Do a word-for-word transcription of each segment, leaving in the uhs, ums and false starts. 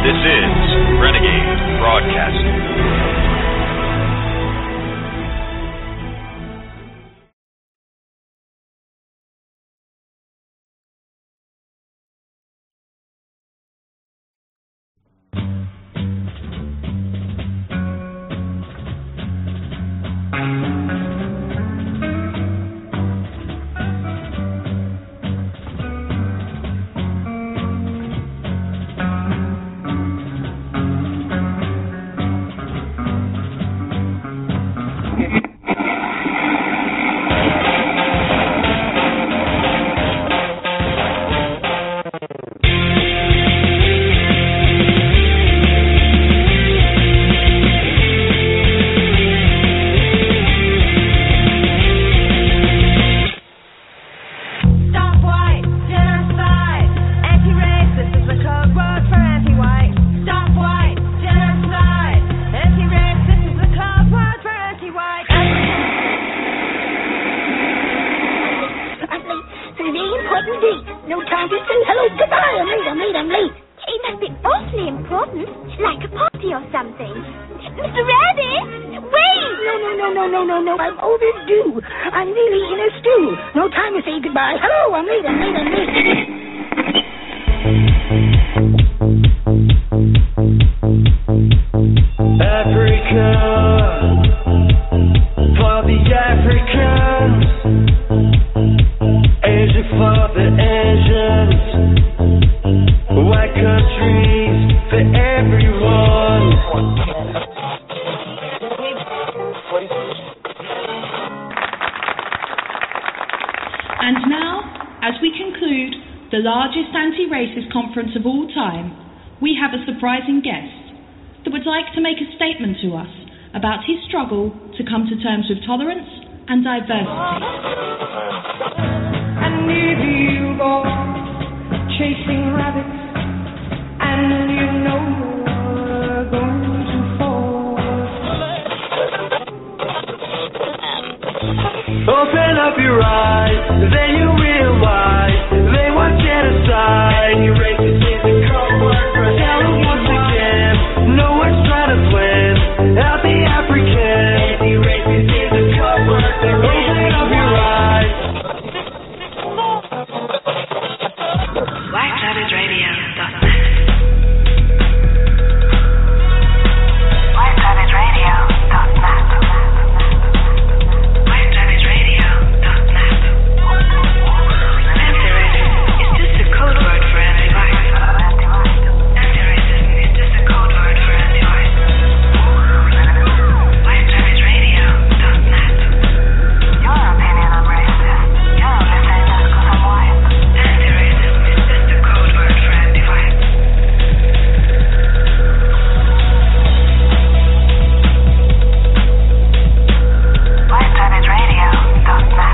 This is Renegade Broadcasting. Conference of all time, we have a surprising guest that would like to make a statement to us about his struggle to come to terms with tolerance and diversity. I need you, boy, chasing rabbits, and you know you're going to fall. Open up your eyes, then you realize they want genocide. You racist is a code word for tell them once again. No one's trying to blend out the African. Anti-racist is a code word for open up your eyes. White Rabbit Radio dot net. White Rabbit Radio dot net. White Rabbit Radio dot net. Anti-racist is just a code word for anti-white. Anti-racism is just a code word for anti-white. White Rabbit Radio dot net. Your opinion on racism. You're listening to because I'm white. Anti-racism is just a code word for anti-white. White Rabbit Radio dot net.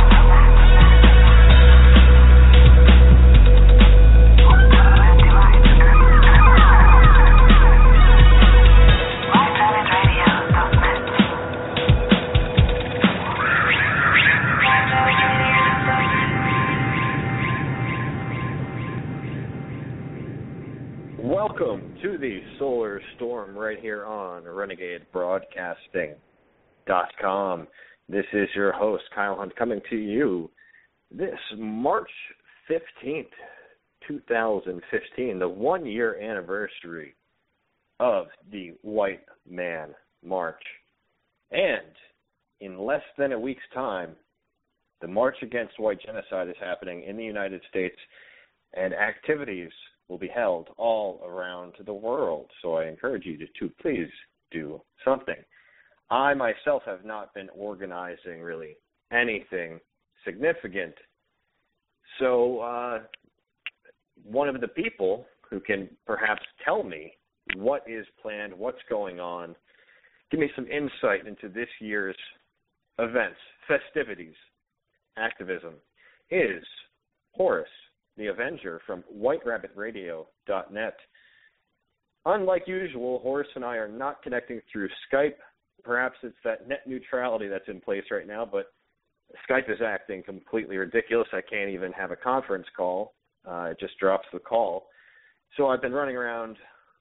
Welcome to the Solar Storm right here on Renegade Broadcasting dot com. This is your host, Kyle Hunt, coming to you this March fifteenth, twenty fifteen, the one-year anniversary of the White Man March. And in less than a week's time, the March Against White Genocide is happening in the United States, and activities will be held all around the world. So I encourage you to, to please do something. I myself have not been organizing really anything significant. So uh, one of the people who can perhaps tell me what is planned, what's going on, give me some insight into this year's events, festivities, activism, is Horace, the Avenger from White Rabbit Radio dot net. Unlike usual, Horace and I are not connecting through Skype. Perhaps it's that net neutrality that's in place right now, but Skype is acting completely ridiculous. I can't even have a conference call. Uh, it just drops the call. So I've been running around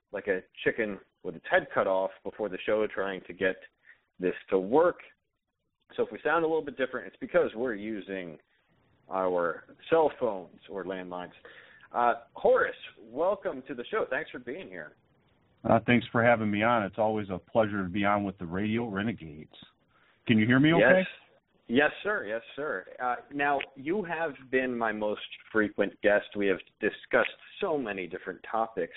like a chicken with its head cut off before the show trying to get this to work. So if we sound a little bit different, it's because we're using our cell phones or landlines. Uh, Horace, welcome to the show. Thanks for being here. Uh, thanks for having me on. It's always a pleasure to be on with the Radio Renegades. Can you hear me okay? Yes. Yes, sir. Yes, sir. Uh, now, you have been my most frequent guest. We have discussed so many different topics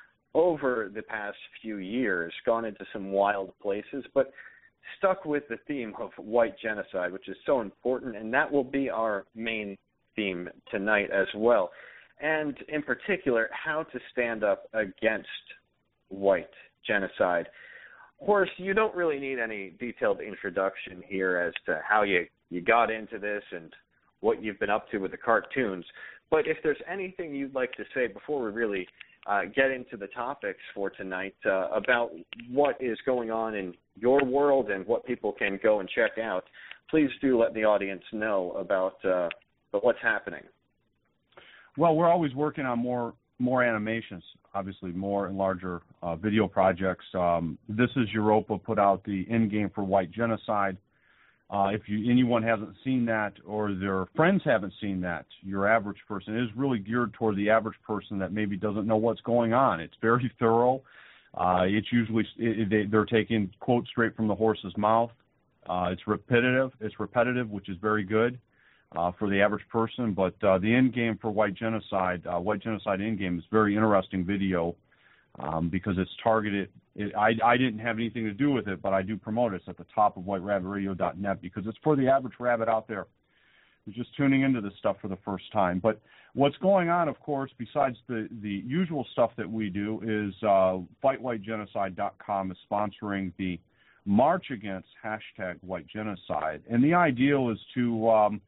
over the past few years, gone into some wild places, but stuck with the theme of white genocide, which is so important, and that will be our main theme tonight as well. And in particular, how to stand up against white genocide. Horace, you don't really need any detailed introduction here as to how you, you got into this and what you've been up to with the cartoons. But if there's anything you'd like to say before we really uh, get into the topics for tonight uh, about what is going on in your world and what people can go and check out, please do let the audience know about uh, what's happening. Well, we're always working on more more animations, obviously more and larger uh, video projects. Um, This is Europa put out the Endgame for White Genocide. Uh, if you, anyone hasn't seen that or their friends haven't seen that, your average person, it is really geared toward the average person that maybe doesn't know what's going on. It's very thorough. Uh, it's usually, it, they, they're taking quotes straight from the horse's mouth. Uh, it's repetitive. It's repetitive, which is very good. Uh, for the average person, but uh, the Endgame for White Genocide, uh, White Genocide Endgame is a very interesting video um, because it's targeted. It, I, I didn't have anything to do with it, but I do promote it. It's at the top of white rabbit radio dot net because it's for the average rabbit out there who's just tuning into this stuff for the first time. But what's going on, of course, besides the, the usual stuff that we do is uh, fight white genocide dot com is sponsoring the March Against hashtag White Genocide. And the ideal is to um,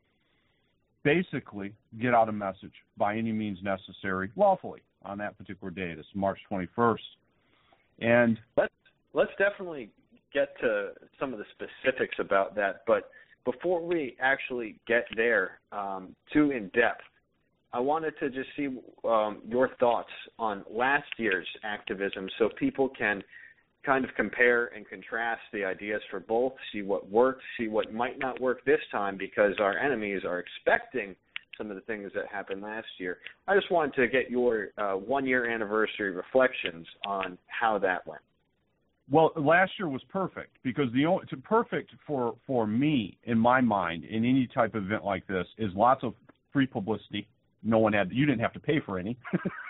basically get out a message by any means necessary lawfully on that particular day. This is March twenty-first. And let's let's definitely get to some of the specifics about that. But before we actually get there um, too in depth, I wanted to just see um, your thoughts on last year's activism so people can kind of compare and contrast the ideas for both, see what worked, see what might not work this time because our enemies are expecting some of the things that happened last year. I just wanted to get your uh, one-year anniversary reflections on how that went. Well, last year was perfect because the only, it's perfect for, for me, in my mind, in any type of event like this, is lots of free publicity. No one had, you didn't have to pay for any.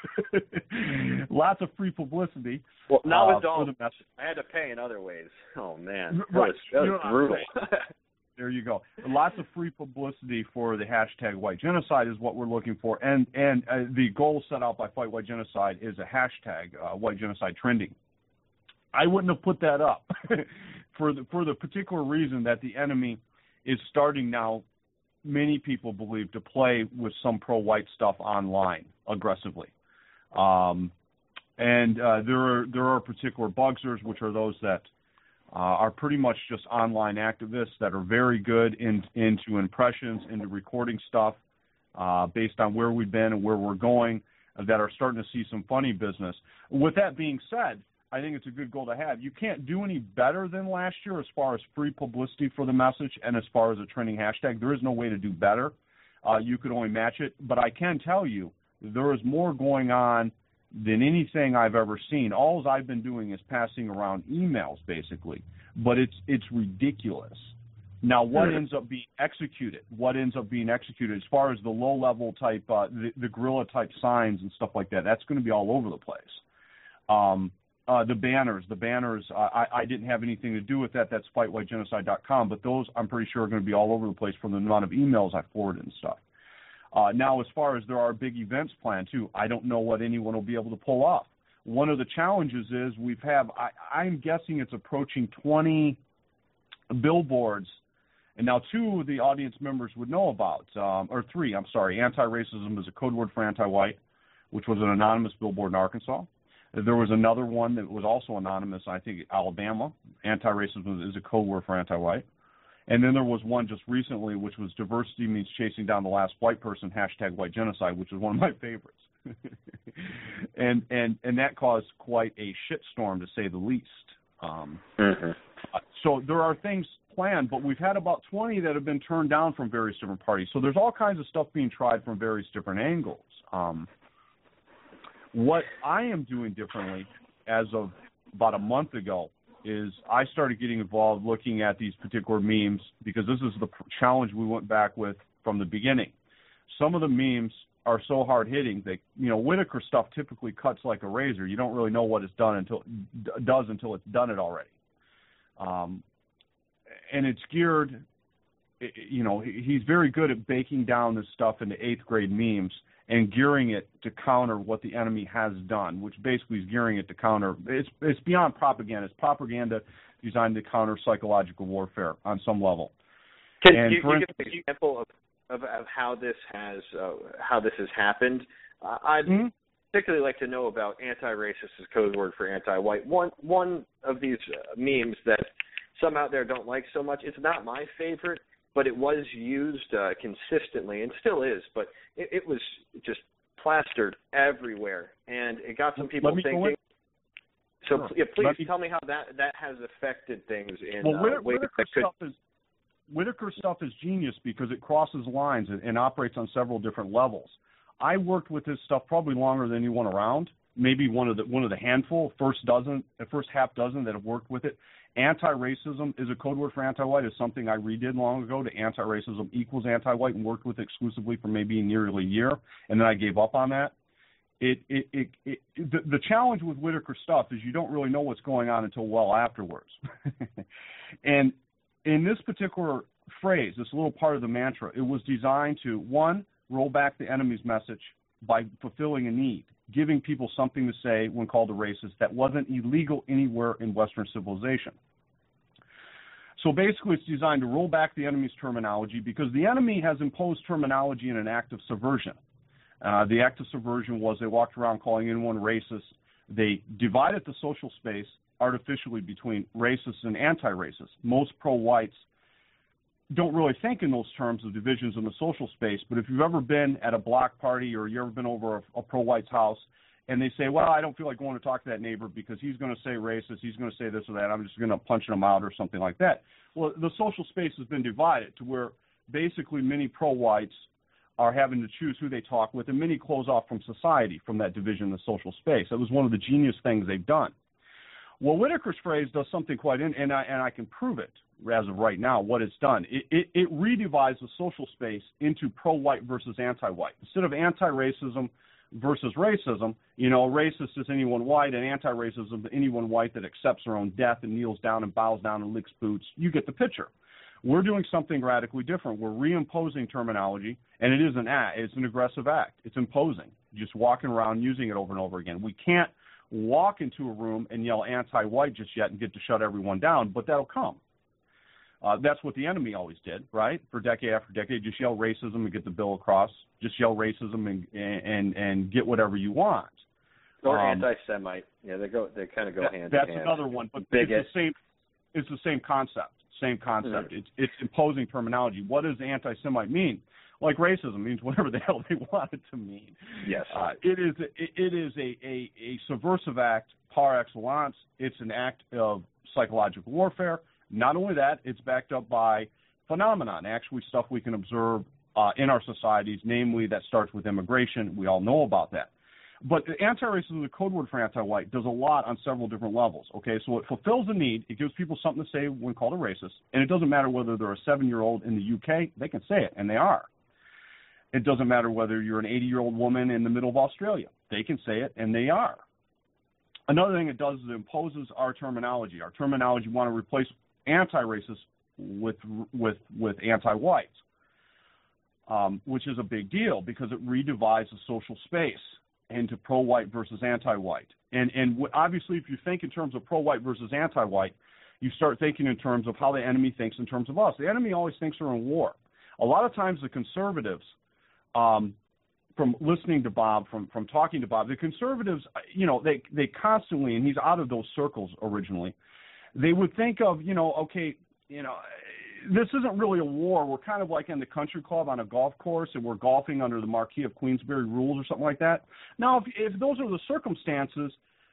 Lots of free publicity. Well, not uh, with Donald. I had to pay in other ways. Oh, man. That right. was, that was brutal. There you go. Lots of free publicity for the hashtag White Genocide is what we're looking for. And and uh, the goal set out by Fight White Genocide is a hashtag, uh, White Genocide trending. I wouldn't have put that up for the, for the particular reason that the enemy is starting now, many people believe, to play with some pro-white stuff online aggressively. Um, and uh, there are there are particular bugsters, which are those that uh, are pretty much just online activists that are very good in, into impressions, into recording stuff uh, based on where we've been and where we're going, uh, that are starting to see some funny business. With that being said, I think it's a good goal to have. You can't do any better than last year as far as free publicity for the message and as far as a trending hashtag. There is no way to do better. Uh, you could only match it. But I can tell you there is more going on than anything I've ever seen. All I've been doing is passing around emails, basically. But it's it's ridiculous. Now, what ends up being executed, what ends up being executed as far as the low-level type, uh, the, the guerrilla-type signs and stuff like that, that's going to be all over the place. Um Uh, the banners, the banners, uh, I, I didn't have anything to do with that. That's fight white genocide dot com, but those I'm pretty sure are going to be all over the place from the amount of emails I forwarded and stuff. Uh, now, as far as there are big events planned, too, I don't know what anyone will be able to pull off. One of the challenges is we've have, I, I'm guessing it's approaching twenty billboards, and now two of the audience members would know about, um, or three, I'm sorry. Anti-racism is a code word for anti-white, which was an anonymous billboard in Arkansas. There was another one that was also anonymous, I think, Alabama. Anti-racism is a code word for anti-white. And then there was one just recently, which was diversity means chasing down the last white person, hashtag white genocide, which is one of my favorites. and and and that caused quite a shitstorm, to say the least. Um, Mm-hmm. so there are things planned, but we've had about twenty that have been turned down from various different parties. So there's all kinds of stuff being tried from various different angles. Um, what I am doing differently as of about a month ago is I started getting involved looking at these particular memes, because this is the challenge we went back with from the beginning. Some of the memes are so hard-hitting that, you know, Whitaker stuff typically cuts like a razor. You don't really know what it's done until does until it's done it already. Um, and it's geared, you know, he's very good at baking down this stuff into eighth grade memes and gearing it to counter what the enemy has done, which basically is gearing it to counter. It's it's beyond propaganda. It's propaganda designed to counter psychological warfare on some level. Can and you, for you give an example of, of, of how this has uh, how this has happened? Uh, I'd mm-hmm. particularly like to know about anti-racist as code word for anti-white. One one of these uh, memes that some out there don't like so much. It's not my favorite, but it was used uh, consistently and still is. But it, it was just plastered everywhere, and it got some people thinking. So sure. yeah, please me... tell me how that, that has affected things in well, Whit- uh, ways Whitaker that could. Stuff is, Whitaker stuff is genius because it crosses lines and, and operates on several different levels. I worked with this stuff probably longer than anyone around. Maybe one of the one of the handful, first dozen, the first half dozen that have worked with it. Anti-racism is a code word for anti-white. Is something I redid long ago to anti-racism equals anti-white, and worked with it exclusively for maybe nearly a year, and then I gave up on that. It it it, it the, the challenge with Whitaker stuff is you don't really know what's going on until well afterwards. And in this particular phrase, this little part of the mantra, it was designed to, one, roll back the enemy's message by fulfilling a need, giving people something to say when called a racist that wasn't illegal anywhere in Western civilization. So basically it's designed to roll back the enemy's terminology because the enemy has imposed terminology in an act of subversion. Uh, the act of subversion was they walked around calling anyone racist. They divided the social space artificially between racists and anti-racists. Most pro-whites don't really think in those terms of divisions in the social space, but if you've ever been at a block party or you've ever been over a, a pro-white's house and they say, well, I don't feel like going to talk to that neighbor because he's going to say racist, he's going to say this or that, I'm just going to punch him out or something like that. Well, the social space has been divided to where basically many pro-whites are having to choose who they talk with, and many close off from society from that division in the social space. That was one of the genius things they've done. Well, Whitaker's phrase does something quite, in, and, I, and I can prove it as of right now, what it's done. It, it, it redivides the social space into pro-white versus anti-white. Instead of anti-racism versus racism, you know, racist is anyone white, and anti-racism is anyone white that accepts their own death and kneels down and bows down and licks boots. You get the picture. We're doing something radically different. We're reimposing terminology, and it is an act. It's an aggressive act. It's imposing, just walking around using it over and over again. We can't walk into a room and yell anti-white just yet and get to shut everyone down, but that'll come. Uh, that's what the enemy always did, right? For decade after decade, just yell racism and get the bill across. Just yell racism and and and get whatever you want. Or um, anti-Semite. Yeah, they go. They kind of go that, hand that's in hand. That's another one, but Bigot. it's the same. It's the same concept. Same concept. Mm-hmm. It's it's imposing terminology. What does anti-Semite mean? Like racism means whatever the hell they want it to mean. Yes. Uh, it is it, it is a, a, a subversive act par excellence. It's an act of psychological warfare. Not only that, it's backed up by phenomenon, actually stuff we can observe uh, in our societies, namely that starts with immigration. We all know about that. But anti-racism, the code word for anti-white, does a lot on several different levels. Okay, so it fulfills a need. It gives people something to say when called a racist, and it doesn't matter whether they're a seven-year-old in the U K, they can say it, and they are. It doesn't matter whether you're an eighty-year-old woman in the middle of Australia. They can say it, and they are. Another thing it does is it imposes our terminology. Our terminology, we want to replace anti-racist with with with anti-white, um, which is a big deal because it redivides the social space into pro-white versus anti-white. And and obviously, if you think in terms of pro-white versus anti-white, you start thinking in terms of how the enemy thinks in terms of us. The enemy always thinks we're in war. A lot of times the conservatives, um, from listening to Bob, from, from talking to Bob, the conservatives, you know, they, they constantly, and he's out of those circles originally, they would think of, you know, okay, you know, this isn't really a war. We're kind of like in the country club on a golf course, and we're golfing under the Marquis of Queensberry rules or something like that. Now, if, if those are the circumstances,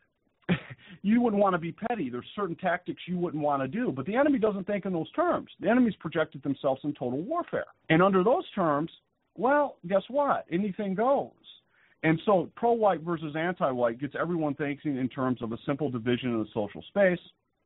you wouldn't want to be petty. There's certain tactics you wouldn't want to do. But the enemy doesn't think in those terms. The enemy's projected themselves in total warfare. And under those terms, well, guess what? Anything goes. And so pro-white versus anti-white gets everyone thinking in terms of a simple division in the social space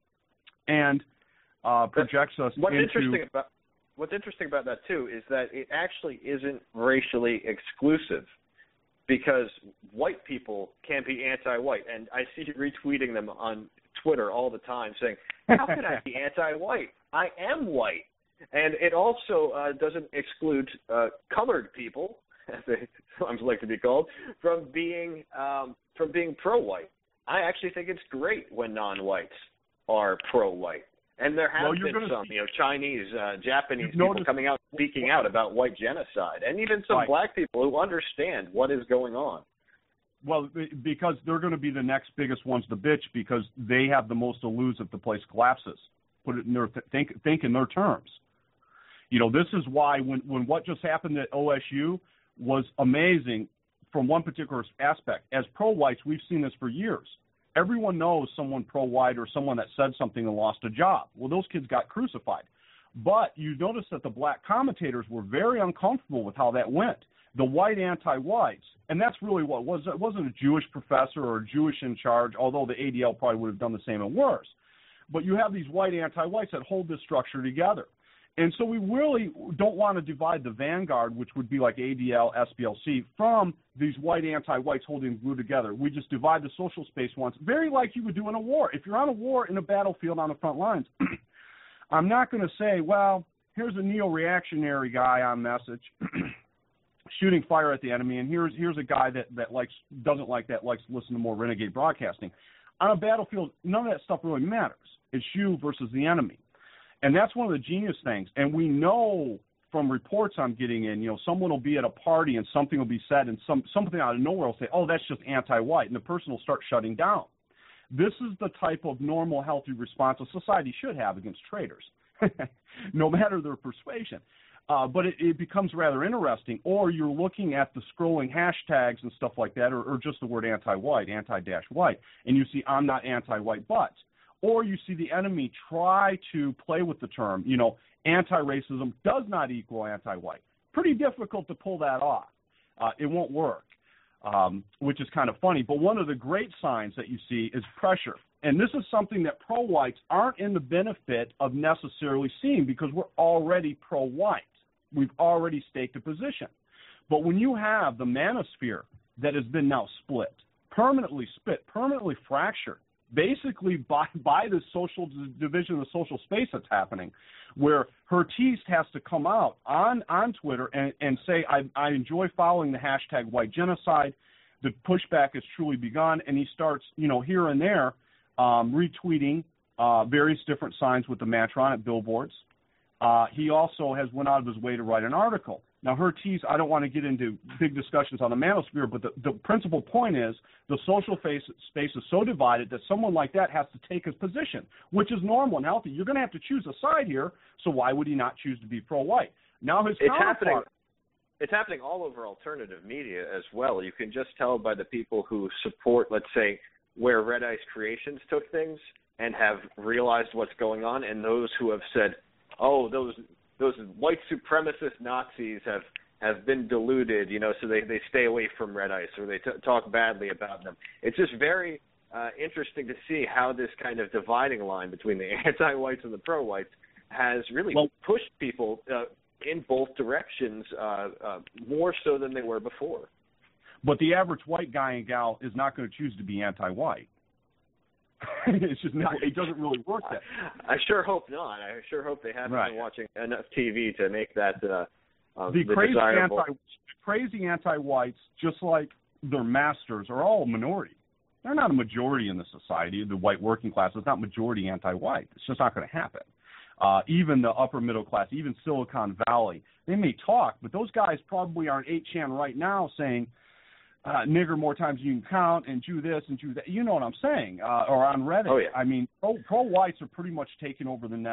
and uh, projects us what's into... Interesting about, what's interesting about that, too, is that it actually isn't racially exclusive, because white people can't be anti-white. And I see you retweeting them on Twitter all the time saying, how could I be anti-white? I am white. And it also uh, doesn't exclude uh, colored people, as they sometimes like to be called, from being um, from being pro-white. I actually think it's great when non-whites are pro-white. And there have well, been some, see, you know, Chinese, uh, Japanese people noticed, coming out speaking out about white genocide, and even some right. black people who understand what is going on. Well, because they're going to be the next biggest ones to bitch because they have the most to lose if the place collapses. Put it in their th- think think in their terms. You know, this is why when when what just happened at O S U was amazing from one particular aspect. As pro-whites, we've seen this for years. Everyone knows someone pro-white or someone that said something and lost a job. Well, those kids got crucified. But you notice that the black commentators were very uncomfortable with how that went. The white anti-whites, and that's really what it was. It wasn't a Jewish professor or a Jewish in charge, although the A D L probably would have done the same and worse. But you have these white anti-whites that hold this structure together. And so we really don't want to divide the vanguard, which would be like A D L, S B L C, from these white anti-whites holding glue together. We just divide the social space once, very like you would do in a war. If you're on a war in a battlefield on the front lines, I'm not going to say, well, here's a neo-reactionary guy on message shooting fire at the enemy, and here's here's a guy that, that likes doesn't like that, likes to listen to more renegade broadcasting. On a battlefield, none of that stuff really matters. It's you versus the enemy. And that's one of the genius things. And we know from reports I'm getting in, you know, someone will be at a party and something will be said and some something out of nowhere will say, oh, that's just anti-white, and the person will start shutting down. This is the type of normal, healthy response a society should have against traitors, no matter their persuasion. Uh, but it, it becomes rather interesting. Or you're looking at the scrolling hashtags and stuff like that, or, or just the word anti-white, anti-white, and you see I'm not anti-white, but. Or you see the enemy try to play with the term, you know, anti-racism does not equal anti-white. Pretty difficult to pull that off. Uh, it won't work, um, which is kind of funny. But one of the great signs that you see is pressure. And this is something that pro-whites aren't in the benefit of necessarily seeing because we're already pro-white. We've already staked a position. But when you have the manosphere that has been now split, permanently split, permanently fractured, basically by, by the social division of the social space that's happening, where Hertiste has to come out on, on Twitter and, and say, I, I enjoy following the hashtag white genocide. The pushback has truly begun, and he starts, you know, here and there um, retweeting uh, various different signs with the Matron at billboards. Uh, he also has went out of his way to write an article. Now, Hertiste, I don't want to get into big discussions on the manosphere, but the, the principal point is the social face, space is so divided that someone like that has to take his position, which is normal and healthy. You're going to have to choose a side here, so why would he not choose to be pro-white? Now his it's counterpart... Happening. It's happening all over alternative media as well. You can just tell by the people who support, let's say, where Red Ice Creations took things and have realized what's going on, and those who have said, oh, those those white supremacist Nazis have, have been deluded, you know, so they, they stay away from Red Ice or they t- talk badly about them. It's just very uh, interesting to see how this kind of dividing line between the anti-whites and the pro-whites has really well, pushed people uh, in both directions uh, uh, more so than they were before. But the average white guy and gal is not going to choose to be anti-white. It's just not, it doesn't really work that way. I sure hope not. I sure hope they haven't right. been watching enough T V to make that uh, uh, the, the crazy desirable. Anti, crazy anti-whites, just like their masters, are all a minority. They're not a majority in the society. The white working class is not majority anti-white. It's just not going to happen. Uh, even the upper middle class, even Silicon Valley, they may talk, but those guys probably aren't eight chan right now saying, Uh, nigger more times than you can count, and Jew this and Jew that. You know what I'm saying? Uh, or on Reddit. Oh, yeah. I mean, pro, pro-whites are pretty much taking over the net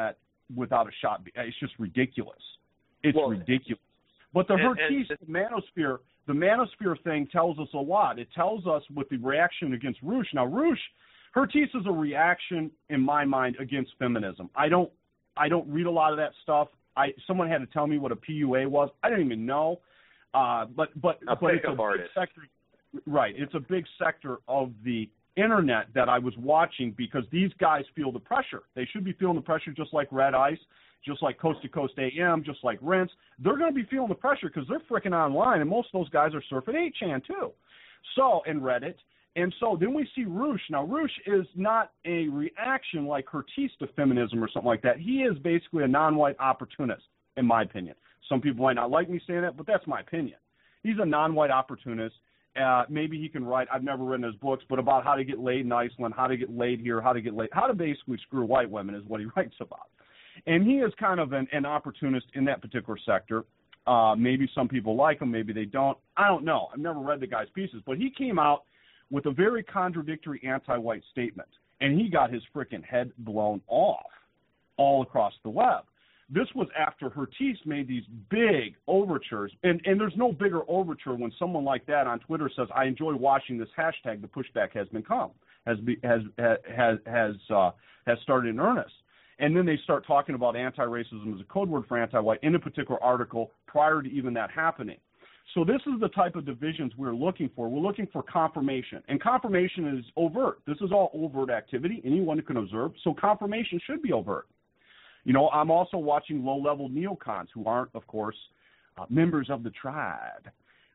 without a shot. It's just ridiculous. It's well, ridiculous. But the and, Hertees, and, the manosphere, the manosphere thing tells us a lot. It tells us with the reaction against Roosh. Now, Roosh, Hertees is a reaction, in my mind, against feminism. I don't, I don't read a lot of that stuff. I someone had to tell me what a P U A was. I didn't even know. Uh, but but a but it's a big sector, right? It's a big sector of the internet that I was watching because these guys feel the pressure. They should be feeling the pressure just like Red Ice, just like Coast to Coast A M, just like Rinse. They're going to be feeling the pressure because they're freaking online, and most of those guys are surfing eight chan too. So and Reddit. And so then we see Roosh. Now, Roosh is not a reaction like Hertees to feminism or something like that. He is basically a non-white opportunist, in my opinion. Some people might not like me saying that, but that's my opinion. He's a non-white opportunist. Uh, maybe he can write, I've never written his books, but about how to get laid in Iceland, how to get laid here, how to get laid, how to basically screw white women is what he writes about. And he is kind of an, an opportunist in that particular sector. Uh, maybe some people like him, maybe they don't. I don't know. I've never read the guy's pieces, but he came out with a very contradictory anti-white statement, and he got his frickin' head blown off all across the web. This was after Hertees made these big overtures, and, and there's no bigger overture when someone like that on Twitter says, I enjoy watching this hashtag, the pushback has been come, has be, has has has uh, has started in earnest. And then they start talking about anti-racism as a code word for anti-white in a particular article prior to even that happening. So this is the type of divisions we're looking for. We're looking for confirmation. And confirmation is overt. This is all overt activity. Anyone can observe. So confirmation should be overt. You know, I'm also watching low-level neocons who aren't, of course, uh, members of the tribe,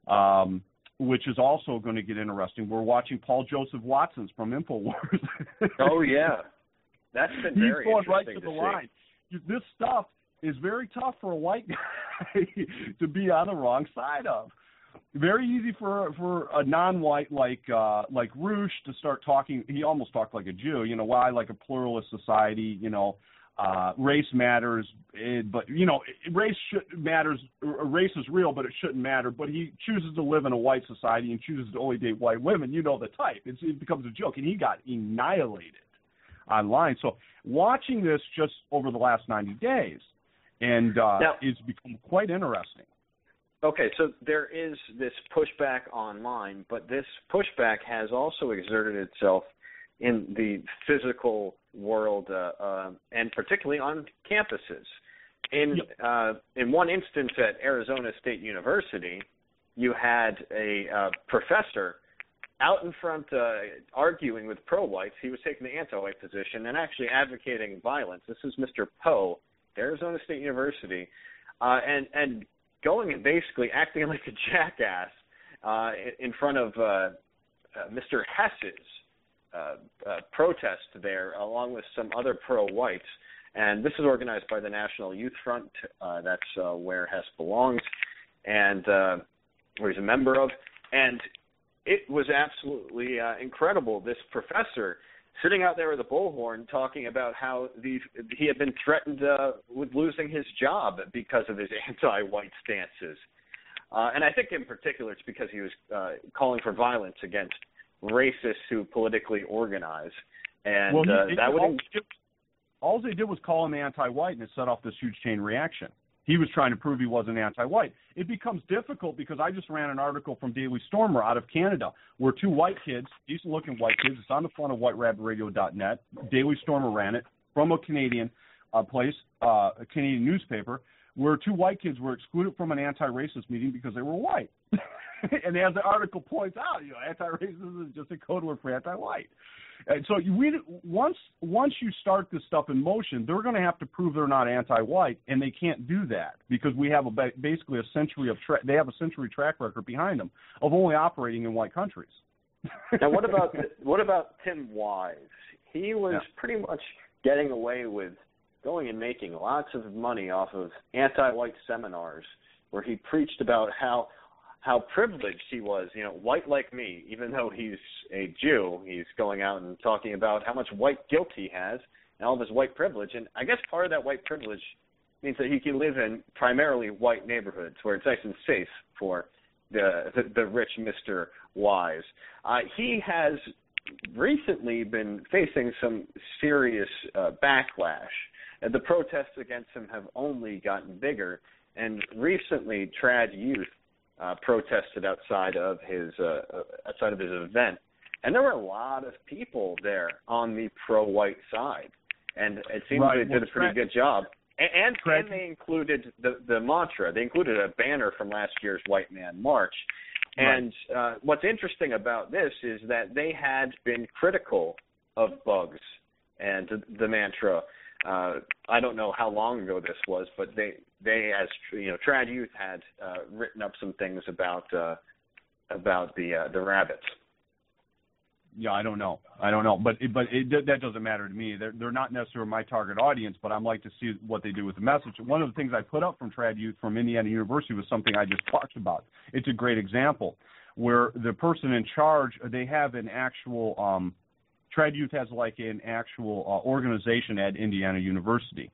um, which is also going to get interesting. We're watching Paul Joseph Watson's from InfoWars. Oh, yeah. That's been very He's going right interesting to the to line. This stuff is very tough for a white guy to be on the wrong side of. Very easy for for a non-white like uh, like Roosh to start talking. He almost talked like a Jew. You know, why like a pluralist society. You know, uh, race matters, it, but you know, race should, matters. Race is real, but it shouldn't matter. But he chooses to live in a white society and chooses to only date white women. You know the type. It's, it becomes a joke, and he got annihilated online. So watching this just over the last ninety days. And uh, now, it's become quite interesting. Okay, so there is this pushback online, but this pushback has also exerted itself in the physical world, uh, uh, and particularly on campuses. In yep. uh, in one instance at Arizona State University, you had a uh, professor out in front uh, arguing with pro-whites. He was taking the anti-white position and actually advocating violence. This is Mister Poe, Arizona State University, uh, and and going and basically acting like a jackass uh, in front of uh, uh, Mister Hess's uh, uh, protest there, along with some other pro-whites. And this is organized by the National Youth Front. Uh, that's uh, where Hess belongs, and uh, where he's a member of. And it was absolutely uh, incredible. This professor sitting out there with a bullhorn talking about how the, he had been threatened uh, with losing his job because of his anti-white stances. Uh, and I think in particular it's because he was uh, calling for violence against racists who politically organize. And well, he, uh, it, that would... All, all they did was call him anti-white, and it set off this huge chain reaction. He was trying to prove he wasn't anti-white. It becomes difficult because I just ran an article from Daily Stormer out of Canada where two white kids, decent-looking white kids, it's on the front of white rabbit radio dot net, Daily Stormer ran it, from a Canadian uh, place, uh, a Canadian newspaper, where two white kids were excluded from an anti-racist meeting because they were white. And as the article points out, you know, anti-racism is just a code word for anti-white. And so you, we, once once you start this stuff in motion, they're going to have to prove they're not anti-white, and they can't do that because we have a basically a century of tra- they have a century track record behind them of only operating in white countries. Now, what about what about Tim Wise? He was yeah. pretty much getting away with going and making lots of money off of anti-white seminars where he preached about how how privileged he was, you know, white like me, even though he's a Jew, he's going out and talking about how much white guilt he has and all of his white privilege. And I guess part of that white privilege means that he can live in primarily white neighborhoods where it's nice and safe for the the, the rich Mister Wise. Uh, he has recently been facing some serious uh, backlash And the protests against him have only gotten bigger. And recently, Trad Youth uh, protested outside of his uh, outside of his event, and there were a lot of people there on the pro-white side, and it seems right. they did well, a pretty Trad- good job. And, and, Trad- and they included the the mantra. They included a banner from last year's White Man March. And uh, what's interesting about this is that they had been critical of Bugs and the, the mantra. Uh, I don't know how long ago this was, but they, they as you know, Trad Youth had uh, written up some things about uh, about the uh, the rabbits. Yeah, I don't know. I don't know, but it, but it, that doesn't matter to me. They're they're not necessarily my target audience, but I'd like to see what they do with the message. One of the things I put up from Trad Youth from Indiana University was something I just talked about. It's a great example where the person in charge, they have an actual um, Trad Youth has like an actual uh, organization at Indiana University.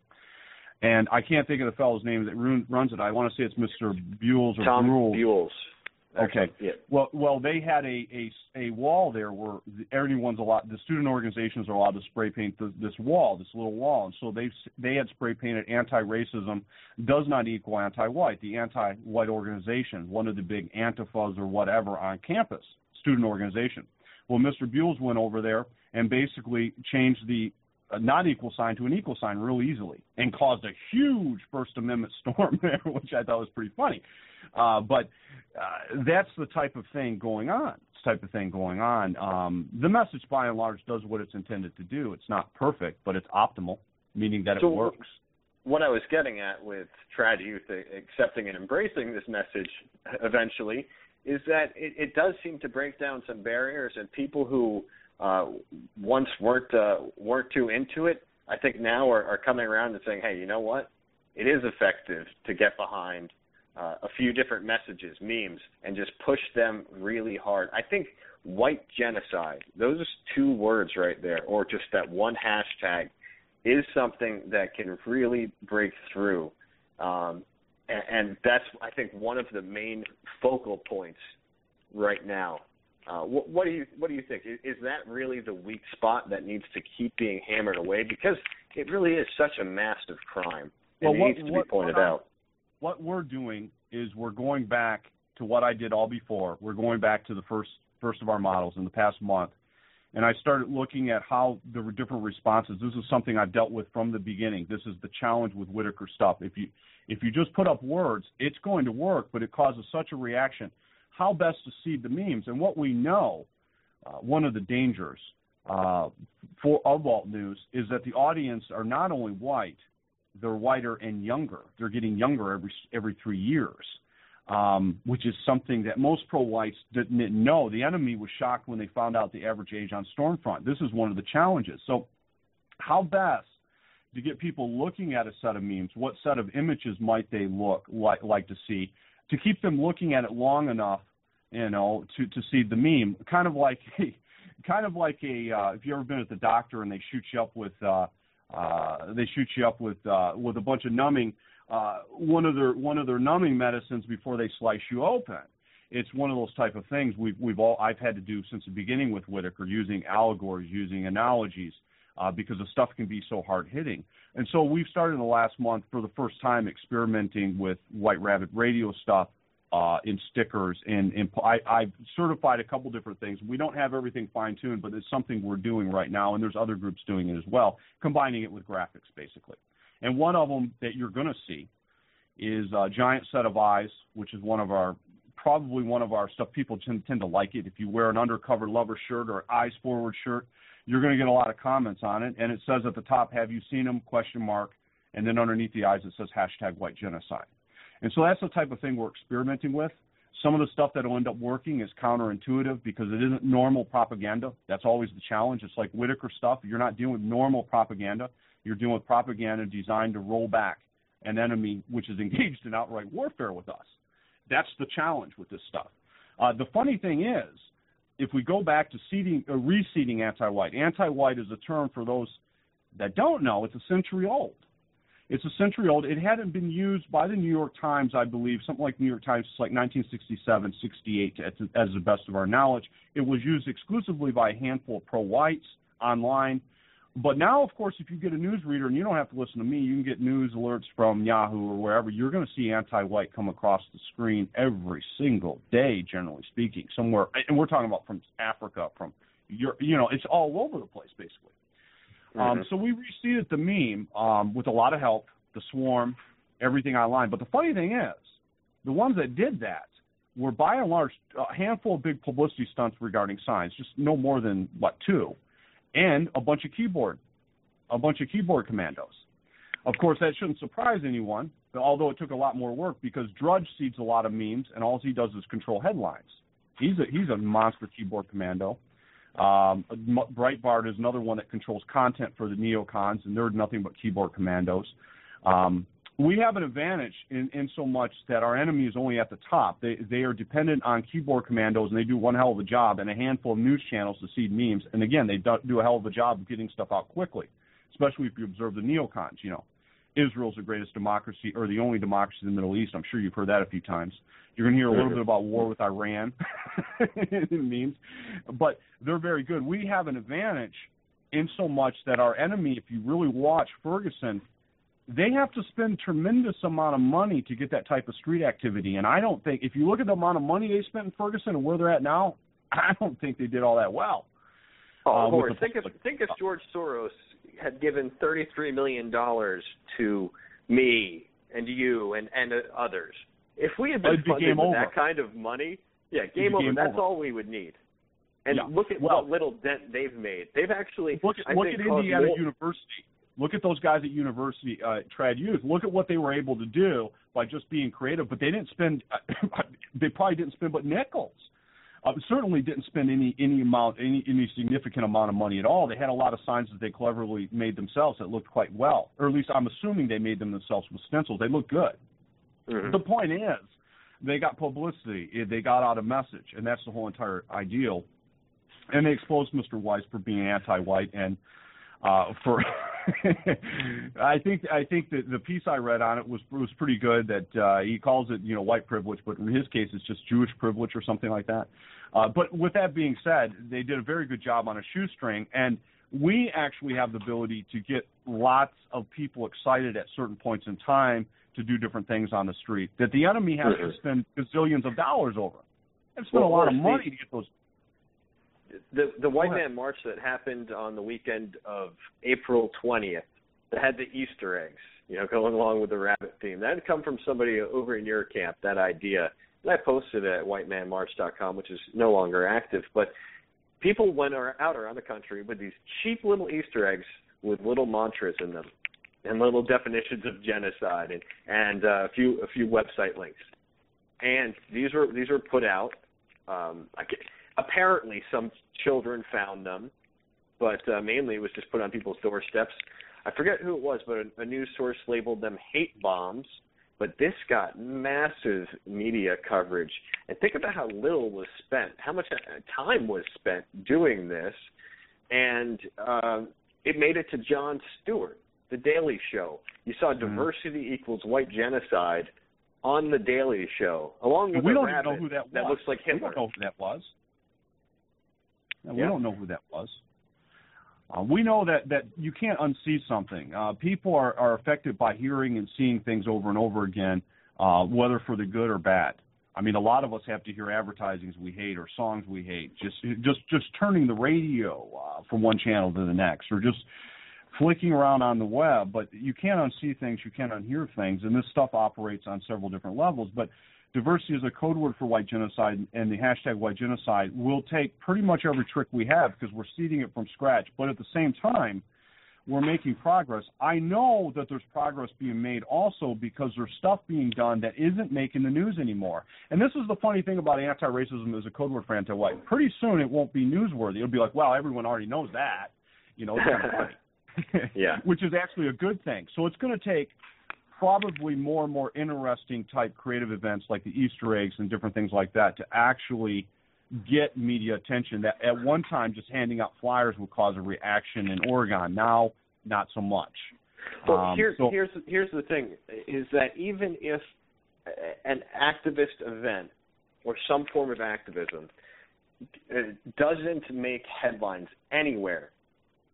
And I can't think of the fellow's name that runs it. I want to say it's Mister Buells or Tom Buells. Buells. Okay. Yeah. Well, well, they had a, a, a wall there where everyone's allowed. The student organizations are allowed to spray paint the, this wall, this little wall, and so they they had spray painted anti-racism does not equal anti-white. The anti-white organization, one of the big antifas or whatever on campus, student organization. Well, Mister Buells went over there and basically changed the a not equal sign to an equal sign real easily and caused a huge First Amendment storm there, which I thought was pretty funny. Uh, but uh, that's the type of thing going on. It's the type of thing going on. Um, the message, by and large, does what it's intended to do. It's not perfect, but it's optimal, meaning that so it works. What I was getting at with Trad Youth accepting and embracing this message eventually is that it, it does seem to break down some barriers, and people who uh, once weren't uh, weren't too into it, I think now are, are coming around and saying, hey, you know what? It is effective to get behind uh, a few different messages, memes, and just push them really hard. I think white genocide, those two words right there, or just that one hashtag, is something that can really break through. Um, and, and that's, I think, one of the main focal points right now. Uh, what, what do you what do you think? Is, is that really the weak spot that needs to keep being hammered away? Because it really is such a massive crime, and well, it what, needs to what, be pointed what out. What we're doing is we're going back to what I did all before. We're going back to the first first of our models in the past month. And I started looking at how the different responses. This is something I've dealt with from the beginning. This is the challenge with Whitaker stuff. If you if you just put up words, it's going to work, but it causes such a reaction. How best to seed the memes? And what we know, uh, one of the dangers uh, for of alt news is that the audience are not only white, they're whiter and younger. They're getting younger every every three years. Um, which is something that most pro-whites didn't know. The enemy was shocked when they found out the average age on Stormfront. This is one of the challenges. So how best to get people looking at a set of memes? What set of images might they look like, like to see? To keep them looking at it long enough, you know, to, to see the meme. Kind of like a, kind of like a uh, if you've ever been at the doctor and they shoot you up with uh, uh, they shoot you up with uh, with a bunch of numbing. Uh, one of their one of their numbing medicines before they slice you open. It's one of those type of things we've we've all I've had to do since the beginning with Whitaker, using allegories, using analogies, uh, because the stuff can be so hard hitting. And so we've started in the last month for the first time experimenting with White Rabbit Radio stuff uh, in stickers. And, and I, I've certified a couple different things. We don't have everything fine tuned, but it's something we're doing right now, and there's other groups doing it as well, combining it with graphics basically. And one of them that you're going to see is a giant set of eyes, which is one of our, probably one of our stuff. People tend, tend to like it. If you wear an undercover lover shirt or eyes forward shirt, you're going to get a lot of comments on it. And it says at the top, have you seen them, question mark. And then underneath the eyes, it says hashtag white genocide. And so that's the type of thing we're experimenting with. Some of the stuff that will end up working is counterintuitive because it isn't normal propaganda. That's always the challenge. It's like Whitaker stuff. You're not dealing with normal propaganda. You're dealing with propaganda designed to roll back an enemy which is engaged in outright warfare with us. That's the challenge with this stuff. Uh, the funny thing is, if we go back to seeding, uh, reseeding anti-white, anti-white is a term for those that don't know. It's a century old. It's a century old. It hadn't been used by the New York Times, I believe, something like New York Times, like nineteen sixty-seven, sixty-eight, as, as the best of our knowledge. It was used exclusively by a handful of pro-whites online But now, of course, if you get a news reader, and you don't have to listen to me, you can get news alerts from Yahoo or wherever, you're going to see anti-white come across the screen every single day, generally speaking, somewhere. And we're talking about from Africa, from, Europe, you know, it's all over the place, basically. Mm-hmm. Um, so we reseeded the meme um, with a lot of help, the swarm, everything online. But the funny thing is, the ones that did that were by and large a handful of big publicity stunts regarding signs, just no more than, what, two, and a bunch of keyboard, a bunch of keyboard commandos. Of course, that shouldn't surprise anyone, although it took a lot more work because Drudge seeds a lot of memes, and all he does is control headlines. He's a, he's a monster keyboard commando. Um, Breitbart is another one that controls content for the neocons, and they're nothing but keyboard commandos. Um, we have an advantage in, in so much that our enemy is only at the top. They they are dependent on keyboard commandos, and they do one hell of a job, and a handful of news channels to seed memes. And again, they do, do a hell of a job of getting stuff out quickly, especially if you observe the neocons. You know, Israel's the greatest democracy, or the only democracy in the Middle East. I'm sure you've heard that a few times. You're going to hear a little bit about war with Iran in memes, but they're very good. We have an advantage in so much that our enemy, if you really watch Ferguson, they have to spend tremendous amount of money to get that type of street activity. And I don't think, if you look at the amount of money they spent in Ferguson and where they're at now, I don't think they did all that well. Oh, uh, of course. The, think if think if George Soros had given thirty-three million dollars to me and you and, and others. If we had been funded with that kind of money, yeah, game over. Game That's over. all we would need. And yeah. look at well, what little dent they've made. They've actually look at, I look think, at Indiana more... University. Look at those guys at University uh, Trad Youth. Look at what they were able to do by just being creative. But they didn't spend. they probably didn't spend but nickels. Uh, certainly didn't spend any any amount any any significant amount of money at all. They had a lot of signs that they cleverly made themselves that looked quite well, or at least I'm assuming they made them themselves with stencils. They look good. Mm-hmm. The point is, they got publicity. They got out a message, and that's the whole entire ideal. And they exposed Mister Weiss for being anti-white, and uh, for I think I think that the piece I read on it was was pretty good. That uh, he calls it you know white privilege, but in his case it's just Jewish privilege or something like that. Uh, but with that being said, they did a very good job on a shoestring, and we actually have the ability to get lots of people excited at certain points in time to do different things on the street that the enemy has mm-hmm. to spend gazillions of dollars over. They've spent well, a lot of money the, to get those. The the White Man March that happened on the weekend of April twentieth, that had the Easter eggs, you know, going along with the rabbit theme. That had come from somebody over in your camp, that idea. And I posted it at white man march dot com, which is no longer active. But people went out around the country with these cheap little Easter eggs with little mantras in them and little definitions of genocide and, and uh, a few a few website links. And these were these were put out. Um, I get, apparently, some children found them, but uh, mainly it was just put on people's doorsteps. I forget who it was, but a, a news source labeled them hate bombs. But this got massive media coverage. And think about how little was spent, how much time was spent doing this. And um, it made it to Jon Stewart, The Daily Show. You saw mm-hmm. diversity equals white genocide on The Daily Show, along with we a don't rabbit know who that, was. that looks like Hitler. We don't know who that was. No, we yeah. don't know who that was. Uh, we know that, that you can't unsee something. Uh, people are, are affected by hearing and seeing things over and over again, uh, whether for the good or bad. I mean, a lot of us have to hear advertisings we hate or songs we hate, just just just turning the radio uh, from one channel to the next, or just flicking around on the web. But you can't unsee things, you can't unhear things, and this stuff operates on several different levels. But diversity is a code word for white genocide, and the hashtag white genocide will take pretty much every trick we have because we're seeding it from scratch. But at the same time, we're making progress. I know that there's progress being made also because there's stuff being done that isn't making the news anymore. And this is the funny thing about anti-racism as a code word for anti-white. Pretty soon it won't be newsworthy. It'll be like, well, everyone already knows that. You know, it's kind of funny. Yeah. Which is actually a good thing. So it's going to take probably more and more interesting type creative events like the Easter eggs and different things like that to actually get media attention. That at one time just handing out flyers would cause a reaction in Oregon. Now, not so much. Well, um, here, so, here's here's the thing: is that even if an activist event or some form of activism doesn't make headlines anywhere,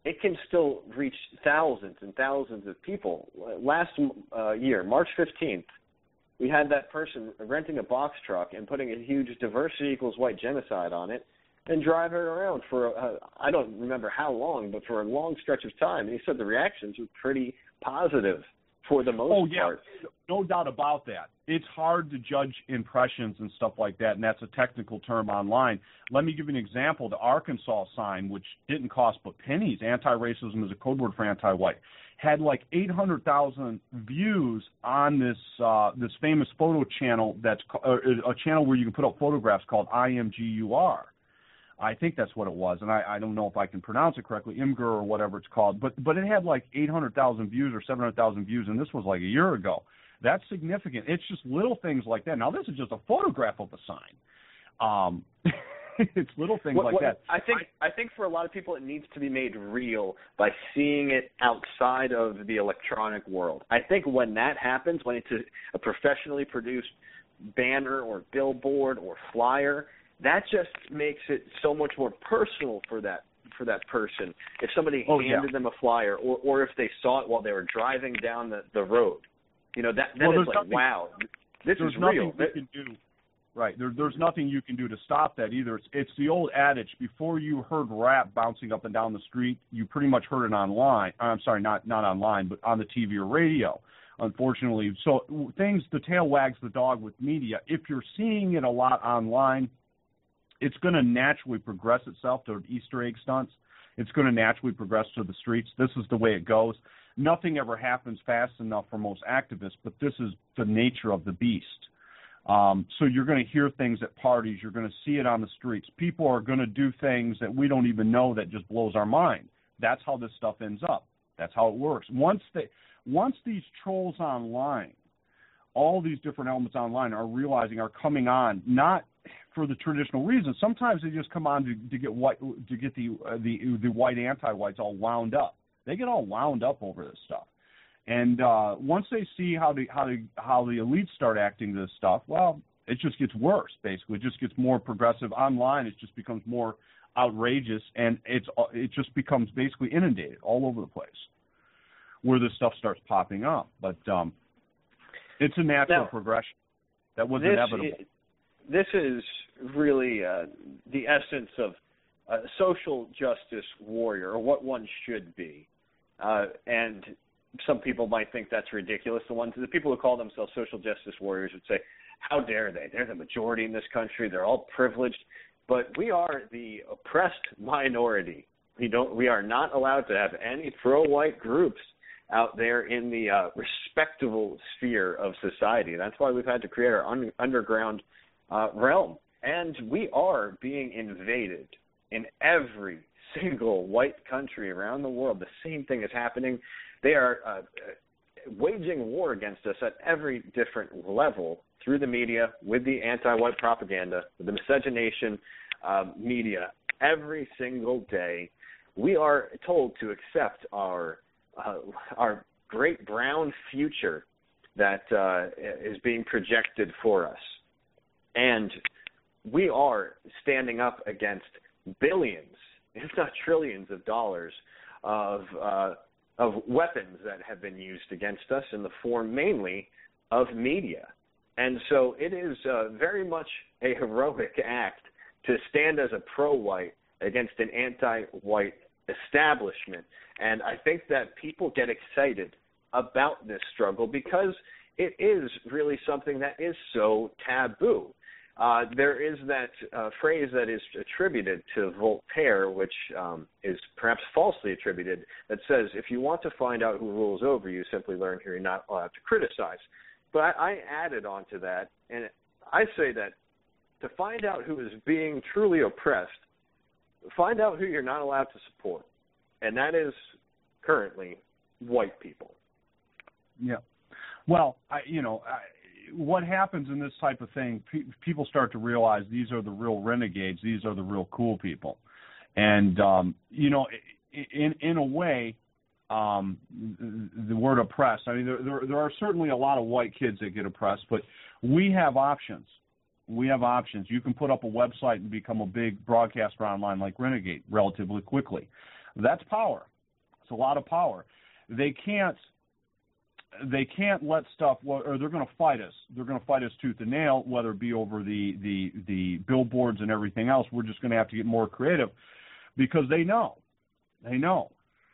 it can still reach thousands and thousands of people. Last uh, year, March fifteenth, we had that person renting a box truck and putting a huge diversity equals white genocide on it and driving around for, uh, I don't remember how long, but for a long stretch of time. And he said the reactions were pretty positive for the most oh, yeah. part. No doubt about that. It's hard to judge impressions and stuff like that, and that's a technical term online. Let me give you an example. The Arkansas sign, which didn't cost but pennies, anti-racism is a code word for anti-white, had like eight hundred thousand views on this uh, this famous photo channel that's uh, a channel where you can put up photographs called I M G U R. I think that's what it was, and I, I don't know if I can pronounce it correctly, Imgur or whatever it's called, but but it had like eight hundred thousand views or seven hundred thousand views, and this was like a year ago. That's significant. It's just little things like that. Now, this is just a photograph of the sign. Um, it's little things what, like what, that. I think I think for a lot of people it needs to be made real by seeing it outside of the electronic world. I think when that happens, when it's a, a professionally produced banner or billboard or flyer, that just makes it so much more personal for that for that person. If somebody oh, handed yeah. them a flyer, or, or if they saw it while they were driving down the, the road, you know, that, that well, is like, nothing, wow, this there's is nothing real. You can do. Right. There, there's nothing you can do to stop that either. It's, it's the old adage, before you heard rap bouncing up and down the street, you pretty much heard it online. I'm sorry, not, not online, but on the T V or radio, unfortunately. So things, the tail wags the dog with media. If you're seeing it a lot online, it's going to naturally progress itself to Easter egg stunts. It's going to naturally progress to the streets. This is the way it goes. Nothing ever happens fast enough for most activists, but this is the nature of the beast. Um, so you're going to hear things at parties. You're going to see it on the streets. People are going to do things that we don't even know that just blows our mind. That's how this stuff ends up. That's how it works. Once they, once these trolls online, all these different elements online are realizing are coming on, not for the traditional reasons. Sometimes they just come on to, to get white, to get the uh, the the white anti-whites all wound up. They get all wound up over this stuff, and uh, once they see how the how the how the elites start acting this stuff, well, it just gets worse. Basically, it just gets more progressive online. It just becomes more outrageous, and it's it just becomes basically inundated all over the place, where this stuff starts popping up. But um, it's a natural now, progression that was this, inevitable. It, this is really uh, the essence of a social justice warrior, or what one should be. Uh, and some people might think that's ridiculous. The ones, the people who call themselves social justice warriors would say, "How dare they? They're the majority in this country. They're all privileged." But we are the oppressed minority. We don't. We are not allowed to have any pro-white groups out there in the uh, respectable sphere of society. That's why we've had to create our un- underground uh, realm. And we are being invaded in every single white country around the world. The same thing is happening. They are uh, waging war against us at every different level through the media, with the anti-white propaganda, with the miscegenation uh, media. Every single day, we are told to accept our uh, our great brown future that uh, is being projected for us. And we are standing up against billions, if not trillions of dollars of uh, of weapons that have been used against us in the form mainly of media. And so it is uh, very much a heroic act to stand as a pro-white against an anti-white establishment. And I think that people get excited about this struggle because it is really something that is so taboo. Uh, there is that uh, phrase that is attributed to Voltaire, which um, is perhaps falsely attributed, that says, if you want to find out who rules over you, simply learn who you're not allowed to criticize. But I, I added on to that, and I say that to find out who is being truly oppressed, find out who you're not allowed to support, and that is currently white people. Yeah. Well, I, you know, I, what happens in this type of thing, pe- people start to realize these are the real renegades, these are the real cool people. And, um, you know, in in a way, um, the, the word oppressed, I mean, there, there there are certainly a lot of white kids that get oppressed, but we have options. We have options. You can put up a website and become a big broadcaster online like Renegade relatively quickly. That's power. It's a lot of power. They can't. They can't let stuff, or they're going to fight us. They're going to fight us tooth and nail, whether it be over the, the, the billboards and everything else. We're just going to have to get more creative because they know. They know.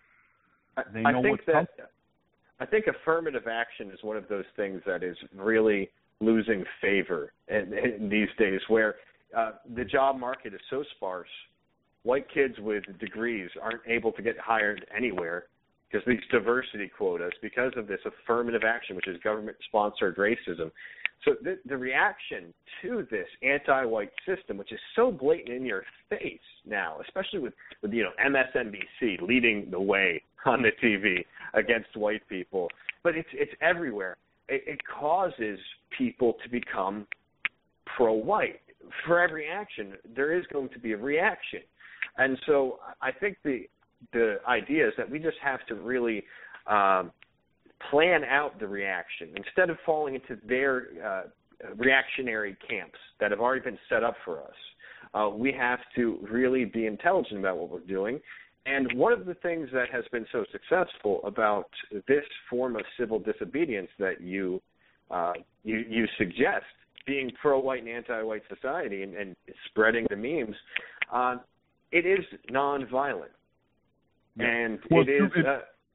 They know I think what's that coming. I think affirmative action is one of those things that is really losing favor in, in these days, where uh, the job market is so sparse. White kids with degrees aren't able to get hired anywhere because these diversity quotas, because of this affirmative action, which is government-sponsored racism. So the, the reaction to this anti-white system, which is so blatant in your face now, especially with, with you know M S N B C leading the way on the T V against white people, but it's it's everywhere. It, it causes people to become pro-white. For every action, there is going to be a reaction, and so I think the the idea is that we just have to really um, plan out the reaction instead of falling into their uh, reactionary camps that have already been set up for us. Uh, we have to really be intelligent about what we're doing. And one of the things that has been so successful about this form of civil disobedience that you uh, you, you suggest, being pro-white and anti-white society and, and spreading the memes, uh, it is nonviolent. Yeah. And well, it is. It's, uh,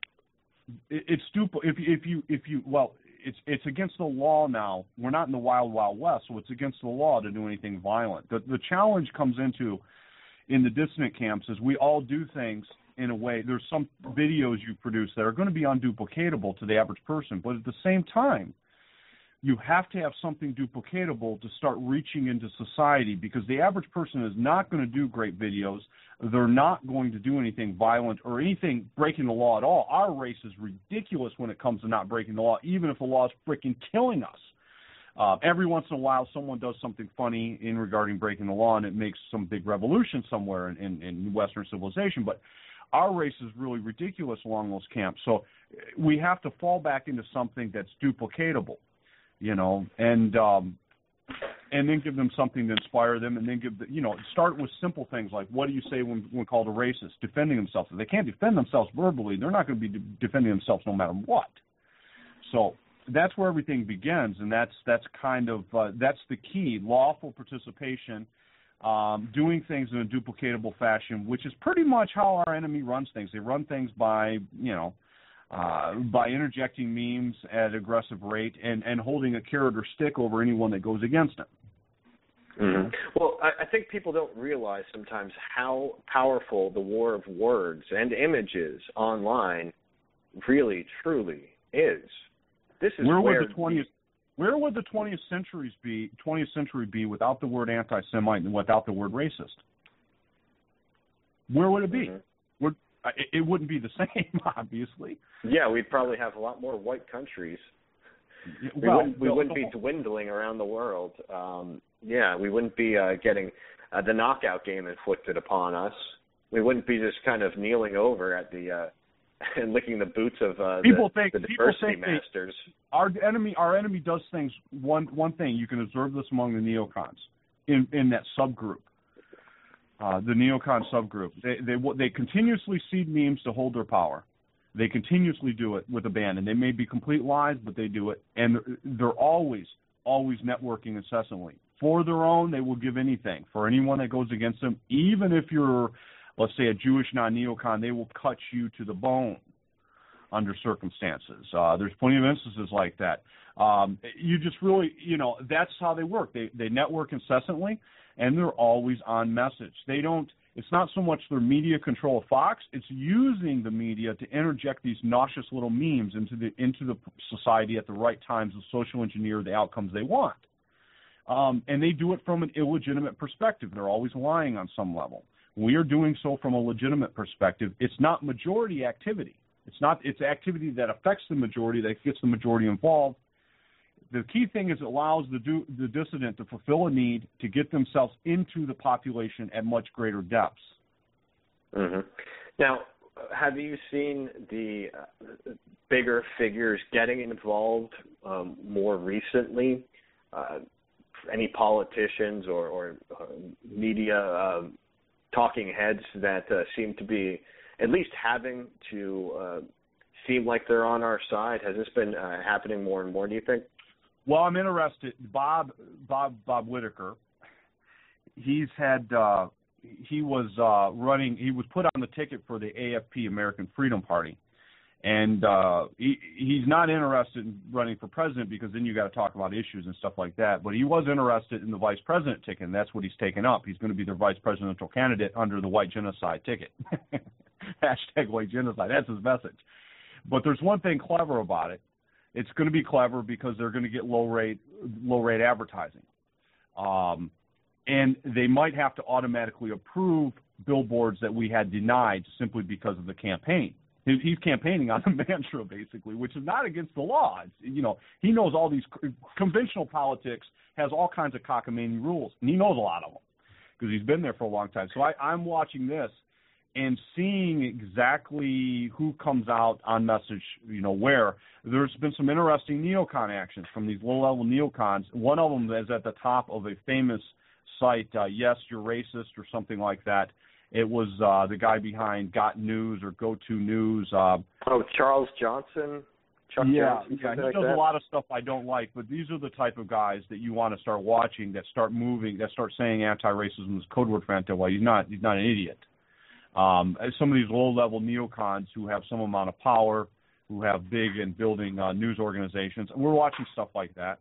it, it's stupid. If if you if you well, it's it's against the law now. We're not in the wild wild west, so it's against the law to do anything violent. The the challenge comes into in the dissident camps is we all do things in a way. There's some videos you produce that are going to be unduplicatable to the average person, but at the same time, you have to have something duplicatable to start reaching into society, because the average person is not going to do great videos. They're not going to do anything violent or anything breaking the law at all. Our race is ridiculous when it comes to not breaking the law, even if the law is freaking killing us. Uh, every once in a while, someone does something funny in regarding breaking the law, and it makes some big revolution somewhere in, in, in Western civilization. But our race is really ridiculous along those camps. So we have to fall back into something that's duplicatable. You know, and um, and then give them something to inspire them, and then give the, you know, start with simple things like, what do you say when when called a racist? Defending themselves. If they can't defend themselves verbally, they're not going to be de- defending themselves no matter what. So that's where everything begins, and that's that's kind of uh, that's the key: lawful participation, um, doing things in a duplicatable fashion, which is pretty much how our enemy runs things. They run things by, you know. Uh, by interjecting memes at an aggressive rate and, and holding a carrot or stick over anyone that goes against them. Mm-hmm. Well, I, I think people don't realize sometimes how powerful the war of words and images online really, truly is. This is where where would the twentieth where would the twentieth centuries be twentieth century be without the word anti-Semite and without the word racist? Where would it be? Mm-hmm. Would It, it wouldn't be the same, obviously. Yeah, we'd probably have a lot more white countries. Well, we wouldn't, we the, wouldn't the, be dwindling around the world. Um, yeah, we wouldn't be uh, getting uh, the knockout game inflicted upon us. We wouldn't be just kind of kneeling over at the uh, and licking the boots of uh, people the, think, the people diversity think masters. They, our enemy, our enemy does things. One one thing you can observe this among the neocons in in that subgroup. Uh, the neocon subgroup, they, they they continuously seed memes to hold their power. They continuously do it with abandon. They may be complete lies, but they do it, and they're, they're always, always networking incessantly. For their own, they will give anything. For anyone that goes against them, even if you're, let's say, a Jewish non-neocon, they will cut you to the bone under circumstances. Uh, there's plenty of instances like that. Um, you just really, you know, that's how they work. They they network incessantly, and they're always on message. They don't, it's not so much their media control of Fox, it's using the media to interject these nauseous little memes into the into the society at the right times to social engineer the outcomes they want. Um, and they do it from an illegitimate perspective. They're always lying on some level. We are doing so from a legitimate perspective. It's not majority activity. It's not, it's activity that affects the majority, that gets the majority involved. The key thing is it allows the, do, the dissident to fulfill a need to get themselves into the population at much greater depths. Mm-hmm. Now, have you seen the uh, bigger figures getting involved um, more recently? Uh, any politicians or, or uh, media uh, talking heads that uh, seem to be at least having to uh, seem like they're on our side? Has this been uh, happening more and more, do you think? Well, I'm interested. Bob Bob Bob Whitaker, he's had uh, he was uh, running. He was put on the ticket for the A F P, American Freedom Party, and uh, he he's not interested in running for president because then you got to talk about issues and stuff like that. But he was interested in the vice president ticket, and that's what he's taken up. He's going to be the vice presidential candidate under the white genocide ticket. Hashtag white genocide. That's his message. But there's one thing clever about it. It's going to be clever because they're going to get low rate low rate advertising, um, and they might have to automatically approve billboards that we had denied simply because of the campaign. He's campaigning on the mantra basically, which is not against the law. It's, you know, he knows all these conventional politics has all kinds of cockamamie rules, and he knows a lot of them because he's been there for a long time. So I, I'm watching this and seeing exactly who comes out on message, you know, where. There's been some interesting neocon actions from these low-level neocons. One of them is at the top of a famous site, uh, Yes, You're Racist, or something like that. It was uh, the guy behind Got News or Go To News. Uh, oh, Charles Johnson? Chuck yeah, Johnson, yeah, he like does that? a lot of stuff I don't like, but these are the type of guys that you want to start watching, that start moving, that start saying anti-racism is code word for anti-white. He's not, he's not an idiot. Um, some of these low-level neocons who have some amount of power, who have big and building uh, news organizations, and we're watching stuff like that.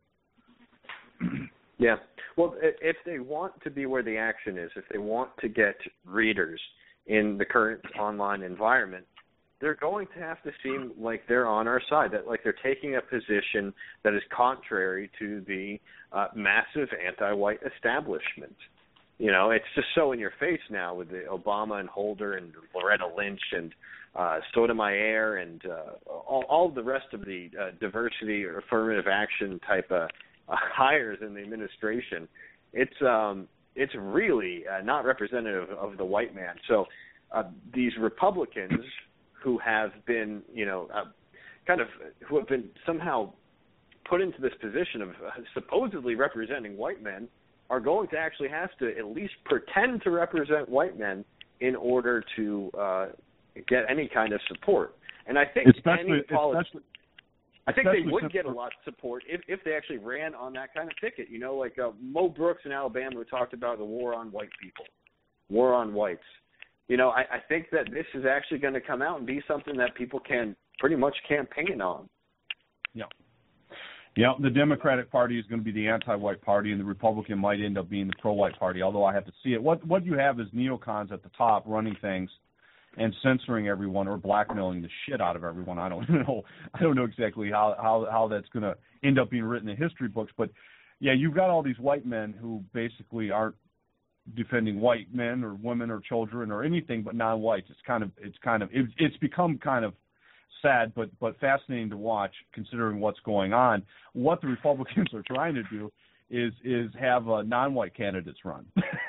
Yeah. Well, if they want to be where the action is, if they want to get readers in the current online environment, they're going to have to seem like they're on our side, that like they're taking a position that is contrary to the uh, massive anti-white establishment. You know, it's just so in your face now with the Obama and Holder and Loretta Lynch and uh, Sotomayor and uh, all, all the rest of the uh, diversity or affirmative action type of uh, hires in the administration. It's um, it's really uh, not representative of the white man. So uh, these Republicans who have been, you know, uh, kind of who have been somehow put into this position of uh, supposedly representing white men are going to actually have to at least pretend to represent white men in order to uh, get any kind of support. And I think especially, any politi- especially, I think they would since get a lot of support if, if they actually ran on that kind of ticket. You know, like uh, Mo Brooks in Alabama who talked about the war on white people, war on whites. You know, I, I think that this is actually going to come out and be something that people can pretty much campaign on. Yeah. Yeah, the Democratic Party is going to be the anti-white party, and the Republican might end up being the pro-white party, although I have to see it. What what you have is neocons at the top running things and censoring everyone or blackmailing the shit out of everyone. I don't know. I don't know exactly how, how, how that's going to end up being written in history books. But, yeah, you've got all these white men who basically aren't defending white men or women or children or anything but non-whites. It's kind of it's kind of it, it's become kind of sad, but but fascinating to watch, considering what's going on. What the Republicans are trying to do is is have uh, non-white candidates run.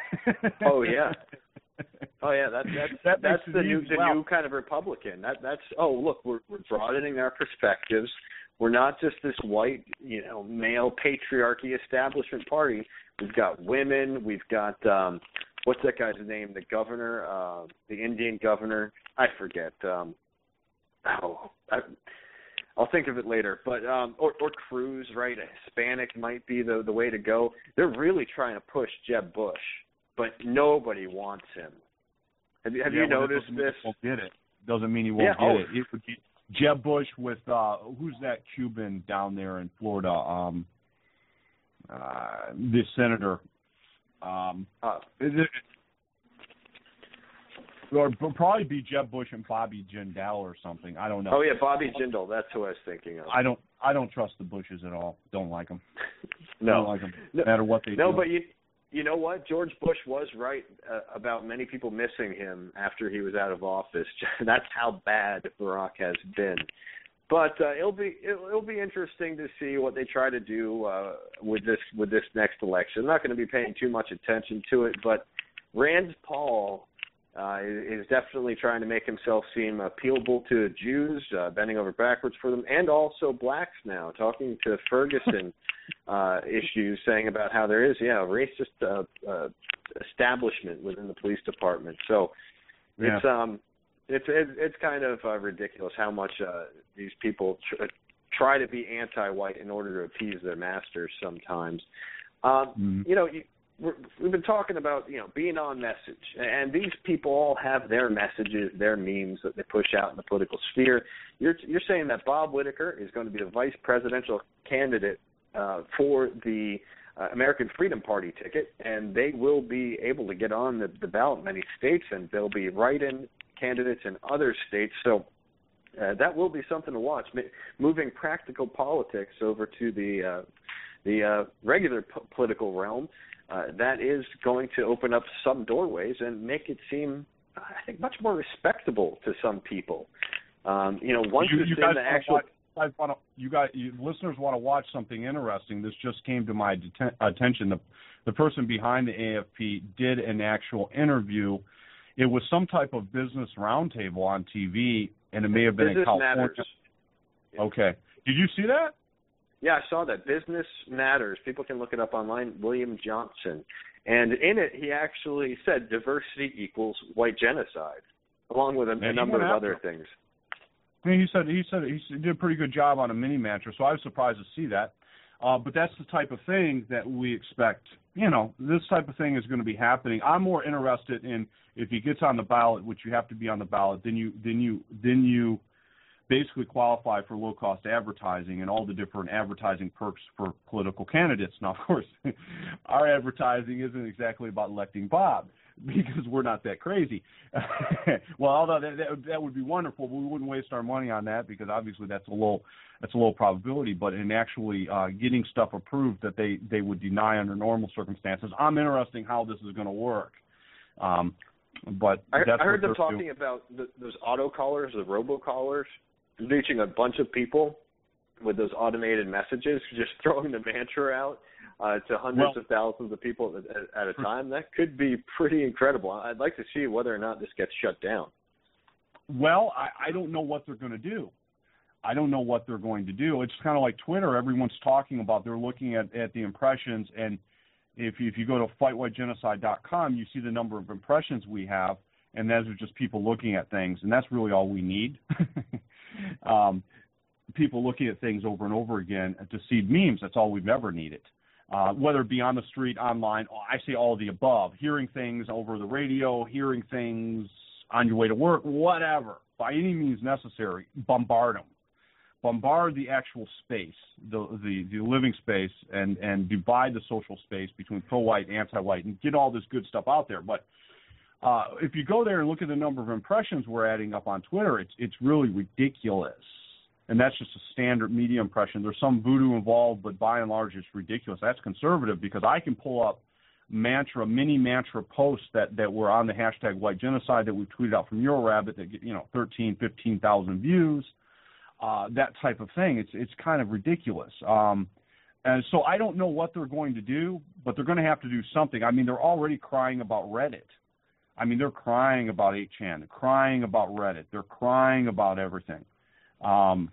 Oh yeah, oh yeah. That, that's that that's the new easy. the Well, new kind of Republican. That that's oh look, we're we're broadening our perspectives. We're not just this white, you know, male patriarchy establishment party. We've got women. We've got um, what's that guy's name? The governor, uh, the Indian governor. I forget. Um, oh, I, I'll think of it later. But um, or, or Cruz, right? A Hispanic might be the the way to go. They're really trying to push Jeb Bush, but nobody wants him. Have you have yeah, you well, noticed doesn't mean this? he won't get it. Doesn't mean he won't Yeah, get oh. it. It would be Jeb Bush with uh, who's that Cuban down there in Florida? Um, uh, this senator. Um, Uh, is it, or it'll probably be Jeb Bush and Bobby Jindal or something. I don't know. oh yeah, Bobby Jindal. That's who I was thinking of. I don't. I don't trust the Bushes at all. Don't like them. no, Don't like them. no, No matter what they no, do. but you you know what? George Bush was right uh, about many people missing him after he was out of office. That's how bad Barack has been. But uh, it'll be it'll, it'll be interesting to see what they try to do uh, with this with this next election. I'm not going to be paying too much attention to it, but Rand Paul uh, is definitely trying to make himself seem appealable to Jews, uh, bending over backwards for them, and also blacks now. Talking to Ferguson uh, issues, saying about how there is yeah a racist uh, uh, establishment within the police department. So Yeah. it's um. It's it's, it's kind of uh, ridiculous how much uh, these people tr- try to be anti-white in order to appease their masters sometimes. Um, mm-hmm. You know, you, we're, we've been talking about, you know, being on message, and these people all have their messages, their memes that they push out in the political sphere. You're you're saying that Bob Whitaker is going to be the vice presidential candidate uh, for the uh, American Freedom Party ticket, and they will be able to get on the, the ballot in many states, and they'll be write-in candidates in other states. So uh, that will be something to watch. Moving practical politics over to the uh, the uh, regular p- political realm, uh, that is going to open up some doorways and make it seem, I think, much more respectable to some people. Um, you know, once you, it's you in guys the actual. Watch, wanna, you guys, you, listeners want to watch something interesting. This just came to my deten- attention. The the person behind the A F P did an actual interview. It was some type of business roundtable on T V, and it may have been Business in California. Matters. Okay. Did you see that? Yeah, I saw that. Business Matters. People can look it up online. William Johnson. And in it, he actually said diversity equals white genocide, along with a, a number of other things. I mean, he said he said he did a pretty good job on a mini mantra, so I was surprised to see that. Uh, but that's the type of thing that we expect. You know, this type of thing is going to be happening. I'm more interested in if he gets on the ballot, which you have to be on the ballot, then you then you then you basically qualify for low-cost advertising and all the different advertising perks for political candidates. Now, of course, our advertising isn't exactly about electing Bob because we're not that crazy. Well, although that, that that would be wonderful, but we wouldn't waste our money on that because obviously that's a low that's a low probability. But in actually uh, getting stuff approved that they, they would deny under normal circumstances, I'm interested in how this is going to work. Um, but I, that's I heard what them talking doing. about the, those auto callers, the robocallers, reaching a bunch of people with those automated messages, just throwing the mantra out uh, to hundreds well, of thousands of people at, at a time. That could be pretty incredible. I'd like to see whether or not this gets shut down. Well, I, I don't know what they're going to do. I don't know what they're going to do. It's kind of like Twitter. Everyone's talking about, they're looking at, at the impressions, and if you, if you go to fight white genocide dot com, you see the number of impressions we have, and those are just people looking at things, and that's really all we need. um, people looking at things over and over again to seed memes, that's all we've ever needed. Uh, whether it be on the street, online, I say all of the above, hearing things over the radio, hearing things on your way to work, whatever, by any means necessary, bombard them. Bombard the actual space, the, the the living space, and and divide the social space between pro-white and anti-white, and get all this good stuff out there. But uh, if you go there and look at the number of impressions we're adding up on Twitter, it's it's really ridiculous. And that's just a standard media impression. There's some voodoo involved, but by and large, it's ridiculous. That's conservative because I can pull up mantra, mini mantra posts that, that were on the hashtag white genocide that we tweeted out from Eurorabbit that get, you know, thirteen, fifteen thousand views. Uh, that type of thing. It's it's kind of ridiculous. Um, and so I don't know what they're going to do, but they're going to have to do something. I mean, they're already crying about Reddit. I mean, they're crying about eight chan. They're crying about Reddit. They're crying about everything. Um,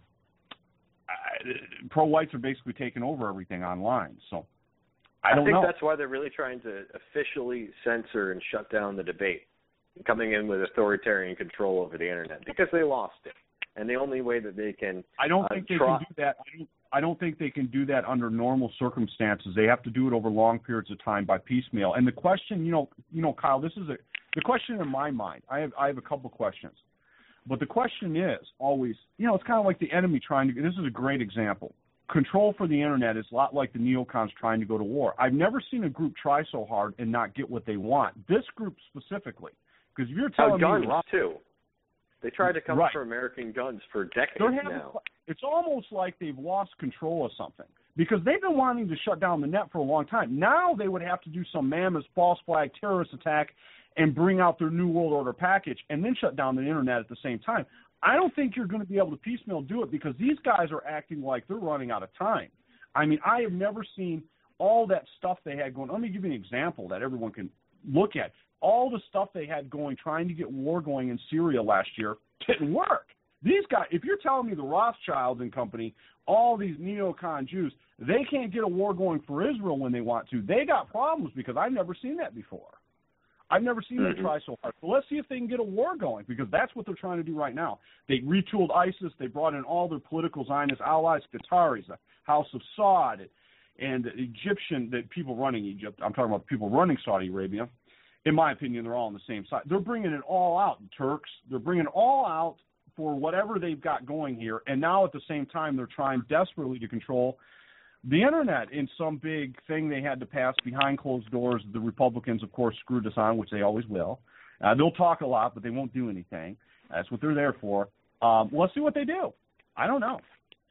pro-whites are basically taking over everything online. So I don't I think know. that's why they're really trying to officially censor and shut down the debate, coming in with authoritarian control over the internet, because they lost it. And the only way that they can I don't uh, think they try- can do that. I don't, I don't think they can do that under normal circumstances. They have to do it over long periods of time by piecemeal. And the question, you know, you know, Kyle, this is a the question in my mind. I have I have a couple questions, but the question is always, you know, it's kind of like the enemy trying to. This is a great example. Control for the internet is a lot like the neocons trying to go to war. I've never seen a group try so hard and not get what they want. This group specifically, because if you're telling oh, guns me too. They tried to come right. for American guns for decades having, now. It's almost like they've lost control of something because they've been wanting to shut down the net for a long time. Now they would have to do some mammoth false flag terrorist attack and bring out their New World Order package and then shut down the internet at the same time. I don't think you're going to be able to piecemeal do it because these guys are acting like they're running out of time. I mean, I have never seen all that stuff they had going. Let me give you an example that everyone can look at. All the stuff they had going, trying to get war going in Syria last year, didn't work. These guys, if you're telling me the Rothschilds and company, all these neocon Jews, they can't get a war going for Israel when they want to, they got problems because I've never seen that before. I've never seen mm-hmm. them try so hard. So let's see if they can get a war going, because that's what they're trying to do right now. They retooled ISIS. They brought in all their political Zionist allies, Qataris, the House of Saud, and the Egyptian, the people running Egypt. I'm talking about the people running Saudi Arabia. In my opinion, they're all on the same side. They're bringing it all out, the Turks. They're bringing it all out for whatever they've got going here. And now at the same time, they're trying desperately to control the Internet in some big thing they had to pass behind closed doors. The Republicans, of course, screwed us on, which they always will. Uh, they'll talk a lot, but they won't do anything. That's what they're there for. Um, let's see what they do. I don't know.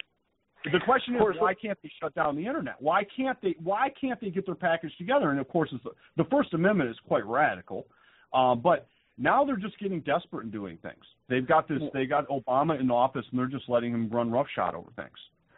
The question is, why can't they shut down the Internet? Why can't they? Why can't they get their package together? And of course, it's the, the First Amendment is quite radical, uh, but now they're just getting desperate and doing things. They've got this. They got Obama in office, and they're just letting him run roughshod over things.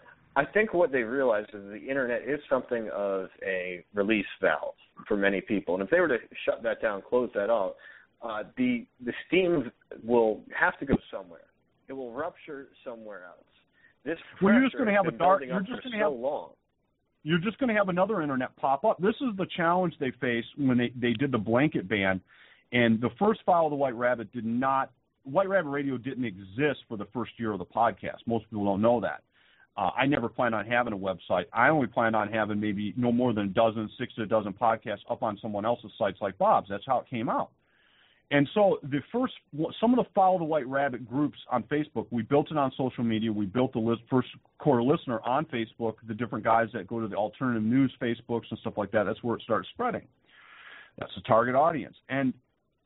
I think what they realize is the Internet is something of a release valve for many people, and if they were to shut that down, close that off, uh, the the steam will have to go somewhere. It will rupture somewhere else. This well, you're just going to have a dark. You're just going to so have long. You're just going to have another Internet pop up. This is the challenge they faced when they, they did the blanket ban, and the first Follow the White Rabbit did not. White Rabbit Radio didn't exist for the first year of the podcast. Most people don't know that. Uh, I never planned on having a website. I only planned on having maybe no more than a dozen, six to a dozen podcasts up on someone else's sites like Bob's. That's how it came out. And so the first, some of the Follow the White Rabbit groups on Facebook, we built it on social media. We built the list, first core listener on Facebook, the different guys that go to the alternative news Facebooks and stuff like that. That's where it started spreading. That's the target audience. And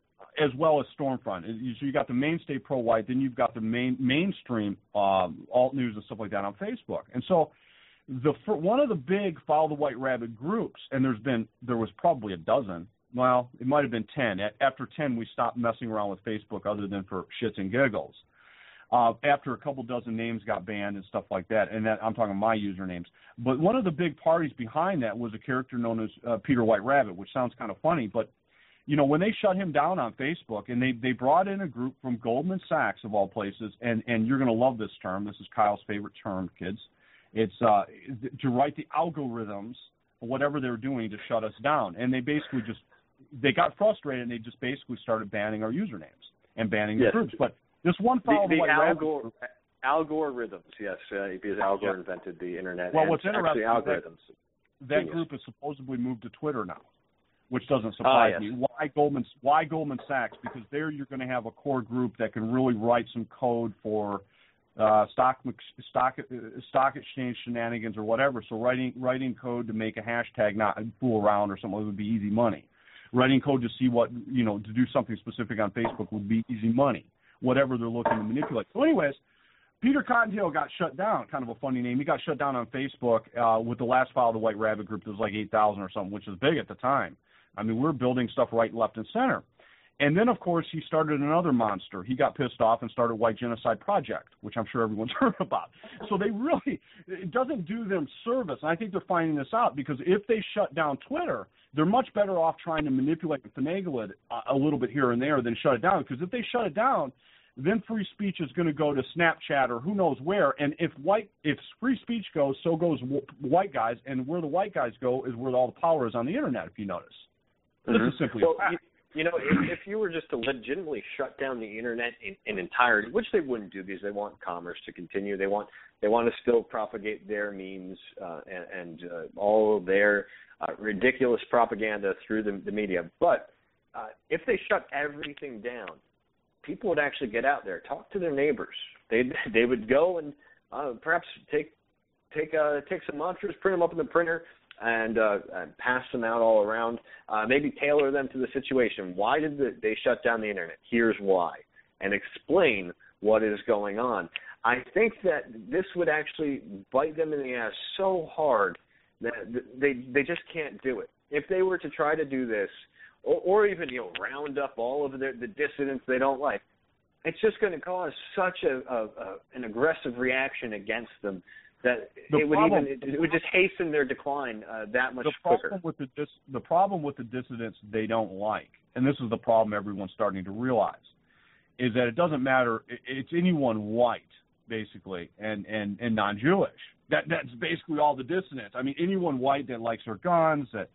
as well as Stormfront. So you got the mainstay pro-white, then you've got the main mainstream um, alt news and stuff like that on Facebook. And so the one of the big Follow the White Rabbit groups, and there's been there was probably a dozen. Well, it might have been ten. After ten, we stopped messing around with Facebook other than for shits and giggles. Uh, after a couple dozen names got banned and stuff like that, and that I'm talking my usernames. But one of the big parties behind that was a character known as uh, Peter White Rabbit, which sounds kind of funny, but you know, when they shut him down on Facebook, and they, they brought in a group from Goldman Sachs, of all places, and, and you're going to love this term. This is Kyle's favorite term, kids. It's uh, to write the algorithms or whatever they're doing to shut us down. And they basically just, they got frustrated, and they just basically started banning our usernames and banning yes. the groups. But this one Follow the, the the White Al Rabbit Gore, group, Al Gore rhythms, yes, uh, because Al Gore yeah. invented the Internet. Well, and what's interesting algorithms. That, that group is supposedly moved to Twitter now, which doesn't surprise ah, yes. me. Why Goldman? Why Goldman Sachs? Because there you're going to have a core group that can really write some code for uh, stock stock stock exchange shenanigans or whatever. So writing writing code to make a hashtag not fool around or something would be easy money. Writing code to see what you know to do something specific on Facebook would be easy money. Whatever they're looking to manipulate. So, anyways. Peter Cottontail got shut down, kind of a funny name. He got shut down on Facebook uh, with the last Follow the White Rabbit group. There was like eight thousand or something, which was big at the time. I mean, we're building stuff right, left, and center. And then, of course, he started another monster. He got pissed off and started White Genocide Project, which I'm sure everyone's heard about. So they really, it doesn't do them service. And I think they're finding this out because if they shut down Twitter, they're much better off trying to manipulate and finagle it a, a little bit here and there than shut it down. Because if they shut it down, then free speech is going to go to Snapchat or who knows where. And if white, if free speech goes, so goes w- white guys. And where the white guys go is where all the power is on the Internet, if you notice. Mm-hmm. This is simply well, a fact. You, you know, if, if you were just to legitimately shut down the Internet in, in entirety, which they wouldn't do because they want commerce to continue. They want they want to still propagate their memes uh, and, and uh, all of their uh, ridiculous propaganda through the, the media. But uh, if they shut everything down, people would actually get out there, talk to their neighbors. They they would go and uh, perhaps take take uh, take some mantras, print them up in the printer, and, uh, and pass them out all around. Uh, maybe tailor them to the situation. Why did the, they shut down the Internet? Here's why, and explain what is going on. I think that this would actually bite them in the ass so hard that they they just can't do it. If they were to try to do this, Or, or even, you know, round up all of the, the dissidents they don't like, it's just going to cause such a, a, a an aggressive reaction against them that the it would problem, even it would just hasten their decline uh, that much the quicker. Problem with the, dis, the problem with the dissidents they don't like, and this is the problem everyone's starting to realize, is that it doesn't matter. It, it's anyone white, basically, and, and, and non-Jewish. That That's basically all the dissidents. I mean, anyone white that likes their guns, that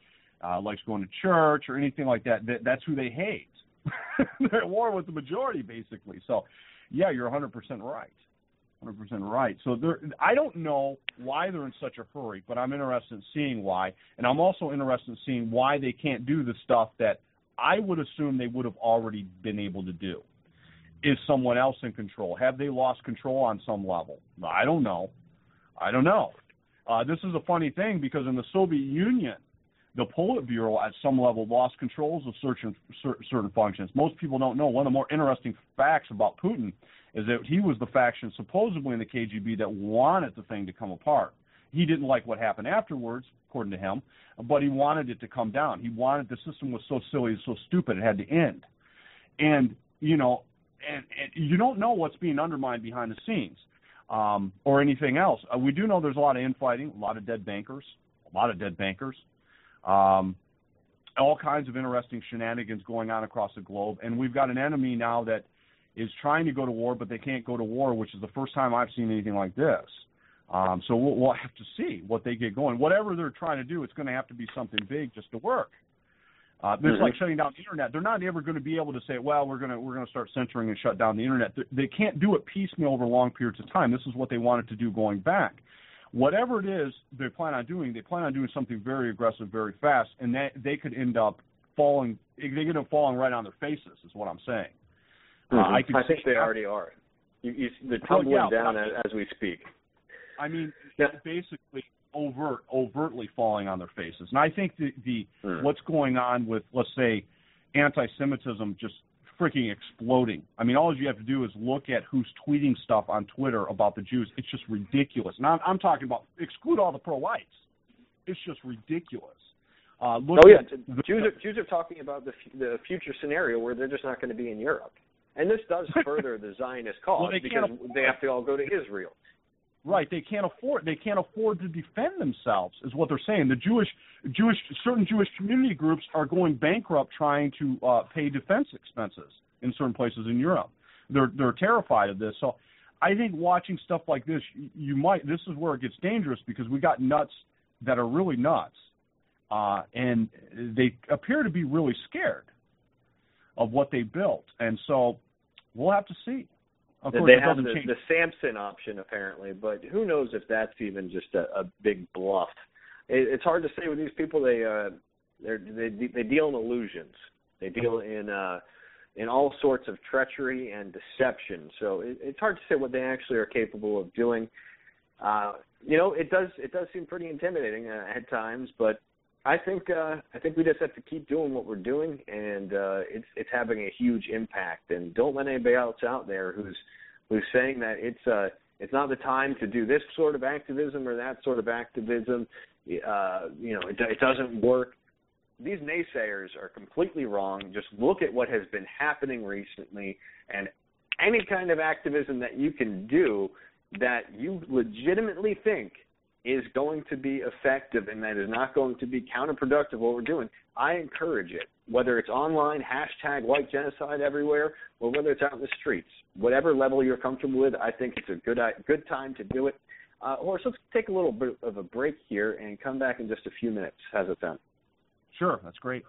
uh, likes going to church or anything like that. that that's who they hate. They're at war with the majority, basically. So, yeah, you're one hundred percent right. one hundred percent right. So I don't know why they're in such a hurry, but I'm interested in seeing why. And I'm also interested in seeing why they can't do the stuff that I would assume they would have already been able to do. Is someone else in control? Have they lost control on some level? I don't know. I don't know. Uh, this is a funny thing because in the Soviet Union, the Politburo at some level lost controls of certain, certain functions. Most people don't know. One of the more interesting facts about Putin is that he was the faction supposedly in the K G B that wanted the thing to come apart. He didn't like what happened afterwards, according to him, but he wanted it to come down. He wanted, the system was so silly, so stupid, it had to end. And, you know, and, and you don't know what's being undermined behind the scenes um, or anything else. Uh, we do know there's a lot of infighting, a lot of dead bankers, a lot of dead bankers, um, all kinds of interesting shenanigans going on across the globe. And we've got an enemy now that is trying to go to war, but they can't go to war, which is the first time I've seen anything like this. Um, so we'll, we'll have to see what they get going. Whatever they're trying to do, it's going to have to be something big just to work. Uh, it's mm-hmm. like shutting down the internet. They're not ever going to be able to say, "Well, we're going to we're going to start censoring and shut down the internet." They, they can't do it piecemeal over long periods of time. This is what they wanted to do going back. Whatever it is they plan on doing, they plan on doing something very aggressive, very fast, and that they could end up falling. They could end up falling right on their faces. Is what I'm saying. Mm-hmm. Uh, I, I think they already are. You, you, they're tumbling oh, yeah, down as, as we speak. I mean, yeah. basically overt, overtly falling on their faces. And I think the, the mm. what's going on with, let's say, anti-Semitism just freaking exploding. I mean, all you have to do is look at who's tweeting stuff on Twitter about the Jews. It's just ridiculous. And I'm, I'm talking about exclude all the pro-whites. It's just ridiculous. Uh, look oh, yeah. The, Jews, are, Jews are talking about the, the future scenario where they're just not going to be in Europe. And this does further the Zionist cause well, they because they have to all go to Israel. Right, they can't afford. They can't afford to defend themselves, is what they're saying. The Jewish, Jewish, certain Jewish community groups are going bankrupt trying to uh, pay defense expenses in certain places in Europe. They're they're terrified of this. So, I think watching stuff like this, you might. This is where it gets dangerous because we got nuts that are really nuts, uh, and they appear to be really scared of what they built, and so we'll have to see. Of course, they it have doesn't the, change. the Samson option, apparently, but who knows if that's even just a, a big bluff. It, it's hard to say with these people. They uh, they they deal in illusions. They deal in uh, in all sorts of treachery and deception. So it, it's hard to say what they actually are capable of doing. Uh, you know, it does it does seem pretty intimidating uh, at times, but I think uh, I think we just have to keep doing what we're doing, and uh, it's it's having a huge impact. And don't let anybody else out there who's who's saying that it's uh, it's not the time to do this sort of activism or that sort of activism. Uh, you know, it, it doesn't work. These naysayers are completely wrong. Just look at what has been happening recently, and any kind of activism that you can do that you legitimately think is going to be effective and that is not going to be counterproductive what we're doing, I encourage it, whether it's online, hashtag white genocide everywhere, or whether it's out in the streets. Whatever level you're comfortable with, I think it's a good good time to do it. Uh, Horace, let's take a little bit of a break here and come back in just a few minutes. How's it sound? Sure, that's great.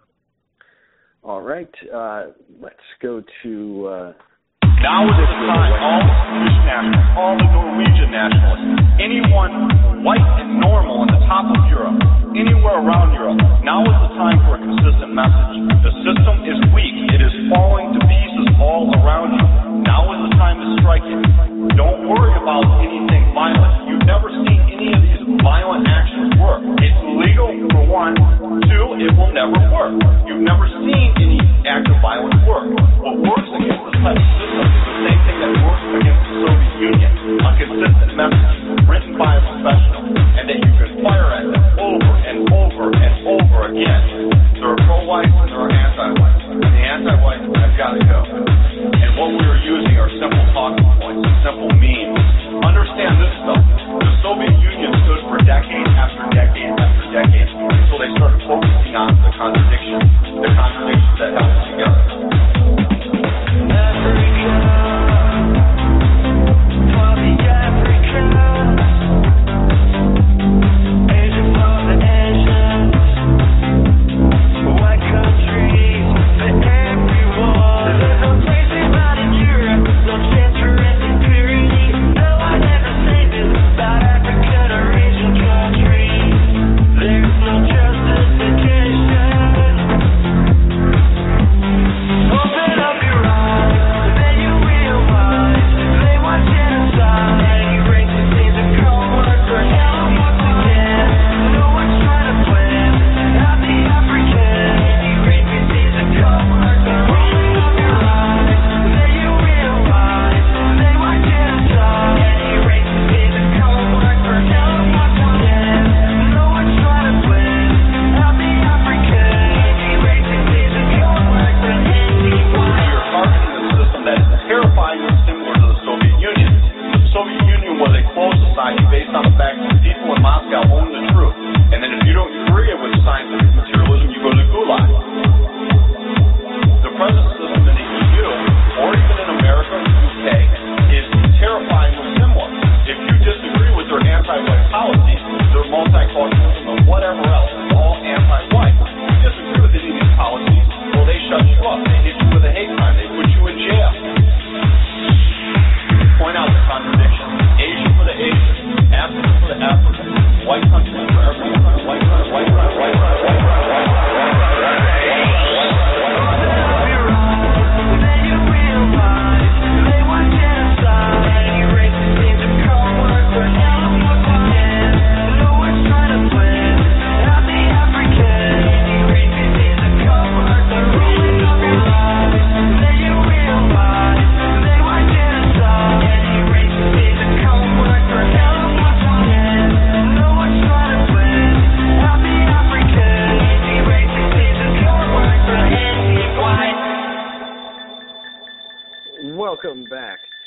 All right, uh, let's go to... Uh, Now is the time, all the Swedish nationalists, all the Norwegian nationalists, anyone white and normal on the top of Europe, anywhere around Europe, now is the time for a consistent message. The system is weak. It is falling to pieces all around you. Now is the time to strike it. Don't worry about anything violent. You've never seen any of these violent actions work. It's illegal, for one. Two, it will never work. You've never seen any act of violence work. What works against this type of system is the same thing that works against the Soviet Union. A consistent message written by a professional, and that you can fire at them over and over and over again. There are pro-whites and there are anti-whites. And the anti-whites have got to go. And what we are using are simple talking points, simple memes. Understand this stuff. The Soviet Union stood for decade after decade after decade until they started focusing on the contradictions, the contradictions that held us together. Africa, for the Africa, Asia for the Asians.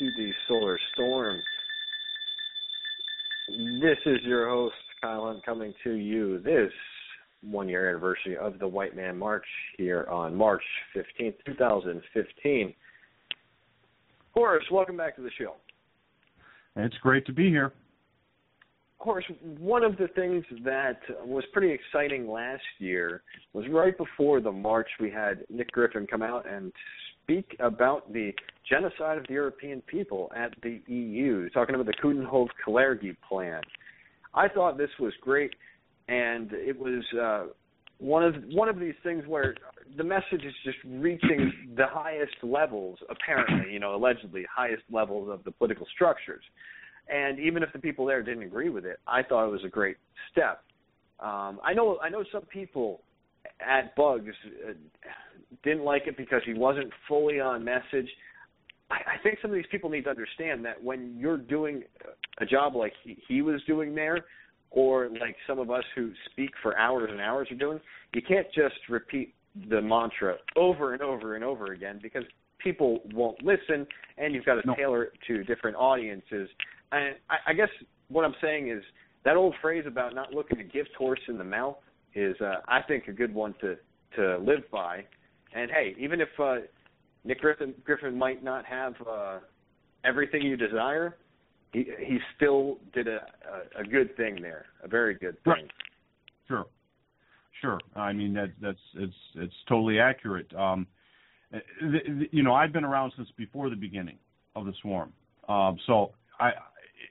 to the Solar Storm. This is your host, Kyle Hunt, coming to you this one-year anniversary of the White Man March here on March fifteenth, twenty fifteen. Horace, welcome back to the show. It's great to be here. Horace, one of the things that was pretty exciting last year was right before the march, we had Nick Griffin come out and speak about the genocide of the European people at the E U, talking about the Coudenhove-Kalergi plan. I thought this was great, and it was uh, one of one of these things where the message is just reaching the highest levels, apparently, you know, allegedly highest levels of the political structures. And even if the people there didn't agree with it, I thought it was a great step. Um, I know I know some people at Bugs uh, didn't like it because he wasn't fully on message. I, I think some of these people need to understand that when you're doing a job like he, he was doing there, or like some of us who speak for hours and hours are doing, you can't just repeat the mantra over and over and over again because people won't listen, and you've got to no. tailor it to different audiences. And I, I guess what I'm saying is that old phrase about not looking a gift horse in the mouth is, uh, I think, a good one to, to live by. And, hey, even if uh, Nick Griffin, Griffin might not have uh, everything you desire, he, he still did a, a, a good thing there, a very good thing. Right. Sure. Sure. I mean, that, that's it's it's totally accurate. Um, the, the, you know, I've been around since before the beginning of the swarm. Um, so I –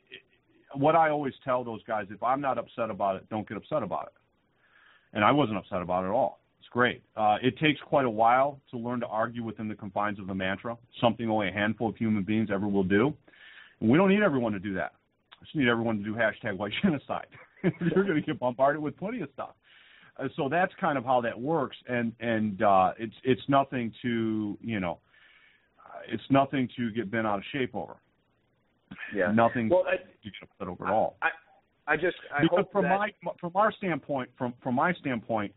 what I always tell those guys, if I'm not upset about it, don't get upset about it. And I wasn't upset about it at all. It's great. Uh, it takes quite a while to learn to argue within the confines of the mantra, something only a handful of human beings ever will do. And we don't need everyone to do that. We just need everyone to do hashtag white genocide. You're going to get bombarded with plenty of stuff. Uh, so that's kind of how that works. And, and uh, it's, it's nothing to, you know, uh, it's nothing to get bent out of shape over. Yeah. Nothing well, I, to get upset over at all. I, I just I because hope from that... my from our standpoint, from from my standpoint,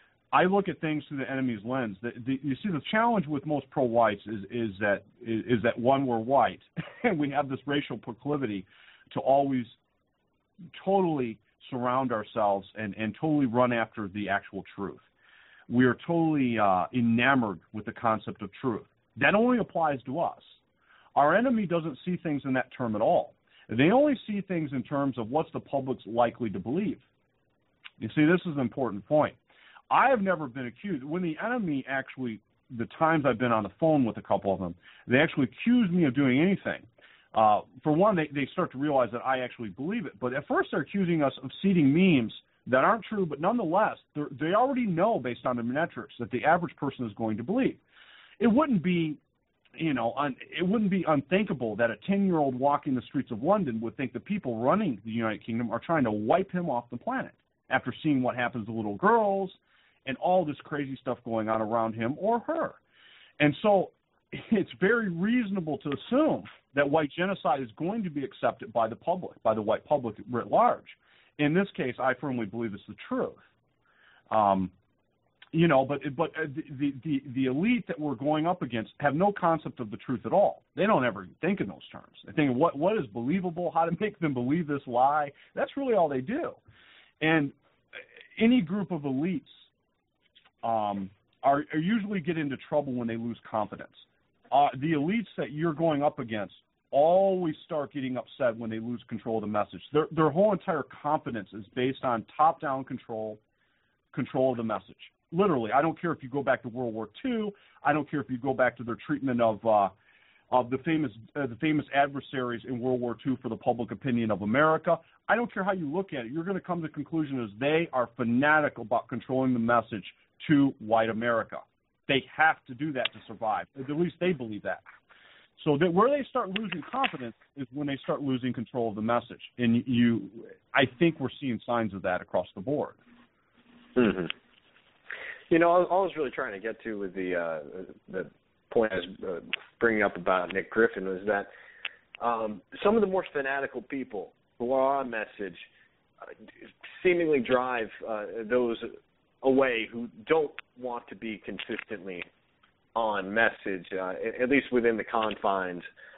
I look at things through the enemy's lens. The, the, you see, the challenge with most pro-whites is is that is, is that one, we're white, and we have this racial proclivity to always totally surround ourselves and and totally run after the actual truth. We are totally uh, enamored with the concept of truth. That only applies to us. Our enemy doesn't see things in that term at all. They only see things in terms of what's the public's likely to believe. You see, this is an important point. I have never been accused. When the enemy actually, the times I've been on the phone with a couple of them, they actually accuse me of doing anything. Uh, for one, they, they start to realize that I actually believe it. But at first they're accusing us of seeding memes that aren't true, but nonetheless, they already know based on the metrics that the average person is going to believe. It wouldn't be You know, un, it wouldn't be unthinkable that a ten-year-old walking the streets of London would think the people running the United Kingdom are trying to wipe him off the planet after seeing what happens to little girls and all this crazy stuff going on around him or her. And so it's very reasonable to assume that white genocide is going to be accepted by the public, by the white public writ large. In this case, I firmly believe it's the truth. Um You know, but but the, the the elite that we're going up against have no concept of the truth at all. They don't ever think in those terms. They think of what, what is believable, how to make them believe this lie. That's really all they do. And any group of elites um, are, are usually get into trouble when they lose confidence. Uh, the elites that you're going up against always start getting upset when they lose control of the message. Their, their whole entire confidence is based on top-down control, control of the message. Literally, I don't care if you go back to World War Two. I don't care if you go back to their treatment of uh, of the famous uh, the famous adversaries in World War Two for the public opinion of America. I don't care how you look at it. You're going to come to the conclusion as they are fanatical about controlling the message to white America. They have to do that to survive. At least they believe that. So that where they start losing confidence is when they start losing control of the message. And you, I think we're seeing signs of that across the board. Mm-hmm. You know, all I was really trying to get to with the uh, the point I was uh, bringing up about Nick Griffin was that um, some of the more fanatical people who are on message uh, seemingly drive uh, those away who don't want to be consistently on message, uh, at least within the confines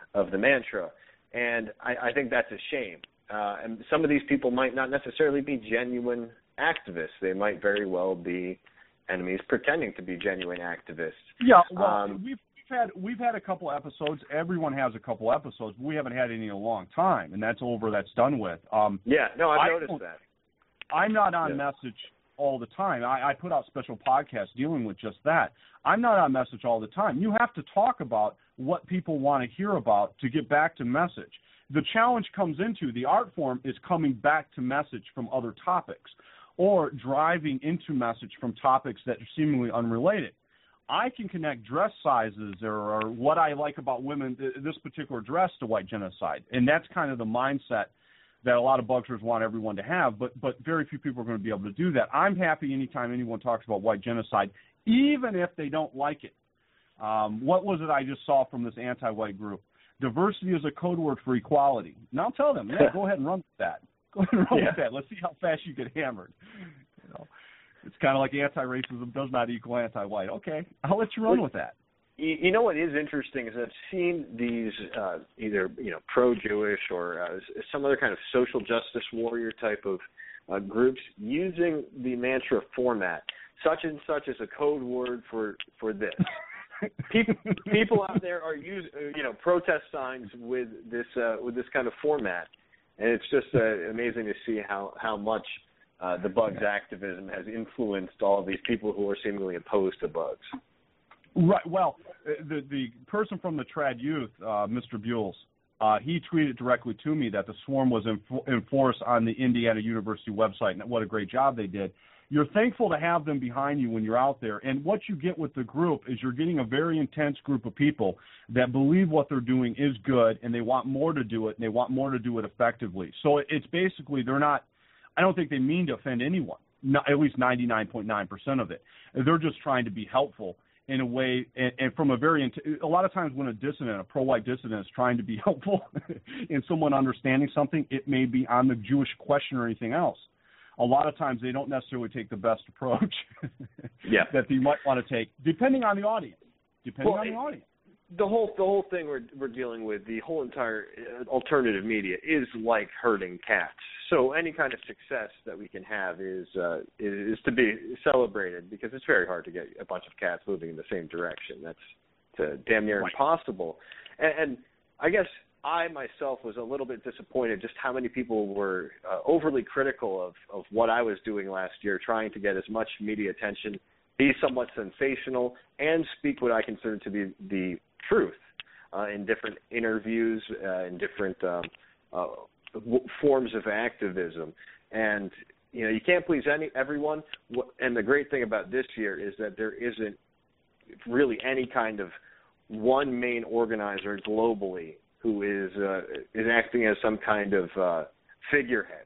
of the mantra. And I, I think that's a shame. Uh, and some of these people might not necessarily be genuine activists. They might very well be enemies pretending to be genuine activists. Yeah, well, um, we've, we've had we've had a couple episodes. Everyone has a couple episodes, but we haven't had any in a long time, and that's over. That's done with. Um, yeah, no, I've I noticed that. I'm not on yeah. message all the time. I, I put out special podcasts dealing with just that. I'm not on message all the time. You have to talk about what people want to hear about to get back to message. The challenge comes into the art form is coming back to message from other topics or driving into message from topics that are seemingly unrelated. I can connect dress sizes or, or what I like about women, this particular dress, to white genocide, and that's kind of the mindset that a lot of Bugsers want everyone to have, but but very few people are going to be able to do that. I'm happy anytime anyone talks about white genocide, even if they don't like it. Um, what was it I just saw from this anti-white group? Diversity is a code word for equality. Now tell them, yeah, go ahead and run with that. Go ahead and run yeah. with that. Let's see how fast you get hammered. You know, it's kind of like anti-racism does not equal anti-white. Okay, I'll let you run well, with that. You know what is interesting is I've seen these uh, either you know pro-Jewish or uh, some other kind of social justice warrior type of uh, groups using the mantra format. Such and such is a code word for for this. people, people out there are using you know protest signs with this uh, with this kind of format, and it's just uh, amazing to see how how much uh, the Bugs activism has influenced all of these people who are seemingly opposed to Bugs. Right. Well, the the person from the Trad Youth, uh, Mister Buells, uh, he tweeted directly to me that the swarm was in, in force on the Indiana University website, and what a great job they did. You're thankful to have them behind you when you're out there, and what you get with the group is you're getting a very intense group of people that believe what they're doing is good, and they want more to do it, and they want more to do it effectively. So it's basically they're not – I don't think they mean to offend anyone, not, at least ninety-nine point nine percent of it. They're just trying to be helpful in a way, and, and from a very, a lot of times when a dissident, a pro-white dissident is trying to be helpful in someone understanding something, it may be on the Jewish question or anything else. A lot of times they don't necessarily take the best approach yeah. that they might want to take, depending on the audience, depending well, on the audience. The whole the whole thing we're we're dealing with, the whole entire alternative media is like herding cats. So any kind of success that we can have is uh, is, is to be celebrated because it's very hard to get a bunch of cats moving in the same direction. That's uh, damn near right. impossible. And, and I guess I myself was a little bit disappointed just how many people were uh, overly critical of, of what I was doing last year, trying to get as much media attention, be somewhat sensational, and speak what I consider to be the truth uh, in different interviews, uh, in different um, uh, w- forms of activism. And, you know, you can't please any everyone. And the great thing about this year is that there isn't really any kind of one main organizer globally who is uh, is acting as some kind of uh, figurehead.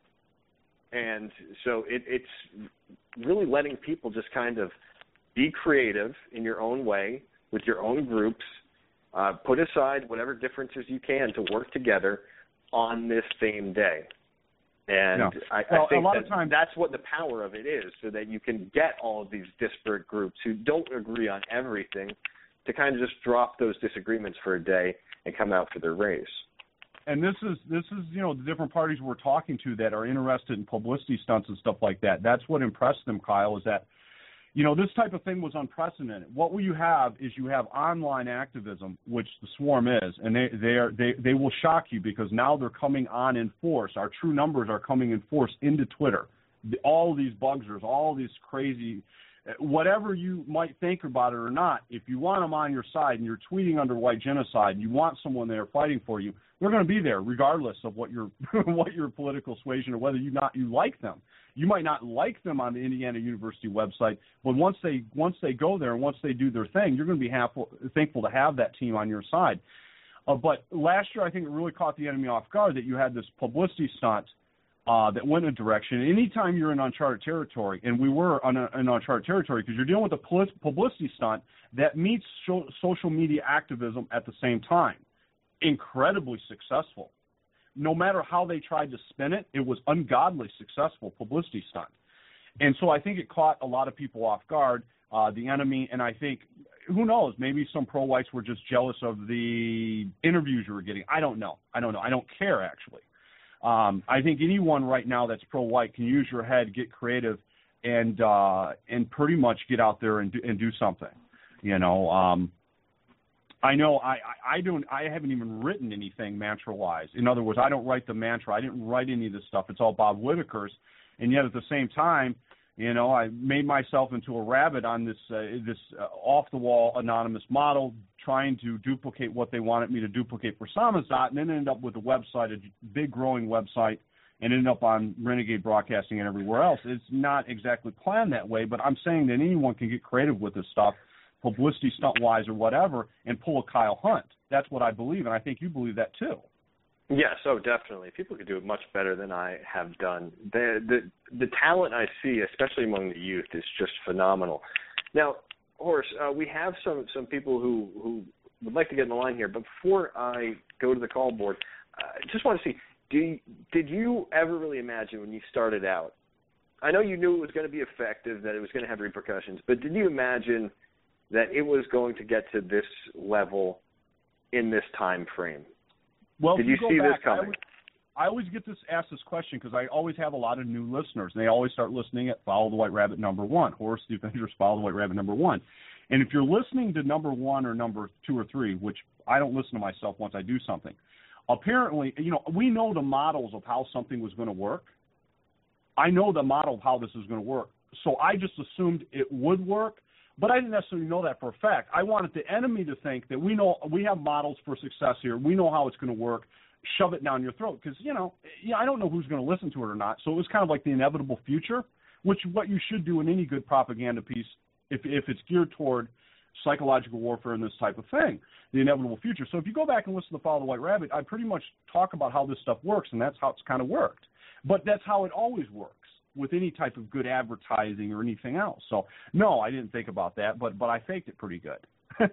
And so it, it's really letting people just kind of be creative in your own way with your own groups, uh, put aside whatever differences you can to work together on this same day. And yeah. I, well, I think a lot that of times, that's what the power of it is, so that you can get all of these disparate groups who don't agree on everything to kind of just drop those disagreements for a day and come out for their race. And this is, this is, you know, the different parties we're talking to that are interested in publicity stunts and stuff like that. That's what impressed them, Kyle, is that, you know, this type of thing was unprecedented. What you have is you have online activism, which the Swarm is, and they they are they, they will shock you because now they're coming on in force. Our true numbers are coming in force into Twitter. The, all these Bugsers, all these crazy, whatever you might think about it or not, if you want them on your side and you're tweeting under white genocide, and you want someone there fighting for you, they're going to be there regardless of what your what your political suasion or whether you not you like them. You might not like them on the Indiana University website, but once they once they go there and once they do their thing, you're going to be happy, thankful to have that team on your side. Uh, but last year, I think it really caught the enemy off guard that you had this publicity stunt uh, that went in a direction. Anytime you're in uncharted territory, and we were on a, in uncharted territory because you're dealing with a publicity stunt that meets so, social media activism at the same time. Incredibly successful. No matter how they tried to spin it, it was ungodly successful publicity stunt. And so I think it caught a lot of people off guard. uh, the enemy. And I think, who knows, maybe some pro-whites were just jealous of the interviews you were getting. I don't know. I don't know. I don't care, actually. Um, I think anyone right now that's pro-white can use your head, get creative, and uh, and pretty much get out there and do, and do something. You know, um, I know I, I, I don't I haven't even written anything mantra-wise. In other words, I don't write the mantra. I didn't write any of this stuff. It's all Bob Whitaker's. And yet at the same time, you know, I made myself into a rabbit on this uh, this uh, off-the-wall anonymous model, trying to duplicate what they wanted me to duplicate for Samizdat, and then ended up with a website, a big growing website, and ended up on Renegade Broadcasting and everywhere else. It's not exactly planned that way, but I'm saying that anyone can get creative with this stuff, publicity stunt-wise or whatever, and pull a Kyle Hunt. That's what I believe, and I think you believe that too. Yes, oh, definitely. People could do it much better than I have done. The the the talent I see, especially among the youth, is just phenomenal. Now, Horace, uh, we have some, some people who, who would like to get in the line here, but before I go to the call board, I uh, just want to see, do you, did you ever really imagine when you started out, I know you knew it was going to be effective, that it was going to have repercussions, but did you imagine that it was going to get to this level in this time frame? Well, did you, you see back, this coming? I always, I always get this asked this question because I always have a lot of new listeners, and they always start listening at Follow the White Rabbit number one, Horace the Avenger's Follow the White Rabbit number one. And if you're listening to number one or number two or three, which I don't listen to myself once I do something, apparently, you know, we know the models of how something was going to work. I know the model of how this is going to work. So I just assumed it would work, but I didn't necessarily know that for a fact. I wanted the enemy to think that we know we have models for success here. We know how it's going to work. Shove it down your throat because, you know, yeah, I don't know who's going to listen to it or not. So it was kind of like the inevitable future, which is what you should do in any good propaganda piece if if it's geared toward psychological warfare and this type of thing, the inevitable future. So if you go back and listen to Follow the White Rabbit, I pretty much talk about how this stuff works, and that's how it's kind of worked. But that's how it always works with any type of good advertising or anything else. So, no, I didn't think about that, but but I faked it pretty good.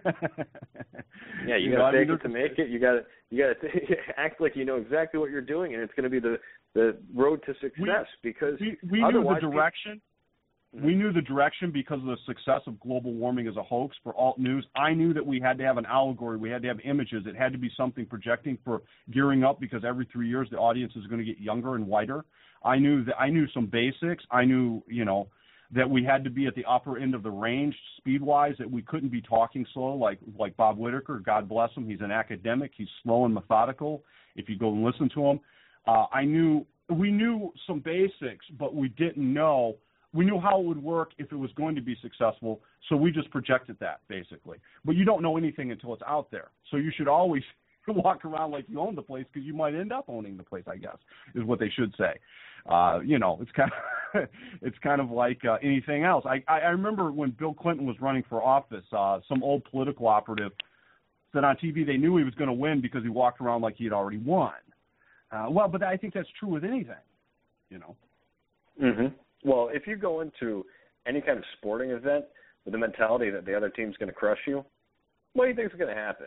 Yeah, you, you got to fake I mean, it to make it. You got to you got to act like you know exactly what you're doing, and it's going to be the, the road to success. We, because we, we knew the direction. People, we knew the direction because of the success of global warming as a hoax for alt news. I knew that we had to have an allegory. We had to have images. It had to be something projecting for gearing up because every three years the audience is going to get younger and whiter. I knew that I knew some basics. I knew, you know, that we had to be at the upper end of the range speed-wise, that we couldn't be talking slow like like Bob Whitaker. God bless him. He's an academic. He's slow and methodical if you go and listen to him. Uh, I knew we knew some basics, but we didn't know. We knew how it would work if it was going to be successful, so we just projected that, basically. But you don't know anything until it's out there. So you should always walk around like you own the place because you might end up owning the place, I guess, is what they should say. Uh, you know, it's kind of it's kind of like uh, anything else. I, I remember when Bill Clinton was running for office, uh, some old political operative said on T V they knew he was going to win because he walked around like he had already won. Uh, well, but I think that's true with anything, you know. Mm-hmm. Well, if you go into any kind of sporting event with the mentality that the other team's going to crush you, what do you think is going to happen?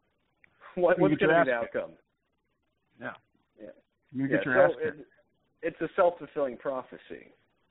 What, what's going to be the outcome? Yeah. Yeah. You yeah. get your so ass kicked. It, it's a self-fulfilling prophecy.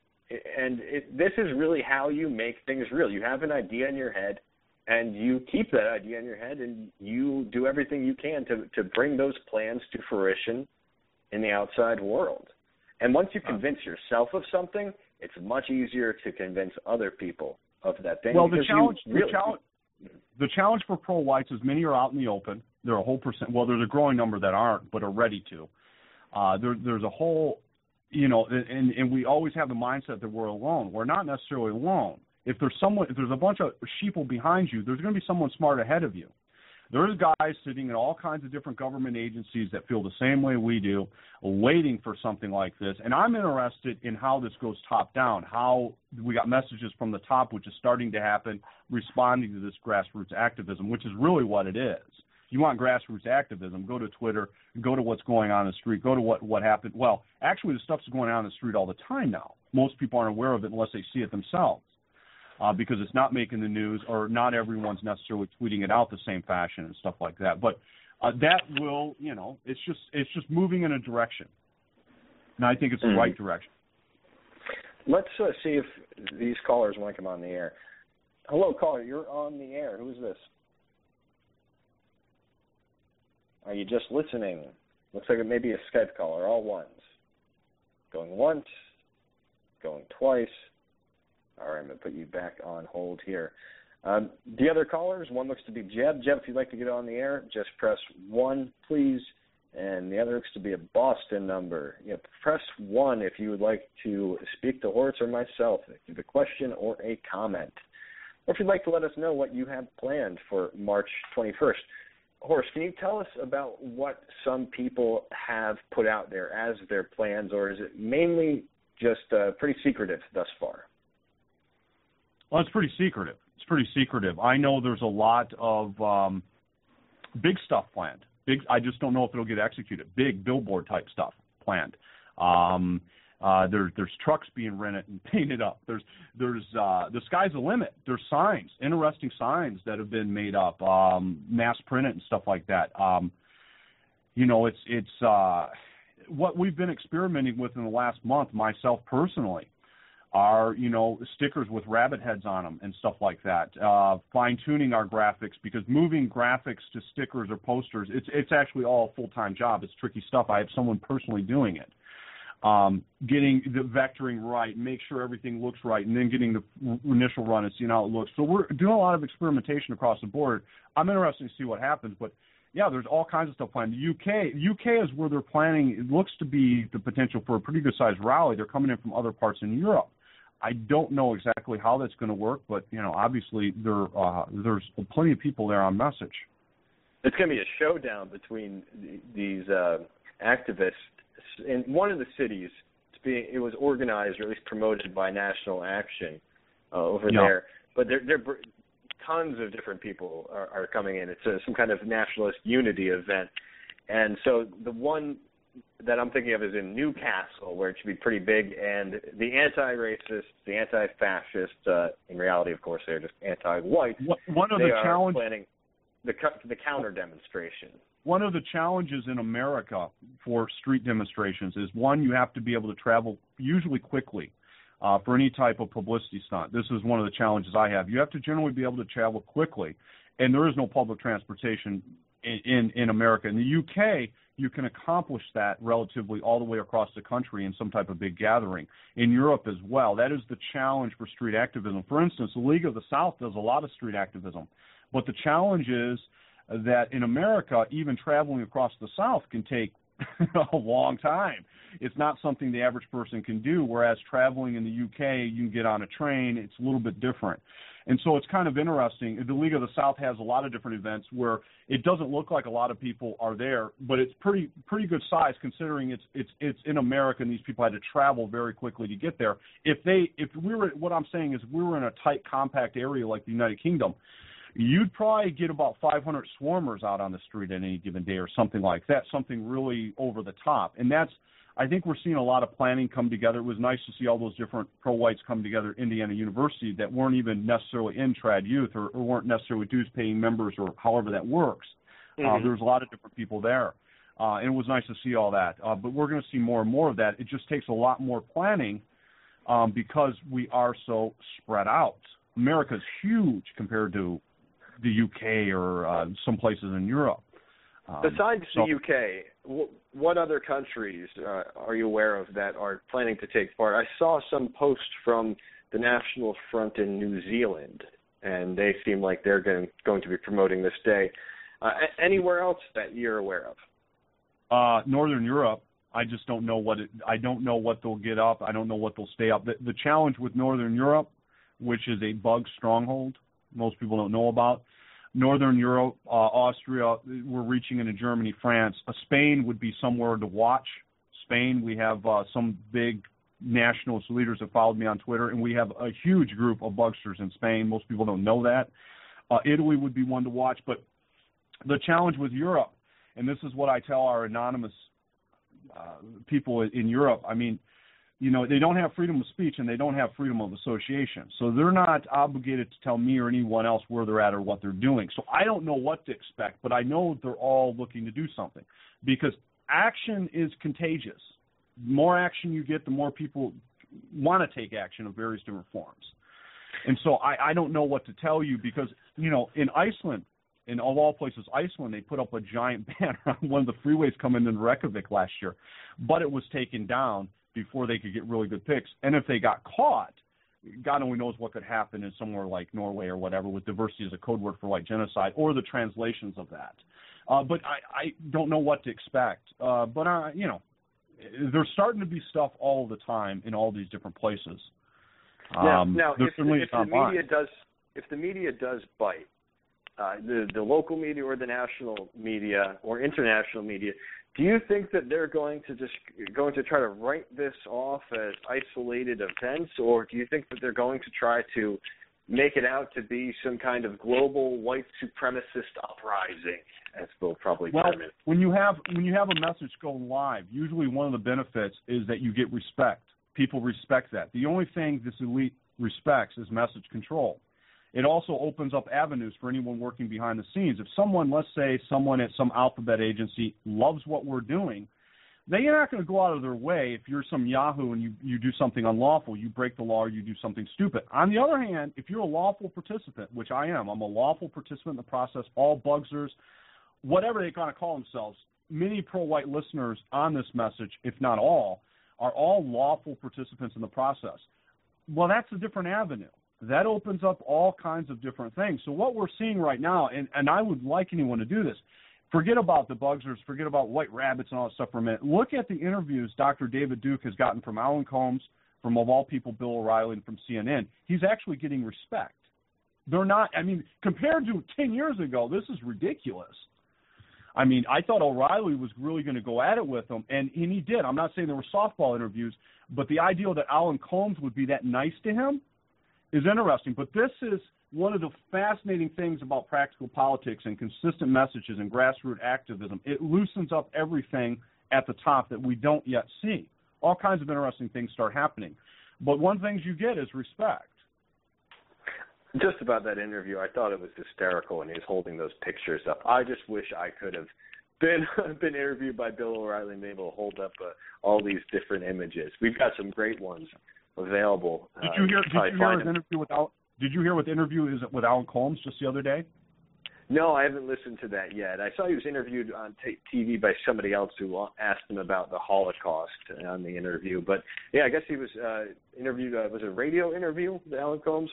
And it, this is really how you make things real. You have an idea in your head, and you keep that idea in your head, and you do everything you can to, to bring those plans to fruition in the outside world. And once you convince yourself of something, it's much easier to convince other people of that thing. Well, the challenge, really, the challenge, the challenge for pro-whites is many are out in the open. There are a whole percent. Well, there's a growing number that aren't, but are ready to. Uh, there, there's a whole, you know, and, and we always have the mindset that we're alone. We're not necessarily alone. If there's someone, if there's a bunch of sheeple behind you, there's going to be someone smart ahead of you. There's guys sitting in all kinds of different government agencies that feel the same way we do, waiting for something like this. And I'm interested in how this goes top down, how we got messages from the top, which is starting to happen, responding to this grassroots activism, which is really what it is. You want grassroots activism, go to Twitter, go to what's going on in the street, go to what, what happened. Well, actually, the stuff's going on in the street all the time now. Most people aren't aware of it unless they see it themselves. Uh, because it's not making the news, or not everyone's necessarily tweeting it out the same fashion and stuff like that. But uh, that will, you know, it's just it's just moving in a direction, and I think it's mm-hmm. the right direction. Let's uh, see if these callers want to come on the air. Hello, caller. You're on the air. Who's this? Are you just listening? Looks like it may be a Skype caller. All ones. Going once. Going twice. All right, I'm going to put you back on hold here. Um, the other callers, one looks to be Jeb. Jeb, if you'd like to get on the air, just press one, please. And the other looks to be a Boston number. You know, press one if you would like to speak to Horace or myself, if you have a question or a comment. Or if you'd like to let us know what you have planned for March twenty-first. Horace, can you tell us about what some people have put out there as their plans, or is it mainly just uh, pretty secretive thus far? Well, it's pretty secretive. It's pretty secretive. I know there's a lot of um, big stuff planned. Big. I just don't know if it'll get executed. Big billboard type stuff planned. Um, uh, there, there's trucks being rented and painted up. There's, there's uh, the sky's the limit. There's signs, interesting signs that have been made up, um, mass printed and stuff like that. Um, you know, it's it's uh, what we've been experimenting with in the last month. Myself personally, are, you know, stickers with rabbit heads on them and stuff like that, uh, fine-tuning our graphics, because moving graphics to stickers or posters, it's it's actually all a full-time job. It's tricky stuff. I have someone personally doing it. Um, getting the vectoring right, make sure everything looks right, and then getting the initial run and seeing how it looks. So we're doing a lot of experimentation across the board. I'm interested to see what happens, but yeah, there's all kinds of stuff planned. The U K, U K is where they're planning. It looks to be the potential for a pretty good-sized rally. They're coming in from other parts in Europe. I don't know exactly how that's going to work, but, you know, obviously there uh, there's plenty of people there on message. It's going to be a showdown between these uh, activists. In one of the cities, it's being, it was organized or at least promoted by National Action uh, over yeah. there. But there, there, tons of different people are, are coming in. It's a, some kind of nationalist unity event. And so the one that I'm thinking of is in Newcastle, where it should be pretty big, and the anti-racist, the anti-fascist, uh, in reality, of course, they're just anti-white. One of they the are challenge- planning the, the counter demonstration. One of the challenges in America for street demonstrations is, one, you have to be able to travel usually quickly uh, for any type of publicity stunt. This is one of the challenges I have. You have to generally be able to travel quickly, and there is no public transportation in, in, in America. In the U K, you can accomplish that relatively all the way across the country in some type of big gathering. In Europe as well, that is the challenge for street activism. For instance, the League of the South does a lot of street activism, but the challenge is that in America, even traveling across the South can take a long time. It's not something the average person can do, whereas traveling in the U K, you can get on a train. It's a little bit different. And so it's kind of interesting. The League of the South has a lot of different events where it doesn't look like a lot of people are there, but it's pretty pretty good size considering it's it's it's in America and these people had to travel very quickly to get there. If they if we were what I'm saying is if we were in a tight, compact area like the United Kingdom, you'd probably get about five hundred swarmers out on the street at any given day or something like that, something really over the top. And that's, I think we're seeing a lot of planning come together. It was nice to see all those different pro-whites come together at Indiana University that weren't even necessarily in trad youth or, or weren't necessarily dues-paying members or however that works. Mm-hmm. Uh, there was a lot of different people there. Uh, and it was nice to see all that. Uh, but we're going to see more and more of that. It just takes a lot more planning um, because we are so spread out. America's huge compared to the U K or uh, some places in Europe. Um, Besides so, the U K, w- what other countries uh, are you aware of that are planning to take part? I saw some posts from the National Front in New Zealand, and they seem like they're going, going to be promoting this day. Uh, anywhere else that you're aware of? Uh, Northern Europe. I just don't know what it, I don't know what they'll get up. I don't know what they'll stay up. The, the challenge with Northern Europe, which is a bug stronghold, most people don't know about. Northern Europe, uh, Austria, we're reaching into Germany, France. Uh, Spain would be somewhere to watch. Spain, we have uh, some big nationalist leaders that followed me on Twitter, and we have a huge group of bugsters in Spain. Most people don't know that. Uh, Italy would be one to watch. But the challenge with Europe, and this is what I tell our anonymous uh, people in Europe, I mean, you know, they don't have freedom of speech and they don't have freedom of association. So they're not obligated to tell me or anyone else where they're at or what they're doing. So I don't know what to expect, but I know they're all looking to do something because action is contagious. The more action you get, the more people want to take action of various different forms. And so I, I don't know what to tell you because, you know, in Iceland, in of all places, Iceland, they put up a giant banner on one of the freeways coming into Reykjavik last year, but it was taken down before they could get really good pics. And if they got caught, God only knows what could happen in somewhere like Norway or whatever with diversity as a code word for white genocide or the translations of that. Uh, but I, I don't know what to expect. Uh, but, uh, you know, there's starting to be stuff all the time in all these different places. Now, um, now if, the, if the online. media does if the media does bite, uh, the the local media or the national media or international media, do you think that they're going to just going to try to write this off as isolated events, or do you think that they're going to try to make it out to be some kind of global white supremacist uprising, as they'll probably well, term it? when you have when you have a message go live, usually one of the benefits is that you get respect. People respect that. The only thing this elite respects is message control. It also opens up avenues for anyone working behind the scenes. If someone, let's say someone at some alphabet agency loves what we're doing, they're not going to go out of their way if you're some Yahoo and you, you do something unlawful, you break the law or you do something stupid. On the other hand, if you're a lawful participant, which I am, I'm a lawful participant in the process, all Bugsers, whatever they kind of call themselves, many pro-white listeners on this message, if not all, are all lawful participants in the process. Well, that's a different avenue. That opens up all kinds of different things. So what we're seeing right now, and, and I would like anyone to do this, forget about the Bugsers, forget about white rabbits and all that stuff for a minute. Look at the interviews Doctor David Duke has gotten from Alan Colmes, from, of all people, Bill O'Reilly, and from C N N. He's actually getting respect. They're not, I mean, compared to ten years ago, this is ridiculous. I mean, I thought O'Reilly was really going to go at it with him, and, and he did. I'm not saying there were softball interviews, but the idea that Alan Colmes would be that nice to him is interesting. But this is one of the fascinating things about practical politics and consistent messages and grassroots activism. It loosens up everything at the top that we don't yet see. All kinds of interesting things start happening. But one thing you get is respect. Just about that interview, I thought it was hysterical when he was holding those pictures up. I just wish I could have been been interviewed by Bill O'Reilly and been able to hold up uh, all these different images. We've got some great ones available. Did you hear? Uh, did you hear his interview with Al, Did you hear what the interview is with Alan Colmes just the other day? No, I haven't listened to that yet. I saw he was interviewed on t- T V by somebody else who asked him about the Holocaust on the interview. But yeah, I guess he was uh, interviewed. Uh, was it a radio interview with Alan Colmes?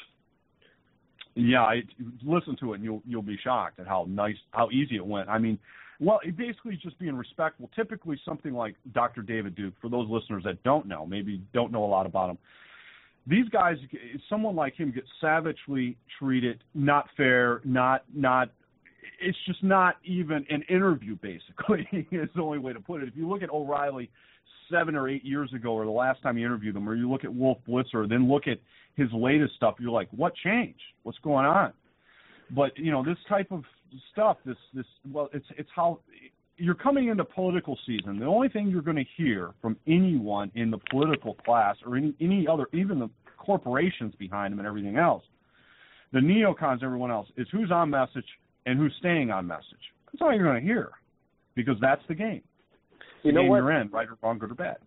Yeah, I, listen to it and you'll you'll be shocked at how nice, how easy it went. I mean, well, it basically just being respectful. Typically, something like Doctor David Duke, for those listeners that don't know, maybe don't know a lot about him, these guys, someone like him gets savagely treated, not fair, not not. It's just not even an interview. Basically, is the only way to put it. If you look at O'Reilly seven or eight years ago, or the last time you interviewed him, or you look at Wolf Blitzer, then look at his latest stuff, you're like, what changed? What's going on? But, you know, this type of stuff, this, this well, it's it's how you're coming into political season. The only thing you're going to hear from anyone in the political class or any, any other, even the corporations behind them and everything else, the neocons, everyone else, is who's on message and who's staying on message. That's all you're going to hear because that's the game. You know game what? You're in, right or wrong, good or bad.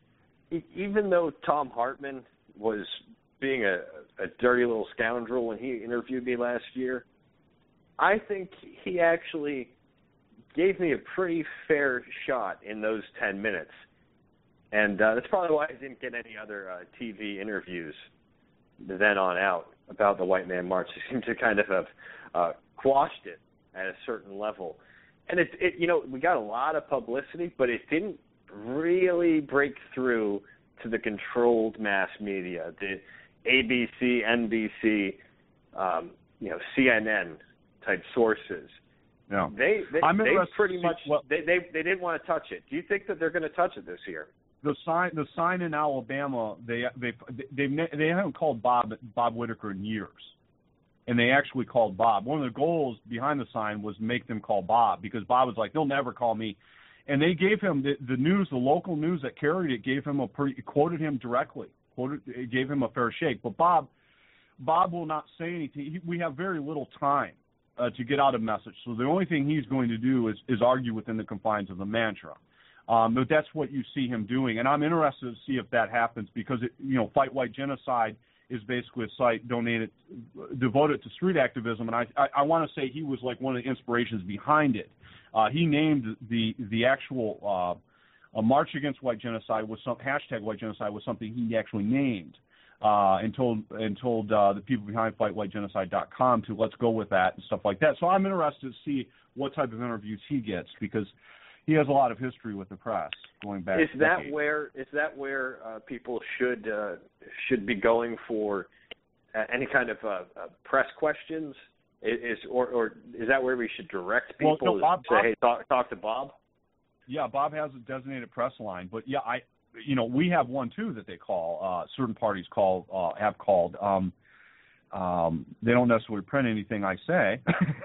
Even though Tom Hartman was being a, a dirty little scoundrel when he interviewed me last year, I think he actually gave me a pretty fair shot in those ten minutes. And uh, that's probably why I didn't get any other uh, T V interviews then on out about the White Man March. They seemed to kind of have uh, quashed it at a certain level. And, it, it, you know, we got a lot of publicity, but it didn't really break through to the controlled mass media, the A B C, N B C, um, you know, C N N type sources. Yeah. They they, I'm they pretty see, much well, they, they they didn't want to touch it. Do you think that they're going to touch it this year? The sign, the sign in Alabama, they they they they haven't called Bob Bob Whitaker in years, and they actually called Bob. One of the goals behind the sign was make them call Bob because Bob was like, they'll never call me, and they gave him the, the news, the local news that carried it, gave him a pretty, quoted him directly, quoted, gave him a fair shake. But Bob, Bob will not say anything. He, we have very little time uh, to get out a message, so the only thing he's going to do is is argue within the confines of the mantra. Um, but that's what you see him doing, and I'm interested to see if that happens because, it, you know, Fight White Genocide is basically a site donated, devoted to street activism, and I I, I want to say he was like one of the inspirations behind it. Uh, he named the the actual uh, a March Against White Genocide was some hashtag White Genocide was something he actually named. Uh, and told and told uh, the people behind fight white genocide dot com to let's go with that and stuff like that. So I'm interested to see what type of interviews he gets, because he has a lot of history with the press going back. Is that decades. where is that where uh, people should uh, should be going for uh, any kind of uh, uh, press questions? Is or, or is that where we should direct people? Well, no, Bob, say, Bob, hey, talk talk to Bob. Yeah, Bob has a designated press line, but yeah, I. You know, we have one too that they call. Uh, certain parties call uh, have called. Um, um, they don't necessarily print anything I say,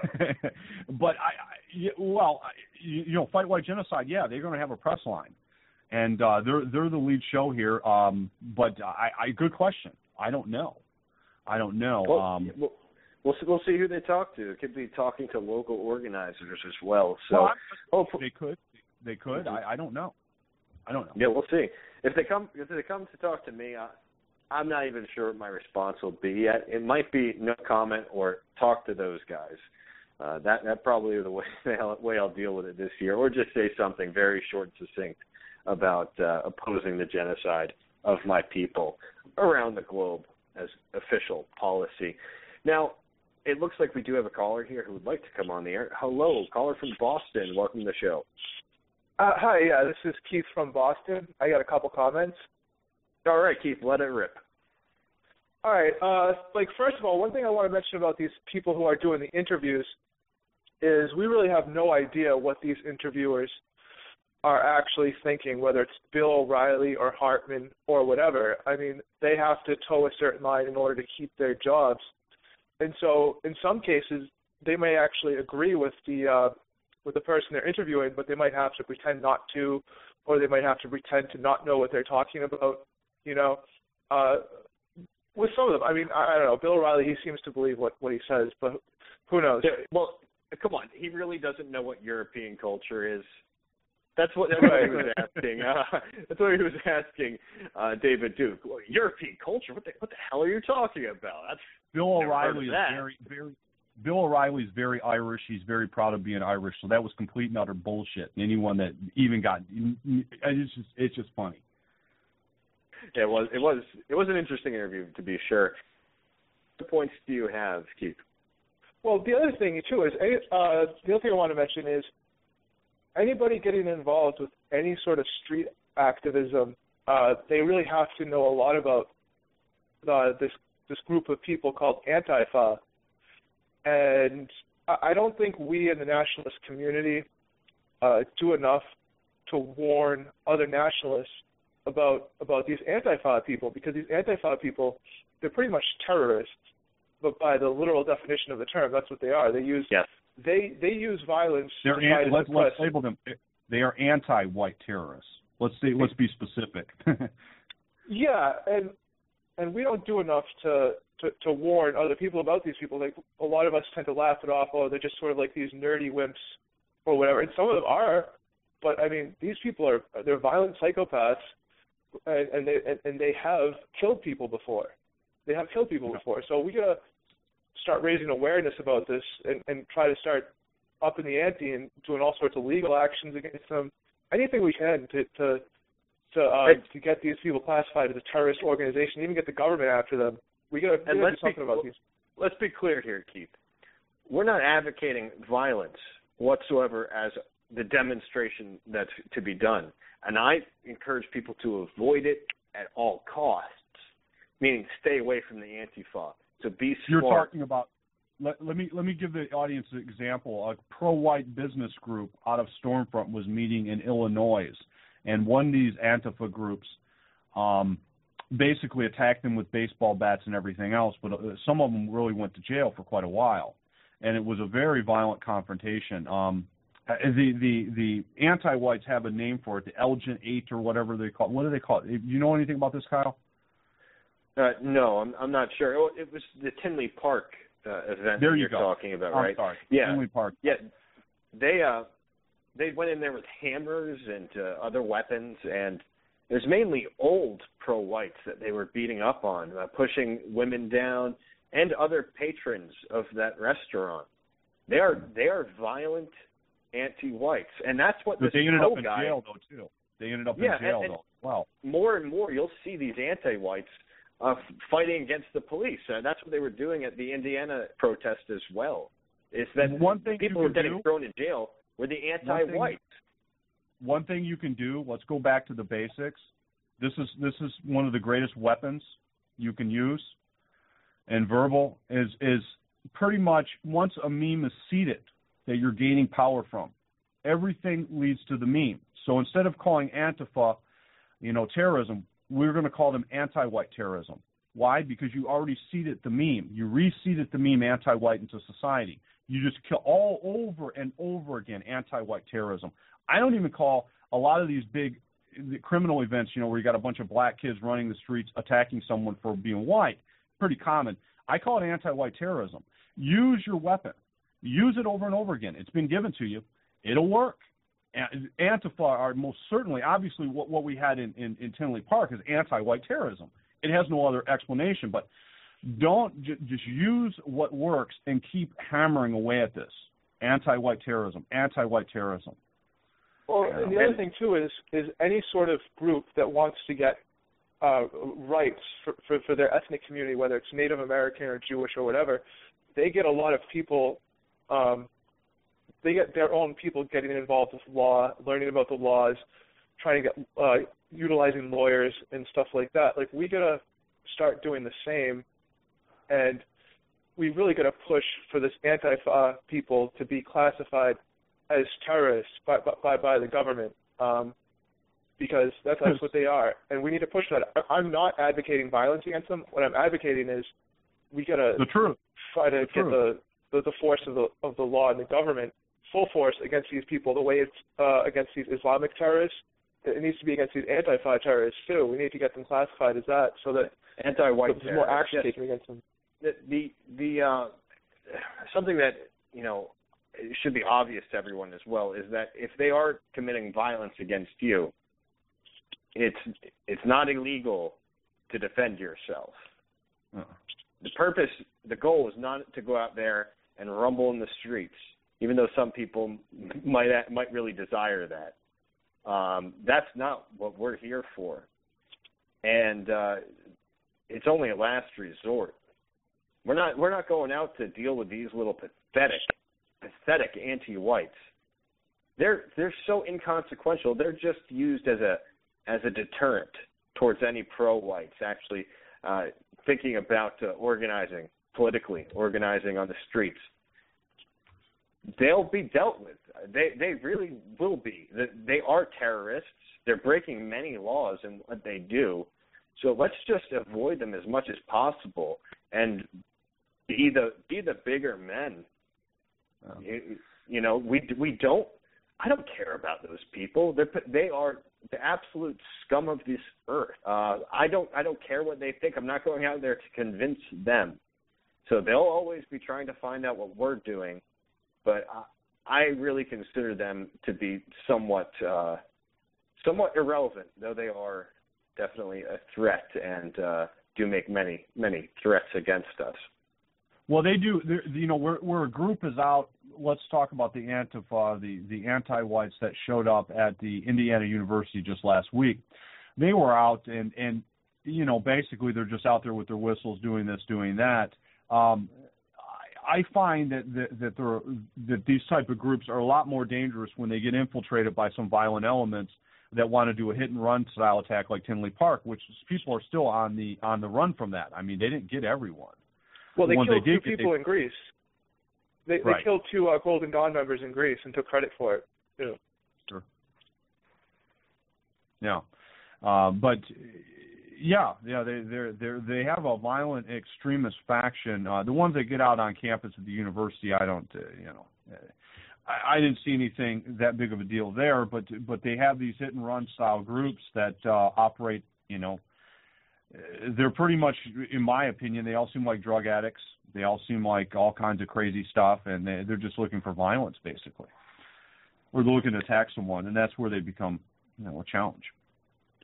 but I, I well, I, you, you know, Fight White Genocide. Yeah, they're going to have a press line, and uh, they're they're the lead show here. Um, but I, I, good question. I don't know. I don't know. Well, um, we'll, we'll see, we'll see who they talk to. It could be talking to local organizers as well. So, well, hopefully they could. They could. Mm-hmm. I, I don't know. I don't know. Yeah, we'll see. If they come, if they come to talk to me, I, I'm not even sure what my response will be yet. It might be no comment or talk to those guys. Uh, that that probably is the way way I'll deal with it this year, or just say something very short and succinct about uh, opposing the genocide of my people around the globe as official policy. Now, it looks like we do have a caller here who would like to come on the air. Hello, caller from Boston. Welcome to the show. Uh, hi, yeah, this is Keith from Boston. I got a couple comments. All right, Keith, let it rip. All right, uh, like, first of all, one thing I want to mention about these people who are doing the interviews is we really have no idea what these interviewers are actually thinking, whether it's Bill O'Reilly or Hartman or whatever. I mean, they have to toe a certain line in order to keep their jobs. And so in some cases, they may actually agree with the uh, with the person they're interviewing, but they might have to pretend not to, or they might have to pretend to not know what they're talking about, you know. Uh, with some of them, I mean, I, I don't know, Bill O'Reilly, he seems to believe what, what he says, but who knows? Yeah, well, come on, he really doesn't know what European culture is. That's what, that's what he was asking. Uh, that's what he was asking uh, David Duke. Well, European culture? What the, what the hell are you talking about? That's Bill O'Reilly is very, very... Bill O'Reilly is very Irish. He's very proud of being Irish. So that was complete and utter bullshit. And anyone that even got it's just it's just funny. Yeah, it was it was it was an interesting interview, to be sure. What points do you have, Keith? Well, the other thing too is uh, the other thing I want to mention is anybody getting involved with any sort of street activism, uh, they really have to know a lot about uh, this this group of people called Antifa. And I don't think we in the nationalist community uh, do enough to warn other nationalists about about these Antifa people, because these Antifa people, they're pretty much terrorists, but by the literal definition of the term, that's what they are. They use yes. they they use violence. They're to try an, to let's, suppress. let's label them. They are anti-white terrorists. Let's see. Let's be specific. Yeah, and and we don't do enough to. To, to warn other people about these people. Like, a lot of us tend to laugh it off, oh, they're just sort of like these nerdy wimps or whatever, and some of them are, but I mean, these people are, they're violent psychopaths, and, and they and, and they have killed people before. They have killed people before, so we gotta start raising awareness about this and, and try to start upping the ante and doing all sorts of legal actions against them, anything we can to to to, uh, to get these people classified as a terrorist organization, even get the government after them. We got to do something about these. Let's be clear here, Keith. We're not advocating violence whatsoever as the demonstration that's to be done. And I encourage people to avoid it at all costs, meaning stay away from the Antifa. So be smart. You're talking about, let, let me let me give the audience an example. A pro-white business group out of Stormfront was meeting in Illinois, and one of these Antifa groups um, basically attacked them with baseball bats and everything else, but some of them really went to jail for quite a while, and it was a very violent confrontation. Um, the the the anti-whites have a name for it, the Elgin Eight or whatever they call it. What do they call it? Do you know anything about this, Kyle? Uh, no, I'm I'm not sure. Oh, it was the Tinley Park uh, event there that you you're go. talking about, I'm right? Sorry. Yeah, Tinley Park. Yeah, they uh they went in there with hammers and uh, other weapons, and there's mainly old pro-whites that they were beating up on, uh, pushing women down, and other patrons of that restaurant. They are they are violent anti-whites, and that's what but this they ended pro up in guy, jail though too. They ended up yeah, in jail and, and though. Wow. More and more, you'll see these anti-whites uh, fighting against the police. Uh, that's what they were doing at the Indiana protest as well. Is that one thing people you were can getting do, thrown in jail were the anti-whites. One thing you can do, let's go back to the basics. This is this is one of the greatest weapons you can use, and verbal is is pretty much once a meme is seeded that you're gaining power from, everything leads to the meme. So instead of calling Antifa, you know, terrorism, we're going to call them anti-white terrorism. Why? Because you already seeded the meme. You reseeded the meme anti-white into society. You just kill all over and over again anti-white terrorism. I don't even call a lot of these big criminal events, you know, where you got a bunch of black kids running the streets attacking someone for being white, pretty common. I call it anti-white terrorism. Use your weapon. Use it over and over again. It's been given to you. It'll work. Antifa are most certainly, obviously, what, what we had in, in, in Tinley Park is anti-white terrorism. It has no other explanation, but don't j- just use what works and keep hammering away at this. Anti-white terrorism, anti-white terrorism. Well, and the other thing, too, is is any sort of group that wants to get uh, rights for, for, for their ethnic community, whether it's Native American or Jewish or whatever, they get a lot of people, um, they get their own people getting involved with law, learning about the laws, trying to get, uh, utilizing lawyers and stuff like that. Like, we got to start doing the same, and we really got to push for this Antifa people to be classified as terrorists by by, by the government, um, because that's, that's what they are, and we need to push that. I'm not advocating violence against them. What I'm advocating is we gotta the truth. try to the get truth. the, the the force of the of the law and the government, full force against these people. The way it's uh, against these Islamic terrorists, it needs to be against these anti-Fa terrorists too. We need to get them classified as that, so that anti-white there's more action yes. taken against them. The the, the uh, something that you know. It should be obvious to everyone as well is that if they are committing violence against you, it's it's not illegal to defend yourself. Uh-uh. The purpose, the goal is not to go out there and rumble in the streets, even though some people might might really desire that. Um, that's not what we're here for, and uh, it's only a last resort. We're not we're not going out to deal with these little pathetic. pathetic anti-whites. They're they're so inconsequential. They're just used as a as a deterrent towards any pro-whites actually uh, thinking about uh, organizing politically, organizing on the streets. They'll be dealt with. They they really will be. They are terrorists. They're breaking many laws in what they do. So let's just avoid them as much as possible and be the be the bigger men. Um, you, you know, we we don't. I don't care about those people. They're, they are the absolute scum of this earth. Uh, I don't. I don't care what they think. I'm not going out there to convince them. So they'll always be trying to find out what we're doing. But I, I really consider them to be somewhat, uh, somewhat irrelevant, though they are definitely a threat and uh, do make many, many threats against us. Well, they do. You know, where where a group is out. Let's talk about the Antifa, the the anti-whites that showed up at the Indiana University just last week. They were out, and and you know, basically they're just out there with their whistles, doing this, doing that. Um, I, I find that that that, there, that these type of groups are a lot more dangerous when they get infiltrated by some violent elements that want to do a hit and run style attack like Tinley Park, which people are still on the on the run from that. I mean, they didn't get everyone. Well, they the killed they two did get, people they, in Greece. They, right. they killed two uh, Golden Dawn members in Greece and took credit for it, too. Sure. Yeah. Uh, but, yeah, yeah, they they they they have a violent extremist faction. Uh, the ones that get out on campus at the university, I don't, uh, you know, I, I didn't see anything that big of a deal there, but but they have these hit and run style groups that uh, operate, you know, they're pretty much, in my opinion, they all seem like drug addicts. They all seem like all kinds of crazy stuff, and they, they're just looking for violence, basically. Or they're looking to attack someone, and that's where they become, you know, a challenge.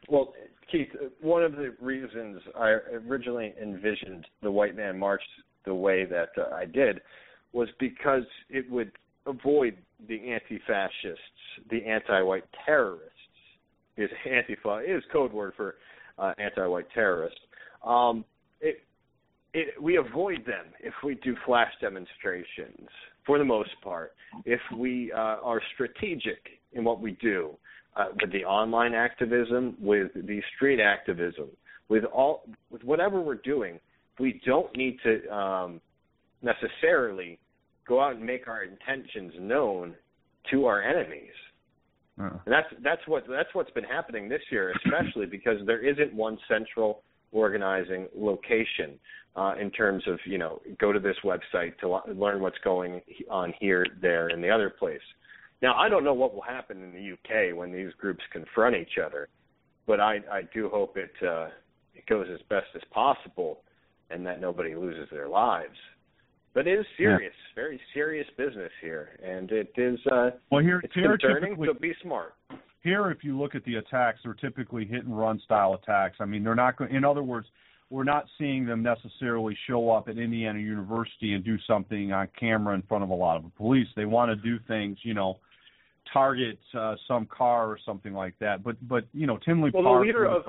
Well, Keith, one of the reasons I originally envisioned the White Man March the way that uh, I did was because it would avoid the anti-fascists, the anti-white terrorists. Is Antifa is code word for uh, anti-white terrorists. Um, it, it, we avoid them if we do flash demonstrations, for the most part. If we uh, are strategic in what we do, uh, with the online activism, with the street activism, with all, with whatever we're doing, we don't need to um, necessarily go out and make our intentions known to our enemies. Uh. And that's that's what that's what's been happening this year, especially because there isn't one central organizing location uh, in terms of, you know, go to this website to lo- learn what's going on here, there, and the other place. Now, I don't know what will happen in the U K when these groups confront each other, but I, I do hope it uh, it goes as best as possible and that nobody loses their lives. But it is serious, yeah. very serious business here, and it is uh, well, here, it's here concerning, so be smart. Here, if you look at the attacks, they're typically hit-and-run style attacks. I mean, they're not – in other words, we're not seeing them necessarily show up at Indiana University and do something on camera in front of a lot of the police. They want to do things, you know, target uh, some car or something like that. But, but you know, Tinley well, Park – the leader of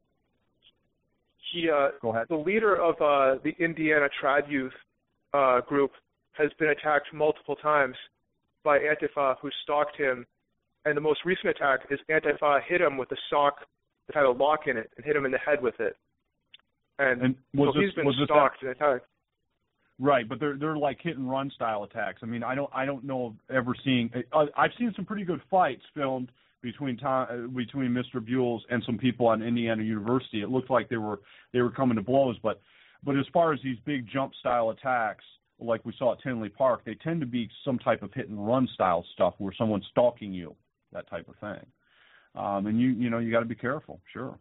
he, uh, Go ahead. The leader of uh, the Indiana Trad Youth uh, group has been attacked multiple times by Antifa, who stalked him. And the most recent attack is Antifa hit him with a sock that had a lock in it and hit him in the head with it. And, and was so this, he's been was stalked this and attacked. Right, but they're they're like hit and run style attacks. I mean, I don't I don't know of ever seeing. Uh, I've seen some pretty good fights filmed between Tom, uh, between Mister Buells and some people on Indiana University. It looked like they were they were coming to blows, but but as far as these big jump style attacks, like we saw at Tinley Park, they tend to be some type of hit and run style stuff where someone's stalking you, that type of thing. Um, and you you know you got to be careful, sure.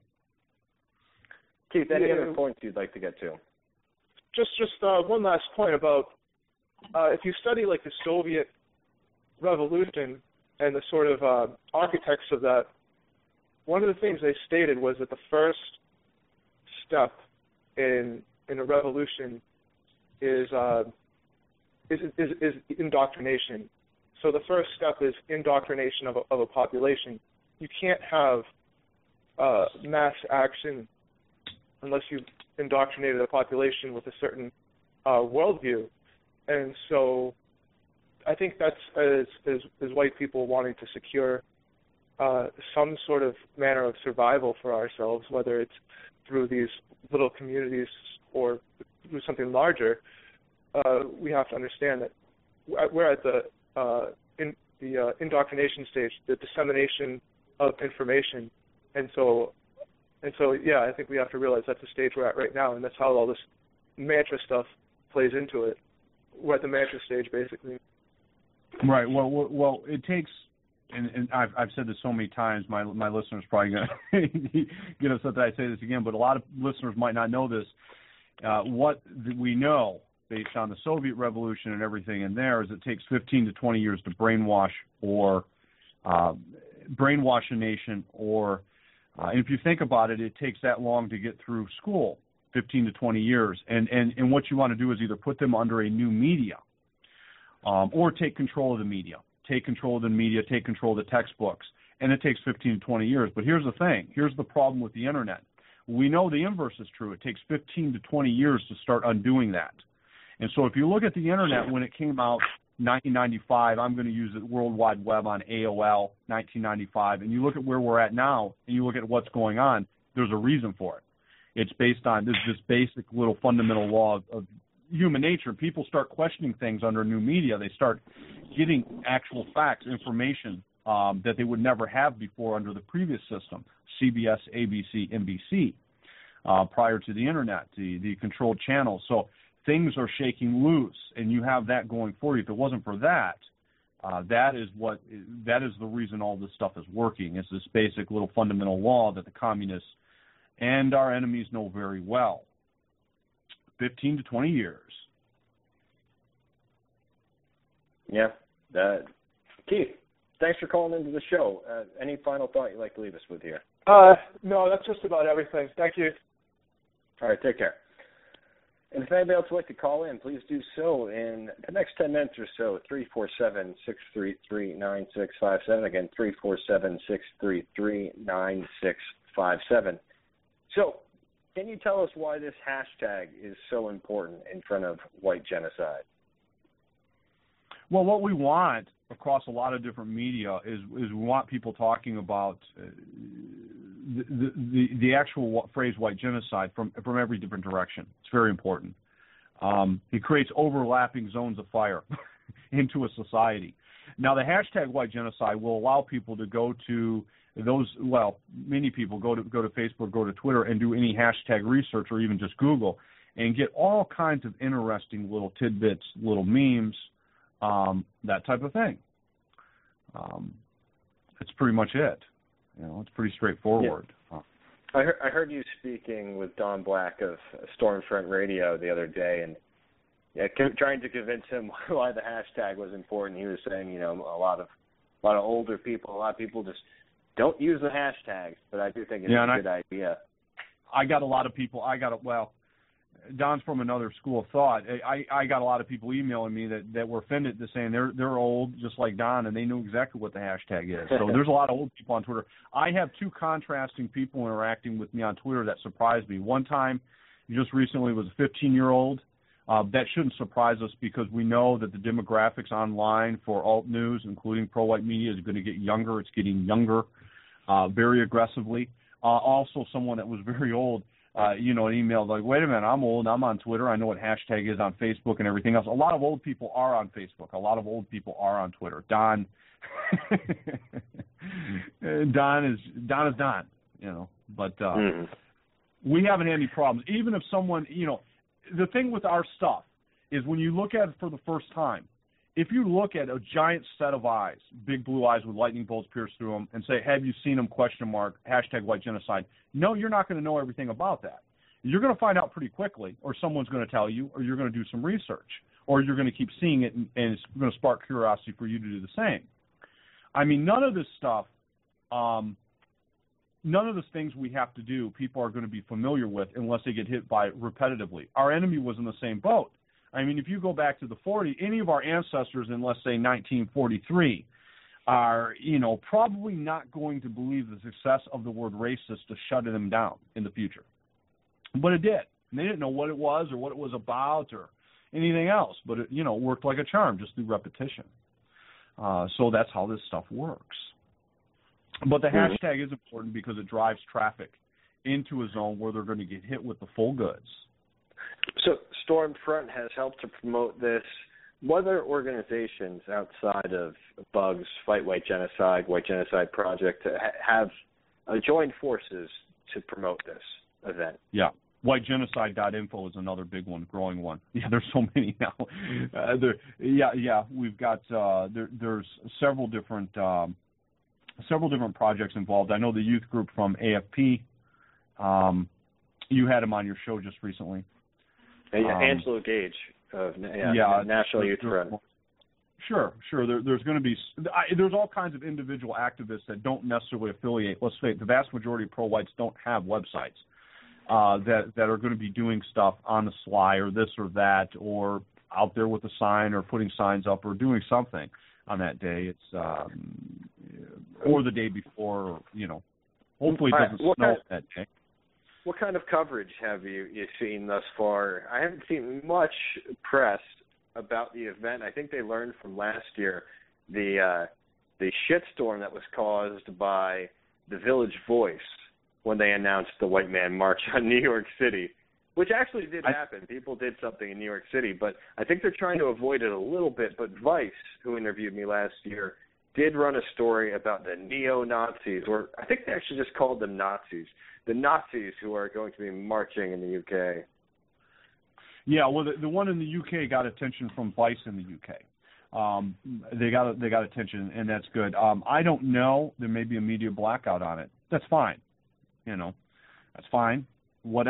Keith, any yeah. other points you'd like to get to? Just just uh, one last point about uh, if you study like the Soviet Revolution and the sort of uh, architects of that, one of the things they stated was that the first step in in a revolution is uh, is, is is indoctrination. So the first step is indoctrination of a, of a population. You can't have uh, mass action unless you've indoctrinated a population with a certain uh, worldview. And so I think that's as, as, as white people wanting to secure uh, some sort of manner of survival for ourselves, whether it's through these little communities or through something larger, uh, we have to understand that we're at the uh, in the uh, indoctrination stage, the dissemination of information. And so And so, yeah, I think we have to realize that's the stage we're at right now, and that's how all this mantra stuff plays into it. We're at the mantra stage, basically. Right. Well, well, well it takes, and, and I've, I've said this so many times, my my listeners probably going to get upset that I say this again, but a lot of listeners might not know this. Uh, what we know, based on the Soviet Revolution and everything in there, is it takes fifteen to twenty years to brainwash or uh, brainwash a nation or Uh, and if you think about it, it takes that long to get through school, fifteen to twenty years. And, and, and what you want to do is either put them under a new media um, or take control of the media. Take control of the media, take control of the textbooks. And it takes fifteen to twenty years. But here's the thing. Here's the problem with the Internet. We know the inverse is true. It takes fifteen to twenty years to start undoing that. And so if you look at the Internet when it came out, nineteen ninety-five, I'm going to use the World Wide Web on A O L, nineteen ninety-five, and you look at where we're at now, and you look at what's going on, there's a reason for it. It's based on this, this basic little fundamental law of, of human nature. People start questioning things under new media. They start getting actual facts, information um, that they would never have before under the previous system, C B S, A B C, N B C, uh, prior to the Internet, the, the controlled channels. So things are shaking loose, and you have that going for you. If it wasn't for that, uh, that is what that is the reason all this stuff is working. It's this basic little fundamental law that the communists and our enemies know very well. Fifteen to twenty years. Yeah. Uh, Keith, thanks for calling into the show. Uh, any final thought you'd like to leave us with here? Uh, no, that's just about everything. Thank you. All right, take care. And if anybody else would like to call in, please do so in the next ten minutes or so, three four seven, six three three, nine six five seven. Again, three four seven, six three three, nine six five seven. So, can you tell us why this hashtag is so important in front of white genocide? Well, what we want across a lot of different media is is we want people talking about uh, the, the the actual phrase white genocide from from every different direction. It's very important. Um, it creates overlapping zones of fire into a society. Now, the hashtag white genocide will allow people to go to those, well, many people go to go to Facebook, go to Twitter, and do any hashtag research or even just Google and get all kinds of interesting little tidbits, little memes, um, that type of thing. Um, that's pretty much it. You know, it's pretty straightforward. Yeah. I, heard, I heard you speaking with Don Black of Stormfront Radio the other day, and yeah, trying to convince him why the hashtag was important. He was saying, you know, a lot of a lot of older people, a lot of people just don't use the hashtags, but I do think it's yeah, a good I, idea. I got a lot of people. I got a, well, Don's from another school of thought. I, I got a lot of people emailing me that, that were offended to saying they're they're old, just like Don, and they knew exactly what the hashtag is. So there's a lot of old people on Twitter. I have two contrasting people interacting with me on Twitter that surprised me. One time, just recently, was a fifteen-year-old. Uh, that shouldn't surprise us because we know that the demographics online for alt news, including pro-white media, is going to get younger. It's getting younger uh, very aggressively. Uh, also, someone that was very old, uh, you know, an email like, wait a minute, I'm old. I'm on Twitter. I know what hashtag is on Facebook and everything else. A lot of old people are on Facebook. A lot of old people are on Twitter. Don, Don is Don is Don, you know. But uh, mm. we haven't had any problems. Even if someone, you know, the thing with our stuff is when you look at it for the first time, if you look at a giant set of eyes, big blue eyes with lightning bolts pierced through them, and say, have you seen them, question mark, hashtag white genocide, no, you're not going to know everything about that. You're going to find out pretty quickly, or someone's going to tell you, or you're going to do some research, or you're going to keep seeing it, and, and it's going to spark curiosity for you to do the same. I mean, none of this stuff, um, none of the things we have to do, people are going to be familiar with unless they get hit by it repetitively. Our enemy was in the same boat. I mean, if you go back to the forties, any of our ancestors in, let's say, nineteen forty-three are, you know, probably not going to believe the success of the word racist to shut them down in the future. But it did. And they didn't know what it was or what it was about or anything else. But, it, you know, worked like a charm just through repetition. Uh, so that's how this stuff works. But the hashtag is important because it drives traffic into a zone where they're going to get hit with the full goods. So Stormfront has helped to promote this. What other organizations outside of Bugs, Fight White Genocide, White Genocide Project have uh, joined forces to promote this event? Yeah. white genocide dot info is another big one, growing one. Yeah, there's so many now. Uh, there, yeah, yeah, we've got uh, there, there's several different um, several different projects involved. I know the youth group from A F P. Um, you had him on your show just recently. Um, Angelo Gage of yeah, yeah, National Youth Front. Sure, sure. There, there's going to be I, there's all kinds of individual activists that don't necessarily affiliate. Let's say the vast majority of pro-whites don't have websites uh, that that are going to be doing stuff on the sly or this or that or out there with a sign or putting signs up or doing something on that day. It's um, or the day before, or, you know. Hopefully it doesn't right, snow kind of, that day. What kind of coverage have you, you seen thus far? I haven't seen much press about the event. I think they learned from last year the uh, the shitstorm that was caused by the Village Voice when they announced the White Man March on New York City, which actually did I, happen. People did something in New York City, but I think they're trying to avoid it a little bit. But Vice, who interviewed me last year, did run a story about the neo-Nazis, or I think they actually just called them Nazis, the Nazis who are going to be marching in the U K. Yeah, well, the, the one in the U K got attention from Vice in the U K. Um, they got they got attention, and that's good. Um, I don't know. There may be a media blackout on it. That's fine. You know, that's fine. Whatever.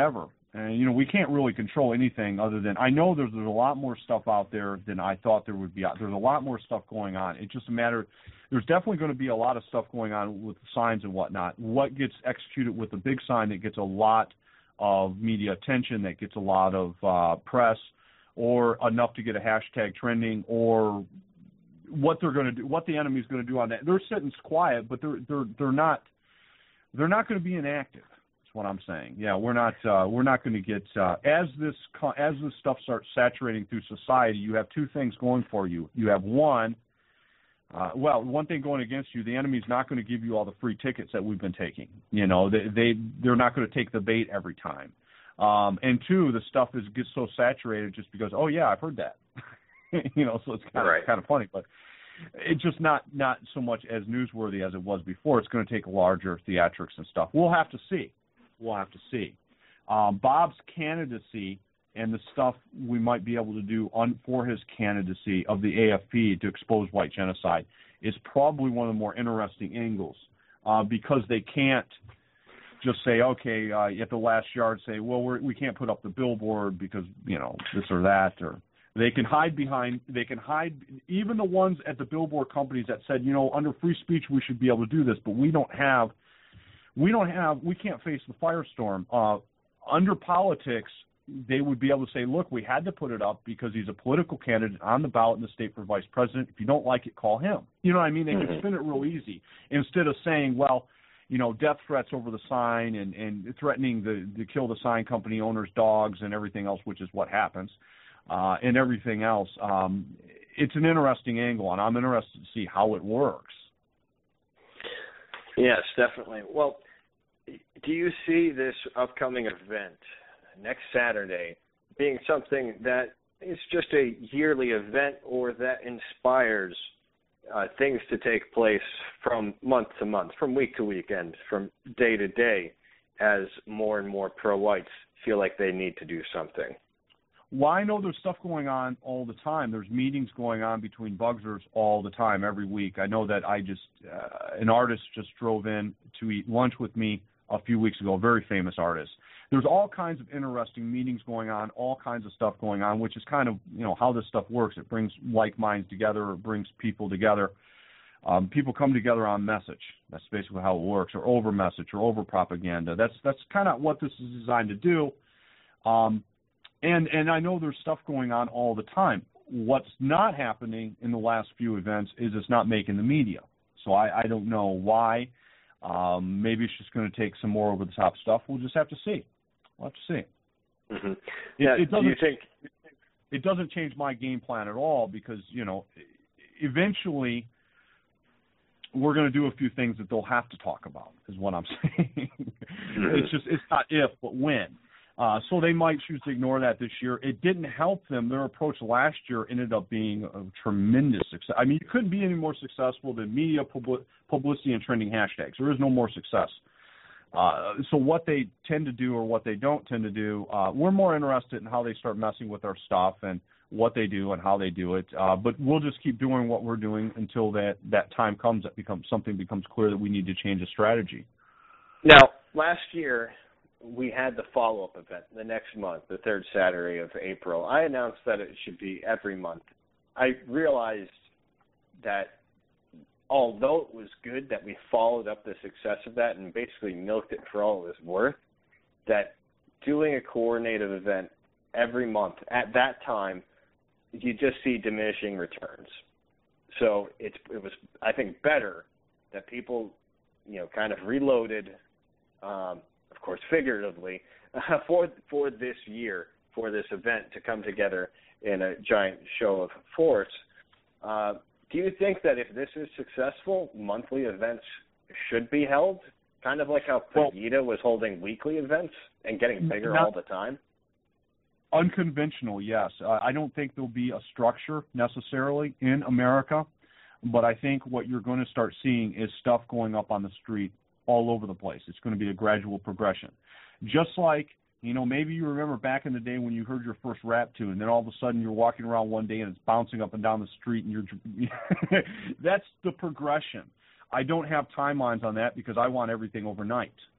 And, you know, we can't really control anything other than, I know there's, there's a lot more stuff out there than I thought there would be. There's a lot more stuff going on. It's just a matter, there's definitely going to be a lot of stuff going on with signs and whatnot. What gets executed with the big sign that gets a lot of media attention, that gets a lot of uh, press, or enough to get a hashtag trending, or what they're going to do, what the enemy's going to do on that. They're sitting quiet, but they're they're they're not they're not going to be inactive. What I'm saying. Yeah, we're not uh, we're not going to get uh, as this as this stuff starts saturating through society. You have two things going for you. You have one, uh, well, one thing going against you. The enemy's not going to give you all the free tickets that we've been taking. You know, they, they they're not going to take the bait every time. Um, and two, the stuff is gets so saturated just because. Oh yeah, I've heard that. You know, so it's kind of right. kind of funny, but it's just not not so much as newsworthy as it was before. It's going to take larger theatrics and stuff. We'll have to see. We'll have to see. Um, Bob's candidacy and the stuff we might be able to do on, for his candidacy of the A F P to expose white genocide is probably one of the more interesting angles uh, because they can't just say, okay, uh, at the last yard say, well, we're, we can't put up the billboard because, you know, this or that. Or they can hide behind, they can hide, even the ones at the billboard companies that said, you know, under free speech we should be able to do this, but we don't have We don't have, we can't face the firestorm. Uh, under politics, they would be able to say, look, we had to put it up because he's a political candidate on the ballot in the state for vice president. If you don't like it, call him. You know what I mean? They mm-hmm. can spin it real easy instead of saying, well, you know, death threats over the sign and, and threatening the, to kill the sign company owners' dogs and everything else, which is what happens, uh, and everything else. Um, it's an interesting angle, and I'm interested to see how it works. Yes, definitely. Well, do you see this upcoming event next Saturday being something that is just a yearly event or that inspires uh, things to take place from month to month, from week to week, and from day to day as more and more pro-whites feel like they need to do something? Well, I know there's stuff going on all the time. There's meetings going on between Bugsers all the time, every week. I know that I just, uh, an artist just drove in to eat lunch with me a few weeks ago, a very famous artist. There's all kinds of interesting meetings going on, all kinds of stuff going on, which is kind of, you know, how this stuff works. It brings like minds together, it brings people together. Um, people come together on message. That's basically how it works, or over message, or over propaganda. That's that's kind of what this is designed to do. Um, And and I know there's stuff going on all the time. What's not happening in the last few events is it's not making the media. So I, I don't know why. Um, maybe it's just going to take some more over-the-top stuff. We'll just have to see. We'll have to see. Mm-hmm. Yeah, it, it doesn't, do you think it doesn't change my game plan at all because, you know, eventually we're going to do a few things that they'll have to talk about is what I'm saying. Mm-hmm. It's just, it's not if, but when. Uh, so they might choose to ignore that this year. It didn't help them. Their approach last year ended up being a tremendous success. I mean, you couldn't be any more successful than media publi- publicity and trending hashtags. There is no more success. Uh, so what they tend to do or what they don't tend to do, uh, we're more interested in how they start messing with our stuff and what they do and how they do it. Uh, but we'll just keep doing what we're doing until that, that time comes that becomes something becomes clear that we need to change a strategy. Now, last year, we had the follow-up event the next month, the third Saturday of April. I announced that it should be every month. I realized that although it was good that we followed up the success of that and basically milked it for all it was worth, that doing a coordinated event every month at that time, you just see diminishing returns. So it's, it was, I think, better that people, you know, kind of reloaded, um, of course, figuratively, uh, for for this year, for this event to come together in a giant show of force. Uh, do you think that if this is successful, monthly events should be held, kind of like how Pegida well, was holding weekly events and getting bigger not, all the time? Unconventional, yes. Uh, I don't think there'll be a structure necessarily in America, but I think what you're going to start seeing is stuff going up on the street all over the place. It's going to be a gradual progression. Just like, you know, maybe you remember back in the day when you heard your first rap tune, and then all of a sudden you're walking around one day and it's bouncing up and down the street, and you're that's the progression. I don't have timelines on that because I want everything overnight.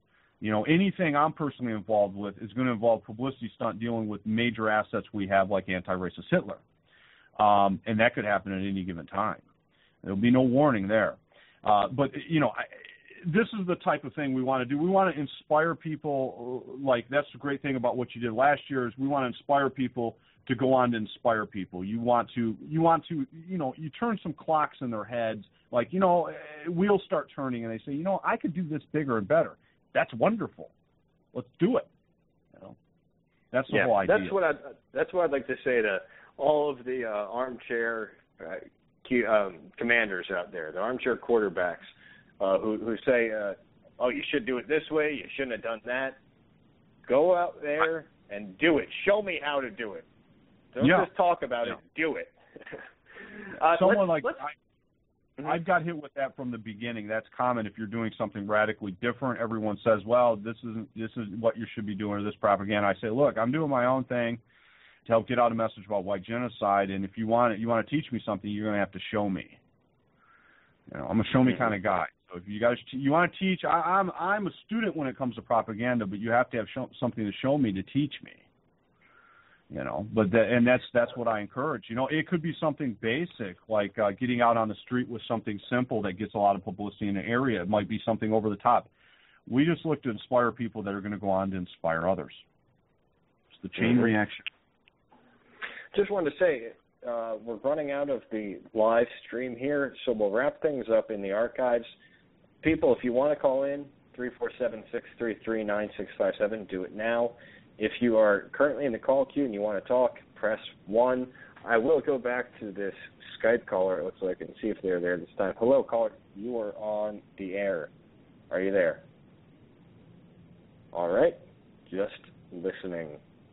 You know, anything I'm personally involved with is going to involve publicity stunt dealing with major assets we have, like anti-racist Hitler. Um, and that could happen at any given time. There'll be no warning there. Uh, but, you know, I, this is the type of thing we want to do. We want to inspire people. Like, that's the great thing about what you did last year is we want to inspire people to go on to inspire people. You want to, you want to, you know, you turn some clocks in their heads. Like, you know, wheels start turning, and they say, you know, I could do this bigger and better. That's wonderful. Let's do it. You know, that's the yeah, whole idea. That's what I. That's what I'd like to say to all of the uh, armchair uh, um, commanders out there, the armchair quarterbacks uh, who who say, uh, "Oh, you should do it this way. You shouldn't have done that." Go out there and do it. Show me how to do it. Don't yeah. just talk about yeah. it. Do it. uh, Someone let's, like let's, I, mm-hmm. I've got hit with that from the beginning. That's common if you're doing something radically different. Everyone says, "Well, this isn't this is what you should be doing," or this propaganda. I say, "Look, I'm doing my own thing to help get out a message about white genocide. And if you want it, you want to teach me something, you're going to have to show me. You know, I'm a show me kind of guy. So if you guys you want to teach, I, I'm I'm a student when it comes to propaganda, but you have to have show, something to show me to teach me. You know, but the, and that's that's what I encourage. You know, it could be something basic like uh, getting out on the street with something simple that gets a lot of publicity in the area. It might be something over the top. We just look to inspire people that are going to go on to inspire others. It's the chain mm-hmm. reaction. Just wanted to say, uh, we're running out of the live stream here, so we'll wrap things up in the archives. People, if you want to call in, three four seven, six three three, nine six five seven, do it now. If you are currently in the call queue and you want to talk, press one. I will go back to this Skype caller, it looks like, and see if they're there this time. Hello, caller. You are on the air. Are you there? All right. Just listening.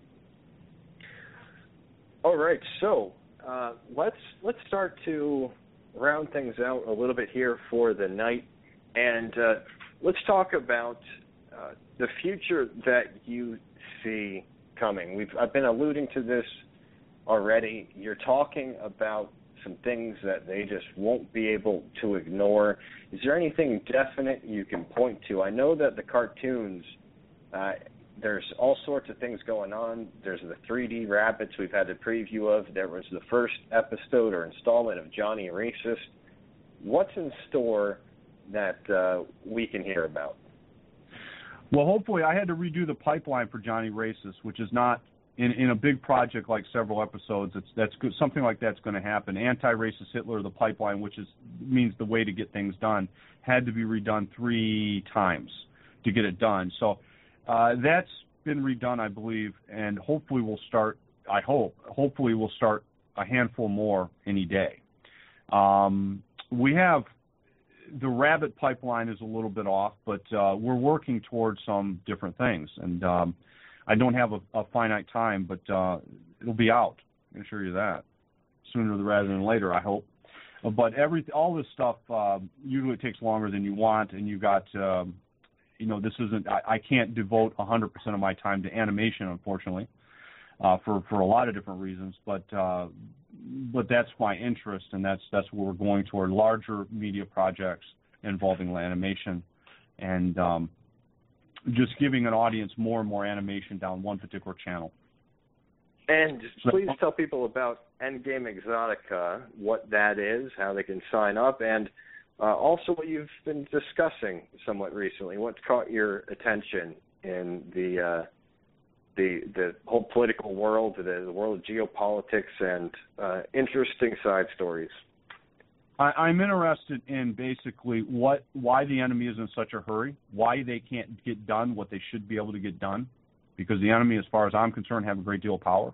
All right, so uh, let's let's start to round things out a little bit here for the night, and uh, let's talk about uh, the future that you see coming. We've I've been alluding to this already. You're talking about some things that they just won't be able to ignore. Is there anything definite you can point to? I know that the cartoons. Uh, There's all sorts of things going on. There's the three D rabbits we've had a preview of. There was the first episode or installment of Johnny Racist. What's in store that uh, we can hear about? Well, hopefully, I had to redo the pipeline for Johnny Racist, which is not in, in a big project like several episodes. It's that's good. Something like that's going to happen. Anti-racist Hitler, the pipeline, which is means the way to get things done, had to be redone three times to get it done. So. Uh, that's been redone, I believe, and hopefully we'll start, I hope, hopefully we'll start a handful more any day. Um, we have, the rabbit pipeline is a little bit off, but uh, we're working towards some different things. And um, I don't have a, a finite time, but uh, it'll be out. I can assure you that. Sooner rather than later, I hope. Uh, but every all this stuff uh, usually takes longer than you want, and you got... Um, You know, this isn't. I, I can't devote one hundred percent of my time to animation, unfortunately, uh, for for a lot of different reasons. But uh, but that's my interest, and that's that's where we're going toward larger media projects involving animation, and um, just giving an audience more and more animation down one particular channel. And please tell people about Endgame Exotica, what that is, how they can sign up, and. Uh, also, what you've been discussing somewhat recently, what's caught your attention in the uh, the the whole political world, the, the world of geopolitics, and uh, interesting side stories? I, I'm interested in basically what why the enemy is in such a hurry, why they can't get done what they should be able to get done, because the enemy, as far as I'm concerned, have a great deal of power,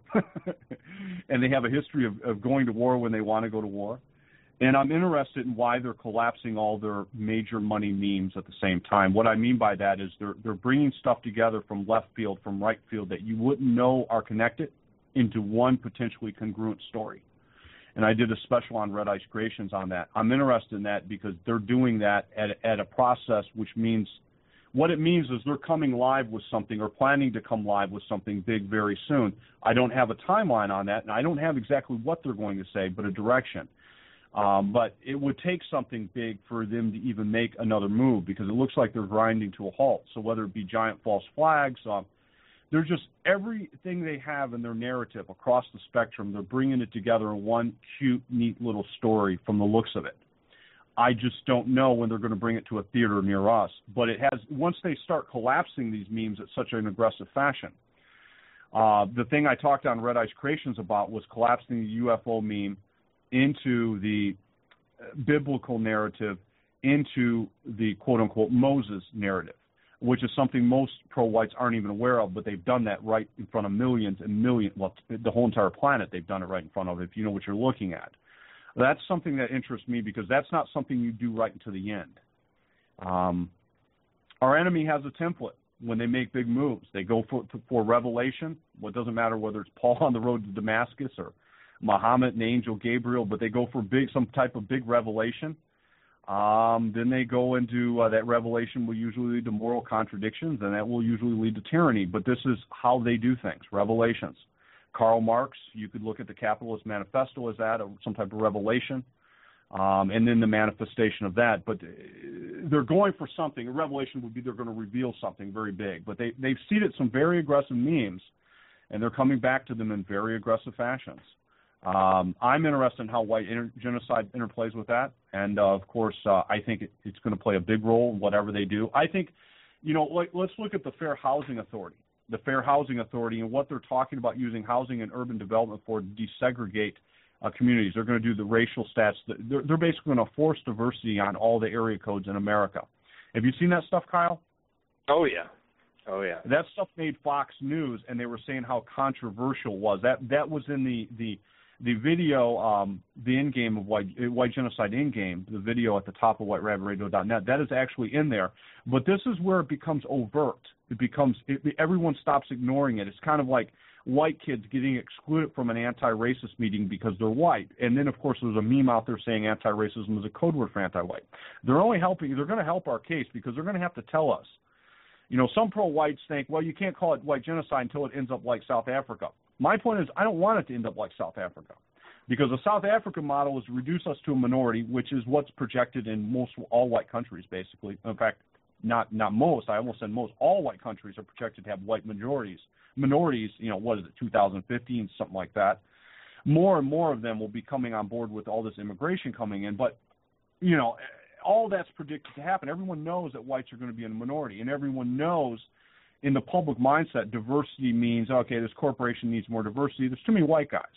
and they have a history of, of going to war when they want to go to war. And I'm interested in why they're collapsing all their major money memes at the same time. What I mean by that is they're they're bringing stuff together from left field, from right field that you wouldn't know are connected into one potentially congruent story. And I did a special on Red Ice Creations on that. I'm interested in that because they're doing that at at a process which means what it means is they're coming live with something or planning to come live with something big very soon. I don't have a timeline on that, and I don't have exactly what they're going to say, but a direction. Um, but it would take something big for them to even make another move because it looks like they're grinding to a halt. So whether it be giant false flags, uh, they're just everything they have in their narrative across the spectrum, they're bringing it together in one cute, neat little story from the looks of it. I just don't know when they're going to bring it to a theater near us. But it has once they start collapsing these memes at such an aggressive fashion. Uh, the thing I talked on Red Ice Creations about was collapsing the U F O meme into the biblical narrative, into the quote-unquote Moses narrative, which is something most pro-whites aren't even aware of, but they've done that right in front of millions and millions, well, the whole entire planet they've done it right in front of, if you know what you're looking at. That's something that interests me because that's not something you do right until the end. Um, our enemy has a template when they make big moves. They go for, for revelation. Well, it doesn't matter whether it's Paul on the road to Damascus or Muhammad and Angel Gabriel, but they go for big some type of big revelation. Um, then they go into uh, that revelation will usually lead to moral contradictions, and that will usually lead to tyranny. But this is how they do things, revelations. Karl Marx, you could look at the Capitalist Manifesto as that, some type of revelation, um, and then the manifestation of that. But they're going for something. A revelation would be they're going to reveal something very big. But they, they've seeded some very aggressive memes, and they're coming back to them in very aggressive fashions. Um, I'm interested in how white inter- genocide interplays with that, and uh, of course, uh, I think it, it's going to play a big role in whatever they do. I think, you know, like, let's look at the Fair Housing Authority, the Fair Housing Authority, and what they're talking about using housing and urban development for to desegregate uh, communities. They're going to do the racial stats. They're, they're basically going to force diversity on all the area codes in America. Have you seen that stuff, Kyle? Oh yeah. Oh yeah. That stuff made Fox News, and they were saying how controversial it was. That that was in the the. The video, um, the end game of white, white genocide end game, the video at the top of white rabbit radio dot net, that is actually in there. But this is where it becomes overt. It becomes, it, everyone stops ignoring it. It's kind of like white kids getting excluded from an anti-racist meeting because they're white. And then, of course, there's a meme out there saying anti-racism is a code word for anti-white. They're only helping, they're going to help our case because they're going to have to tell us. You know, some pro-whites think, well, you can't call it white genocide until it ends up like South Africa. My point is I don't want it to end up like South Africa because the South African model is to reduce us to a minority, which is what's projected in most all white countries, basically. In fact, not not most. I almost said most. All white countries are projected to have white majorities. Minorities, you know, what is it, two thousand fifteen, something like that. More and more of them will be coming on board with all this immigration coming in. But, you know, all that's predicted to happen. Everyone knows that whites are going to be in a minority, and everyone knows in the public mindset, diversity means, okay, this corporation needs more diversity. There's too many white guys.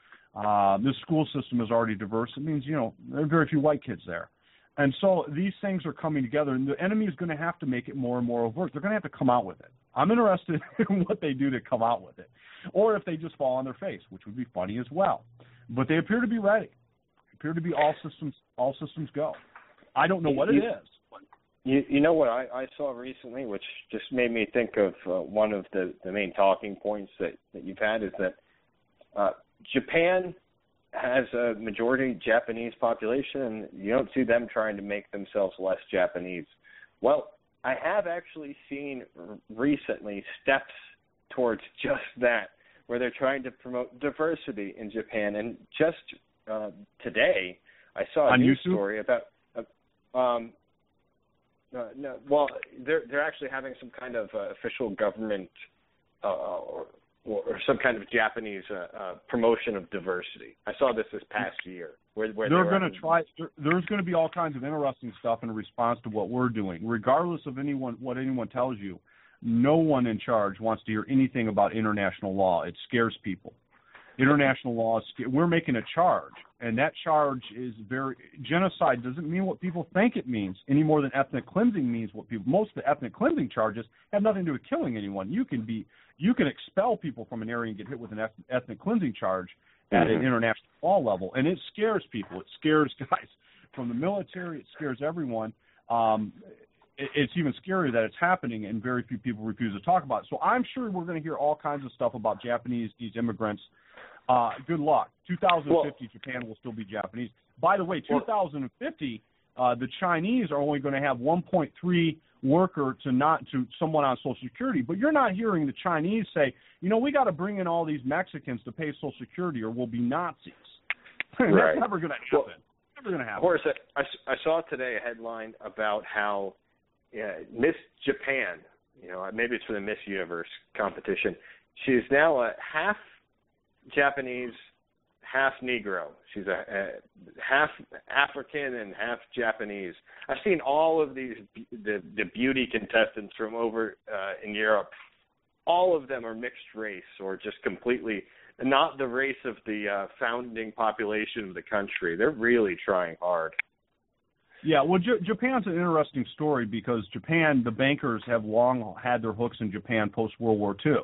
Uh, this school system is already diverse. It means, you know, there are very few white kids there. And so these things are coming together, and the enemy is going to have to make it more and more overt. They're going to have to come out with it. I'm interested in what they do to come out with it, or if they just fall on their face, which would be funny as well. But they appear to be ready. They appear to be all systems all systems go. I don't know what it is. You, you know what I, I saw recently, which just made me think of uh, one of the, the main talking points that, that you've had, is that uh, Japan has a majority Japanese population, and you don't see them trying to make themselves less Japanese. Well, I have actually seen r- recently steps towards just that, where they're trying to promote diversity in Japan. And just uh, today, I saw a On news YouTube? story about uh, um, Uh, no, well, they're they're actually having some kind of uh, official government uh, or, or some kind of Japanese uh, uh, promotion of diversity. I saw this this past year. Where, where they're they going to try. There, there's going to be all kinds of interesting stuff in response to what we're doing, regardless of anyone what anyone tells you. No one in charge wants to hear anything about international law. It scares people. International law, we're making a charge, and that charge is very, genocide doesn't mean what people think it means any more than ethnic cleansing means what people, most of the ethnic cleansing charges have nothing to do with killing anyone. You can be, you can expel people from an area and get hit with an ethnic cleansing charge at mm-hmm. an international law level, and it scares people. It scares guys from the military. It scares everyone. Um, it, it's even scarier that it's happening, and very few people refuse to talk about it. So I'm sure we're going to hear all kinds of stuff about Japanese, these immigrants. Uh, good luck. two thousand fifty, well, Japan will still be Japanese. By the way, two thousand fifty, uh, the Chinese are only going to have one point three worker to not to someone on Social Security. But you're not hearing the Chinese say, you know, we got to bring in all these Mexicans to pay Social Security or we'll be Nazis. Right. That's never going to happen. never going to happen. Horace, I, I saw today a headline about how uh, Miss Japan, you know, maybe it's for the Miss Universe competition, she's now a half Japanese, half Negro. She's a, a half African and half Japanese. I've seen all of these the the beauty contestants from over uh, in Europe. All of them are mixed race or just completely not the race of the uh, founding population of the country. They're really trying hard. Yeah, well, J- Japan's an interesting story because Japan, the bankers have long had their hooks in Japan post-World War Two.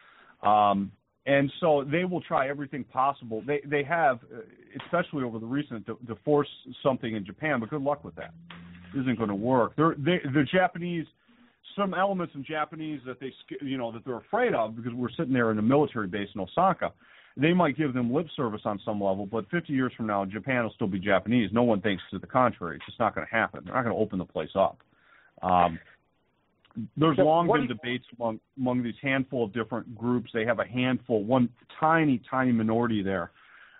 Um, and so they will try everything possible. They they have, especially over the recent, to, to force something in Japan, but good luck with that. It isn't going to work. They're, they, the Japanese, some elements in Japanese that they, you know, that they're afraid of because we're sitting there in a military base in Osaka. They might give them lip service on some level, but fifty years from now, Japan will still be Japanese. No one thinks to the contrary. It's just not going to happen. They're not going to open the place up. Um, there's so long been you, debates among, among these handful of different groups. They have a handful, one tiny, tiny minority there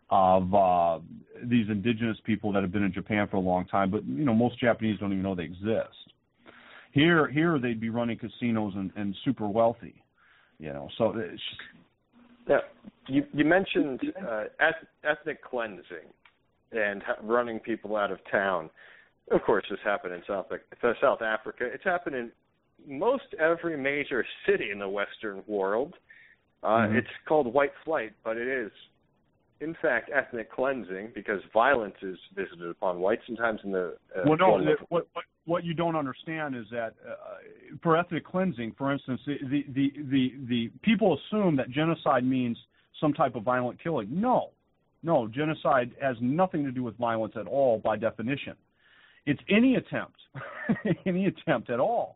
of uh, these indigenous people that have been in Japan for a long time, but, you know, most Japanese don't even know they exist. Here, here they'd be running casinos and, and super wealthy, you know, so it's just, Now, you, you mentioned uh, ethnic cleansing and running people out of town. Of course, this happened in South, South Africa. It's happened in most every major city in the Western world. Uh, mm-hmm. It's called white flight, but it is, in fact, ethnic cleansing because violence is visited upon whites sometimes in the uh, well, no, of, what, what what you don't understand is that uh, for ethnic cleansing, for instance, the, the, the, the, the people assume that genocide means some type of violent killing. No, no, genocide has nothing to do with violence at all by definition. It's any attempt, any attempt at all.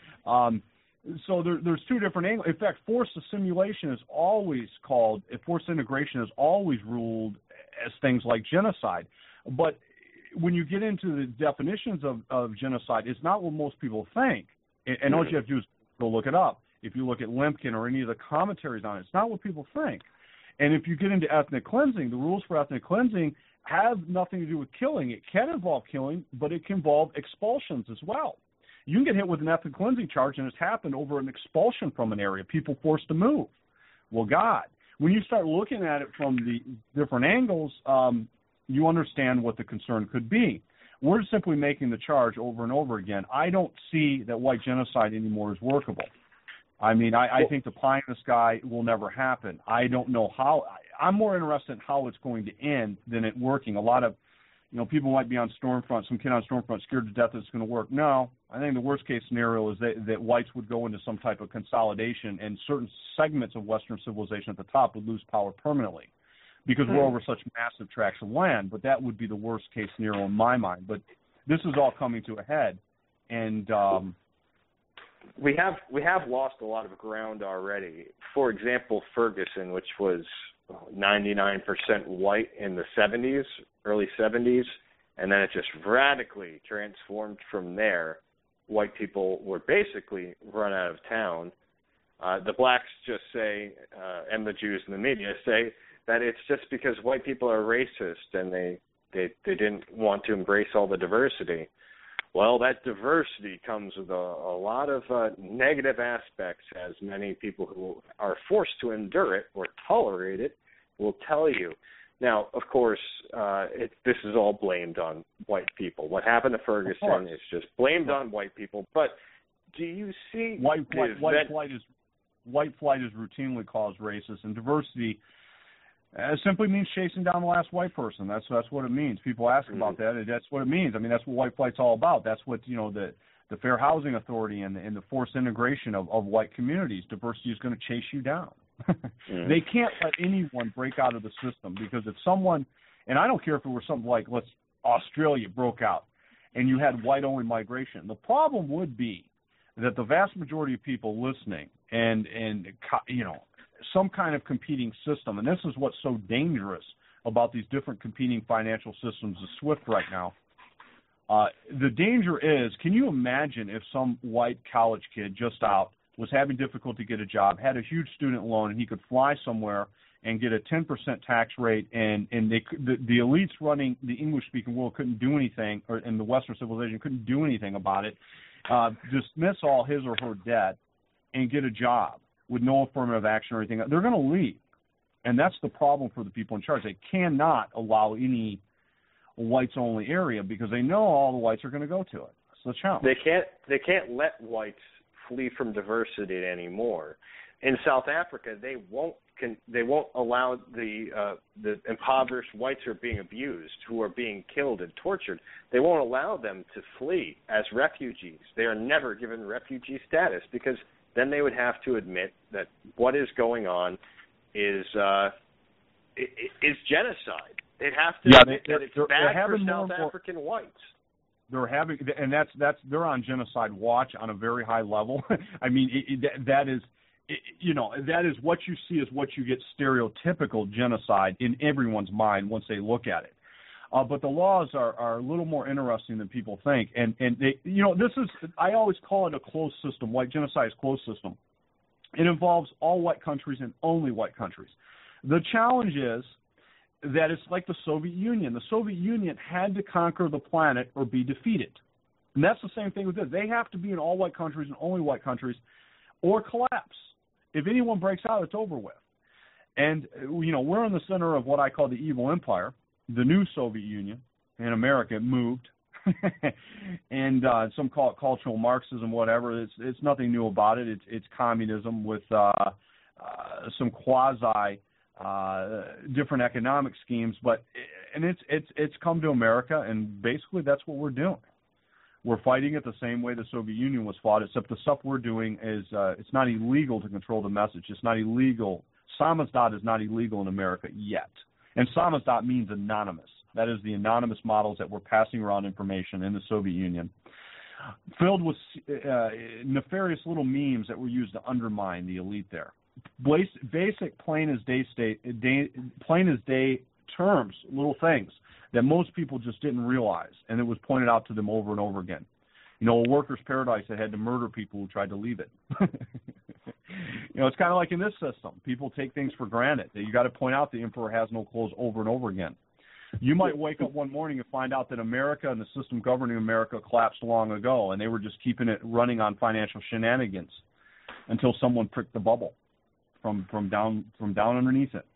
Um, so there, there's two different angles. In fact, forced assimilation is always called, forced integration is always ruled as things like genocide. But when you get into the definitions of, of genocide, it's not what most people think. And, and all you have to do is go look it up. If you look at Lemkin or any of the commentaries on it, it's not what people think. And if you get into ethnic cleansing, the rules for ethnic cleansing have nothing to do with killing. It can involve killing, but it can involve expulsions as well. You can get hit with an ethnic cleansing charge, and it's happened over an expulsion from an area, people forced to move. Well, God, when you start looking at it from the different angles, um, you understand what the concern could be. We're simply making the charge over and over again. I don't see that white genocide anymore is workable. I mean, I, I think the pie in the sky will never happen. I don't know how. I'm more interested in how it's going to end than it working. A lot of, you know, people might be on Stormfront, some kid on Stormfront scared to death that it's going to work. No, I think the worst case scenario is that, that whites would go into some type of consolidation and certain segments of Western civilization at the top would lose power permanently because we're over such massive tracts of land. But that would be the worst case scenario in my mind. But this is all coming to a head. And um, we have we have lost a lot of ground already. For example, Ferguson, which was ninety-nine percent white in the seventies, early seventies, and then it just radically transformed from there. White people were basically run out of town. Uh, the blacks just say, uh, and the Jews in the media say, that it's just because white people are racist and they, they, they didn't want to embrace all the diversity. Well, that diversity comes with a, a lot of uh, negative aspects, as many people who are forced to endure it or tolerate it will tell you. Now, of course, uh, it, this is all blamed on white people. What happened to Ferguson is just blamed on white people. But do you see white white, white that, flight is white flight is routinely caused racist, and diversity uh, simply means chasing down the last white person. That's that's what it means. People ask mm-hmm. about that, and that's what it means. I mean, that's what white flight's all about. That's what, you know, the the Fair Housing Authority and the, and the forced integration of, of white communities. Diversity is going to chase you down. mm. They can't let anyone break out of the system, because if someone, and I don't care if it were something like, let's Australia broke out and you had white-only migration. The problem would be that the vast majority of people listening and, and you know, some kind of competing system, and this is what's so dangerous about these different competing financial systems of SWIFT right now. Uh, the danger is, can you imagine if some white college kid just out was having difficulty to get a job, had a huge student loan, and he could fly somewhere and get a ten percent tax rate, and, and they, the, the elites running the English-speaking world couldn't do anything, or in the Western civilization couldn't do anything about it, uh, dismiss all his or her debt, and get a job with no affirmative action or anything, they're going to leave. And that's the problem for the people in charge. They cannot allow any whites-only area because they know all the whites are going to go to it. That's the challenge. They can't, they can't let whites flee from diversity anymore. In South Africa, they won't can, they won't allow the uh, the impoverished whites who are being abused, who are being killed and tortured. They won't allow them to flee as refugees. They are never given refugee status because then they would have to admit that what is going on is uh, is genocide. They'd have to yeah, admit they, that it's they're, bad they're for more South more, African whites. They're having, and that's that's they're on genocide watch on a very high level. I mean, it, it, that is. You know, that is what you see is what you get stereotypical genocide in everyone's mind once they look at it. Uh, but the laws are, are a little more interesting than people think. And, and they, you know, this is, I always call it a closed system. White genocide is a closed system. It involves all white countries and only white countries. The challenge is that it's like the Soviet Union. The Soviet Union had to conquer the planet or be defeated. And that's the same thing with this. They have to be in all white countries and only white countries or collapse. If anyone breaks out, it's over with. And, you know, we're in the center of what I call the evil empire, the new Soviet Union in America. It moved. and uh, some call it cultural Marxism, whatever. It's it's nothing new about it. It's it's communism with uh, uh, some quasi uh, different economic schemes. But and it's it's it's come to America, and basically that's what we're doing. We're fighting it the same way the Soviet Union was fought, except the stuff we're doing is uh, it's not illegal to control the message. It's not illegal. Samizdat is not illegal in America yet. And Samizdat means anonymous. That is the anonymous models that were passing around information in the Soviet Union, filled with uh, nefarious little memes that were used to undermine the elite there. Basic plain as day, state, day, plain as day terms, little things that most people just didn't realize, and it was pointed out to them over and over again. You know, a worker's paradise that had to murder people who tried to leave it. You know, it's kind of like in this system. People take things for granted. That you got to point out the emperor has no clothes over and over again. You might wake up one morning and find out that America and the system governing America collapsed long ago, and they were just keeping it running on financial shenanigans until someone pricked the bubble from, from down from down underneath it.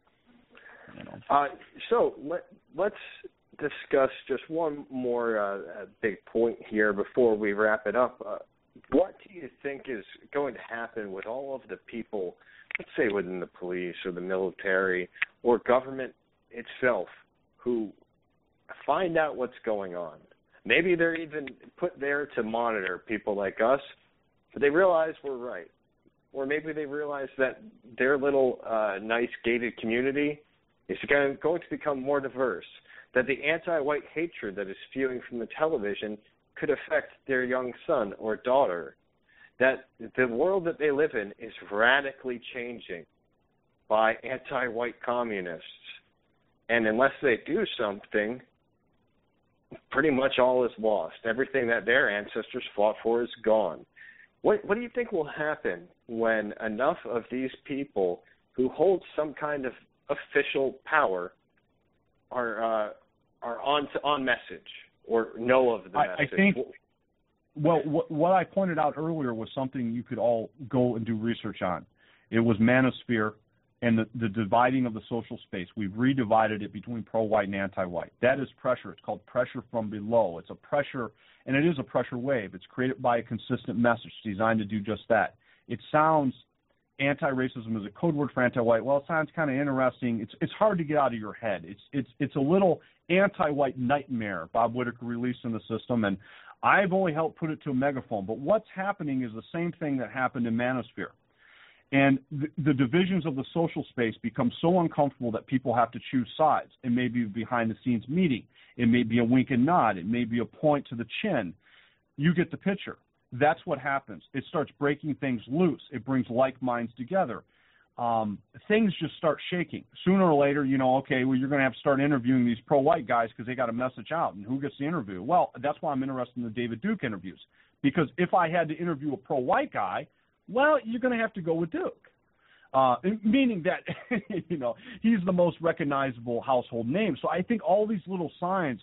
You know. Uh, so let, let's discuss just one more uh, big point here before we wrap it up. Uh, what do you think is going to happen with all of the people, let's say within the police or the military or government itself, who find out what's going on? Maybe they're even put there to monitor people like us, but they realize we're right. Or maybe they realize that their little uh, nice gated community is going to become more diverse, that the anti-white hatred that is spewing from the television could affect their young son or daughter, that the world that they live in is radically changing by anti-white communists. And unless they do something, pretty much all is lost. Everything that their ancestors fought for is gone. What, what do you think will happen when enough of these people who hold some kind of official power are uh, are on to, on message or know of the I, message? I think. Well, what, what I pointed out earlier was something you could all go and do research on. It was manosphere and the, the dividing of the social space. We've redivided it between pro-white and anti-white. That is pressure. It's called pressure from below. It's a pressure, and it is a pressure wave. It's created by a consistent message designed to do just that. It sounds, anti-racism is a code word for anti-white. Well, it sounds kind of interesting. It's it's hard to get out of your head. It's it's it's a little anti-white nightmare Bob Whitaker released in the system, and I've only helped put it to a megaphone. But what's happening is the same thing that happened in Manosphere. And the, the divisions of the social space become so uncomfortable that people have to choose sides. It may be a behind-the-scenes meeting. It may be a wink and nod. It may be a point to the chin. You get the picture. That's what happens. It starts breaking things loose. It brings like minds together. Um, things just start shaking. Sooner or later, you know, okay, well, you're going to have to start interviewing these pro-white guys because they got a message out. And who gets the interview? Well, that's why I'm interested in the David Duke interviews. Because if I had to interview a pro-white guy, Well, you're going to have to go with Duke. Uh, meaning that, you know, he's the most recognizable household name. So I think all these little signs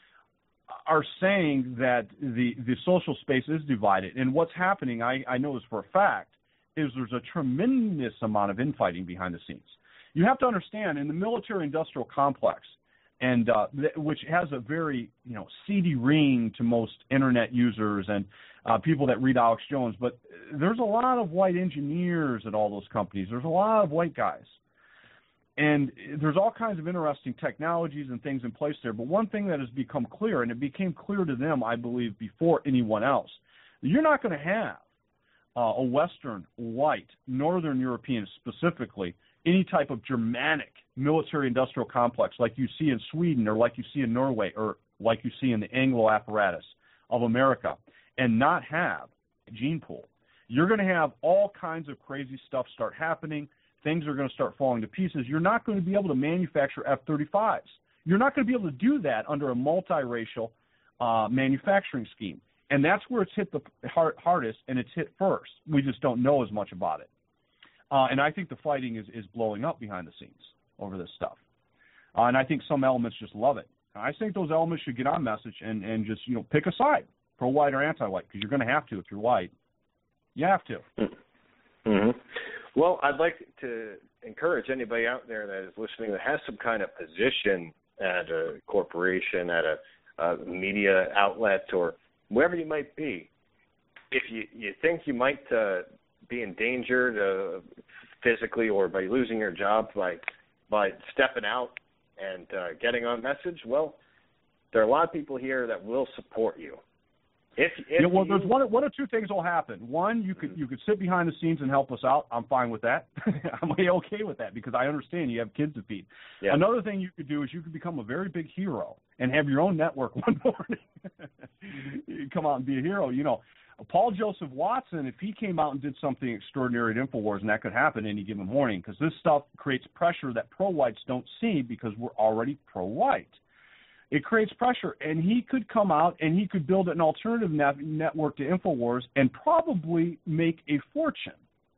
are saying that the, the social space is divided. And what's happening, I, I know this for a fact, is there's a tremendous amount of infighting behind the scenes. You have to understand, in the military-industrial complex, and uh, th- which has a very, you know, seedy ring to most Internet users and uh, people that read Alex Jones, but there's a lot of white engineers at all those companies. There's a lot of white guys. And there's all kinds of interesting technologies and things in place there. But one thing that has become clear, and it became clear to them, I believe, before anyone else, you're not going to have uh, a Western, white, Northern European specifically, any type of Germanic military-industrial complex like you see in Sweden or like you see in Norway or like you see in the Anglo apparatus of America, and not have a gene pool. You're going to have all kinds of crazy stuff start happening. Things are going to start falling to pieces. You're not going to be able to manufacture F thirty-fives. You're not going to be able to do that under a multiracial uh, manufacturing scheme. And that's where it's hit the hard, hardest, and it's hit first. We just don't know as much about it. Uh, and I think the fighting is, is blowing up behind the scenes over this stuff. Uh, and I think some elements just love it. I think those elements should get on message and, and just, you know, pick a side, pro-white or anti-white, because you're going to have to if you're white. You have to. Mm-hmm. Well, I'd like to encourage anybody out there that is listening that has some kind of position at a corporation, at a, a media outlet, or wherever you might be. If you, you think you might uh, be endangered uh, physically or by losing your job by by stepping out and uh, getting on message, well, there are a lot of people here that will support you. If, if yeah, well, you, there's one, one or two things will happen. One, you could you could sit behind the scenes and help us out. I'm fine with that. I'm okay with that because I understand you have kids to feed. Yeah. Another thing you could do is you could become a very big hero and have your own network one morning. You come out and be a hero. You know, Paul Joseph Watson, if he came out and did something extraordinary at InfoWars, and that could happen any given morning, because this stuff creates pressure that pro-whites don't see because we're already pro-white. It creates pressure, and he could come out and he could build an alternative net- network to InfoWars and probably make a fortune,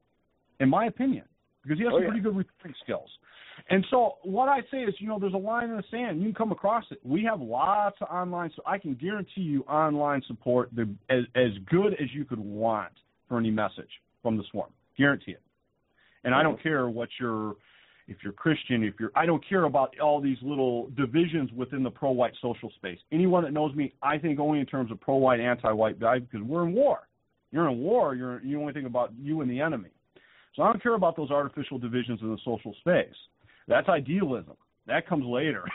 in my opinion, because he has oh, some yeah. pretty good reporting skills. And so what I say is, you know, there's a line in the sand. You can come across it. We have lots of online, so I can guarantee you online support the, as, as good as you could want for any message from the swarm. Guarantee it. And I don't care what your if you're Christian, if you're, I don't care about all these little divisions within the pro-white social space. Anyone that knows me, I think only in terms of pro-white, anti-white guy, because we're in war. You're in war, you're, you only think about you and the enemy. So I don't care about those artificial divisions in the social space. That's idealism. That comes later.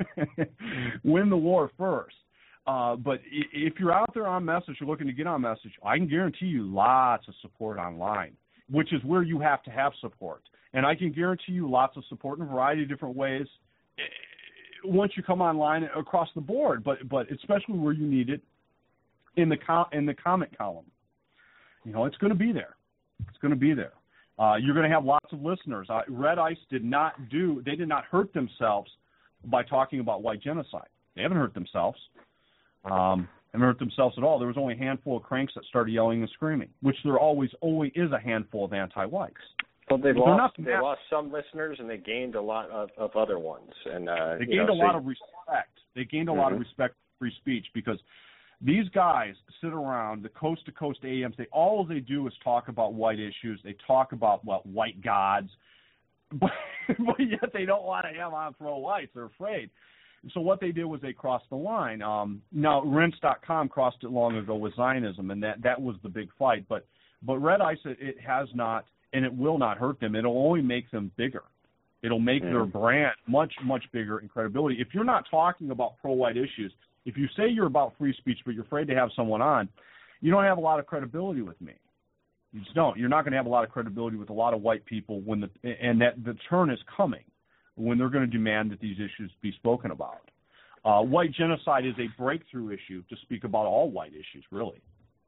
Win the war first. Uh, but if you're out there on message, you're looking to get on message, I can guarantee you lots of support online, which is where you have to have support. And I can guarantee you lots of support in a variety of different ways once you come online across the board, but but especially where you need it in the com- in the comment column. You know, it's going to be there. It's going to be there. Uh, you're going to have lots of listeners. Uh, Red Ice did not do, they did not hurt themselves by talking about white genocide. They haven't hurt themselves. Um, they haven't hurt themselves at all. There was only a handful of cranks that started yelling and screaming, which there always only is a handful of anti-whites. Well, they They're lost. not- They lost some listeners, and they gained a lot of, of other ones. And uh, They you gained know, a so- lot of respect. They gained a lot of Mhm. respect for free speech because these guys sit around the coast-to-coast A Ms. They all they do is talk about white issues. They talk about what white gods, but, but yet they don't want to have on pro-whites. They're afraid. So what they did was they crossed the line. Um, now, Rense dot com crossed it long ago with Zionism, and that, that was the big fight. But but Red Ice, it, it has not, and it will not hurt them. It'll only make them bigger. It'll make Yeah. their brand much, much bigger in credibility. If you're not talking about pro-white issues, if you say you're about free speech but you're afraid to have someone on, you don't have a lot of credibility with me. You just don't. You're not going to have a lot of credibility with a lot of white people when the and that the turn is coming when they're going to demand that these issues be spoken about. Uh, white genocide is a breakthrough issue to speak about all white issues, really.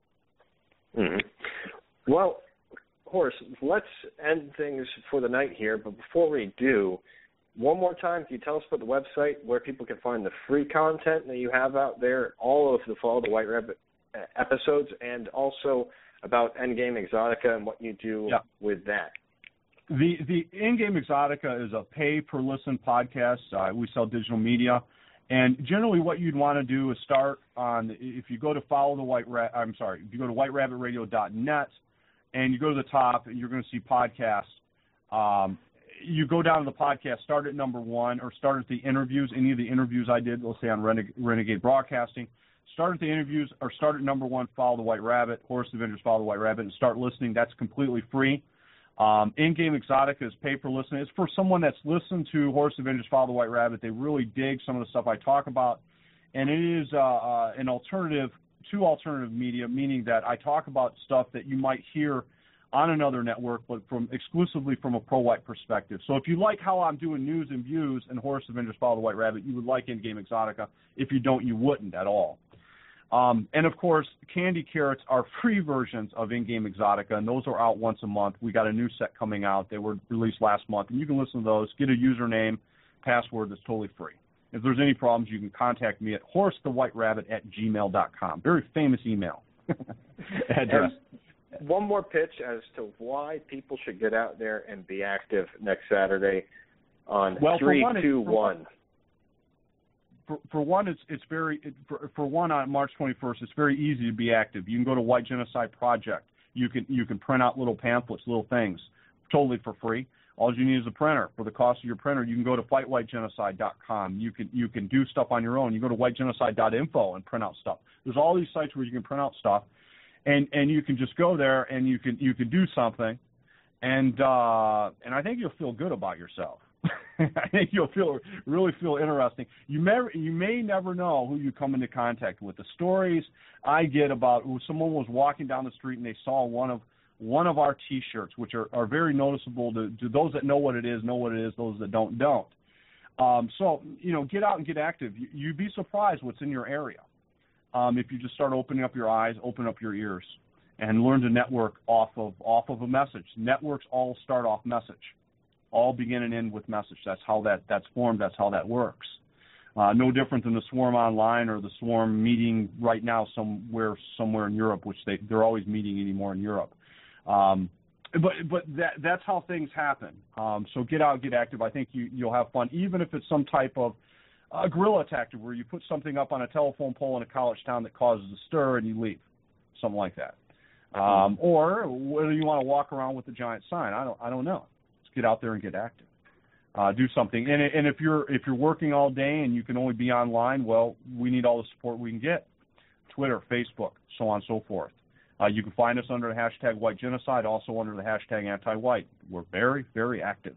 Mhm. Well, Horace, let's end things for the night here. But before we do, one more time, can you tell us about the website where people can find the free content that you have out there, all of the Follow the White Rabbit episodes, and also about Endgame Exotica and what you do yeah. with that. The the Endgame Exotica is a pay-per-listen podcast. Uh, we sell digital media. And generally what you'd want to do is start on, if you go to follow the White Ra- I'm sorry, if you go to white rabbit radio dot net and you go to the top, you're going to see podcasts. Um, you go down to the podcast, start at number one, or start at the interviews, any of the interviews I did, let's say on Reneg- Renegade Broadcasting. Start at the interviews or start at number one, Follow the White Rabbit, Horse Avengers, Follow the White Rabbit, and start listening. That's completely free. Um, Endgame Exotica is pay per listen. It's for someone that's listened to Horse Avengers, Follow the White Rabbit. They really dig some of the stuff I talk about. And it is uh, uh, an alternative to alternative media, meaning that I talk about stuff that you might hear on another network, but from exclusively from a pro-white perspective. So if you like how I'm doing news and views and Horse Avengers, Follow the White Rabbit, you would like Endgame Exotica. If you don't, you wouldn't at all. Um, and, of course, Candy Carrots are free versions of Endgame Exotica, and those are out once a month. We got a new set coming out. They were released last month, and you can listen to those, get a username, password that's totally free. If there's any problems, you can contact me at horse the white rabbit at gmail dot com. Very famous email address. And one more pitch as to why people should get out there and be active next Saturday on well, three two one. one. For, for one, it's it's very it, for, for one on March twenty-first. It's very easy to be active. You can go to White Genocide Project. You can you can print out little pamphlets, little things, totally for free. All you need is a printer. For the cost of your printer, you can go to fight white genocide dot com. You can you can do stuff on your own. You go to white genocide dot info and print out stuff. There's all these sites where you can print out stuff, and and you can just go there and you can you can do something, and uh, and I think you'll feel good about yourself. I think you'll feel really feel interesting. You may you may never know who you come into contact with. The stories I get about someone was walking down the street and they saw one of one of our T-shirts, which are, are very noticeable to, to those that know what it is, know what it is. Those that don't, don't. Um, so you know, get out and get active. You, you'd be surprised what's in your area um, if you just start opening up your eyes, open up your ears, and learn to network off of off of a message. Networks all start off message. All begin and end with message. That's how that, that's formed. That's how that works. Uh, no different than the Swarm Online or the Swarm meeting right now somewhere somewhere in Europe, which they, they're always meeting anymore in Europe. Um, but but that that's how things happen. Um, so get out, get active. I think you, you'll have fun, even if it's some type of uh, guerrilla tactic where you put something up on a telephone pole in a college town that causes a stir and you leave, something like that. Um, or whether you want to walk around with a giant sign, I don't I don't know. Get out there and get active. Uh, do something. And, and if you're if you're working all day and you can only be online, well, we need all the support we can get. Twitter, Facebook, so on and so forth. Uh, you can find us under the hashtag White Genocide, also under the hashtag Anti-White. We're very, very active.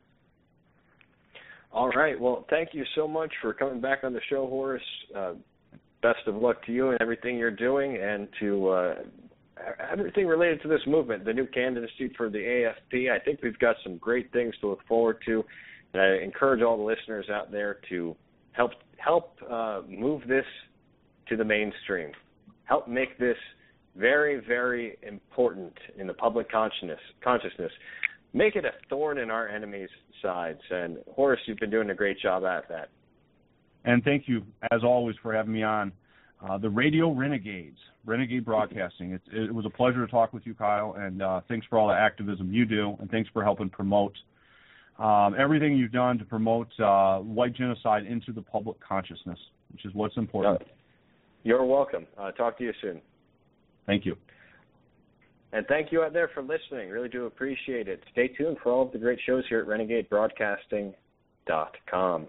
All right. Well, thank you so much for coming back on the show, Horace. Uh, best of luck to you and everything you're doing, and to uh, everything related to this movement, the new candidacy for the A F P. I think we've got some great things to look forward to, and I encourage all the listeners out there to help help uh, move this to the mainstream. Help make this very, very important in the public consciousness. consciousness. Make it a thorn in our enemies' sides. And, Horace, you've been doing a great job at that. And thank you, as always, for having me on. Uh, the Radio Renegades, Renegade Broadcasting. It, it was a pleasure to talk with you, Kyle, and uh, thanks for all the activism you do, and thanks for helping promote um, everything you've done to promote uh, white genocide into the public consciousness, which is what's important. You're welcome. Uh, talk to you soon. Thank you. And thank you out there for listening. Really do appreciate it. Stay tuned for all of the great shows here at renegade broadcasting dot com.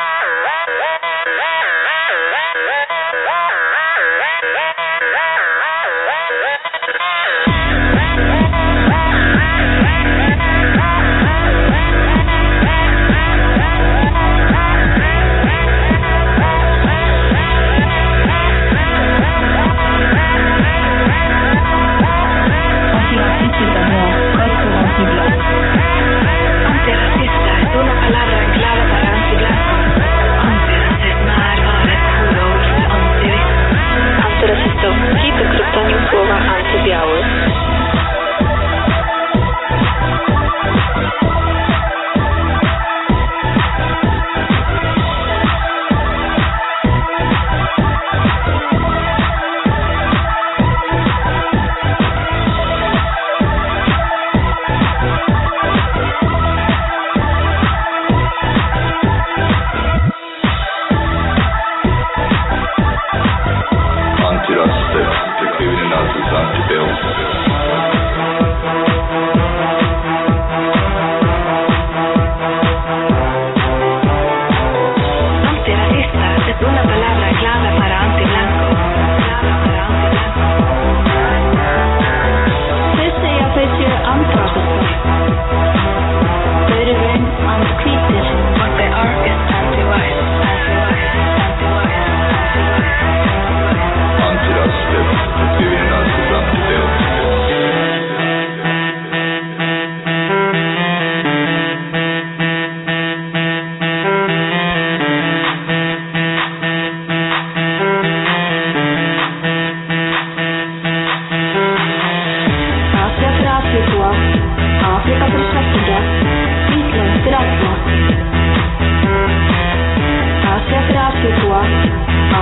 Antirracista es una palabra clave para anti-blanco. Antirracismo es puro uso de antirracismo. Antirracista.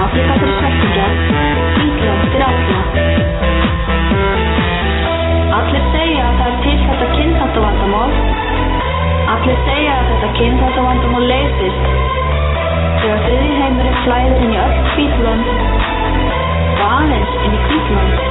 Afrika fyrir svekkingjar, Ísland fyrir alla. Allir segja að það er til þetta kynþáttavandamál. Allir segja að þetta kynþáttavandamál leysist þegar þriðji heimurinn flæðir inn í öll hvítlönd og aðeins inn í hvítlönd.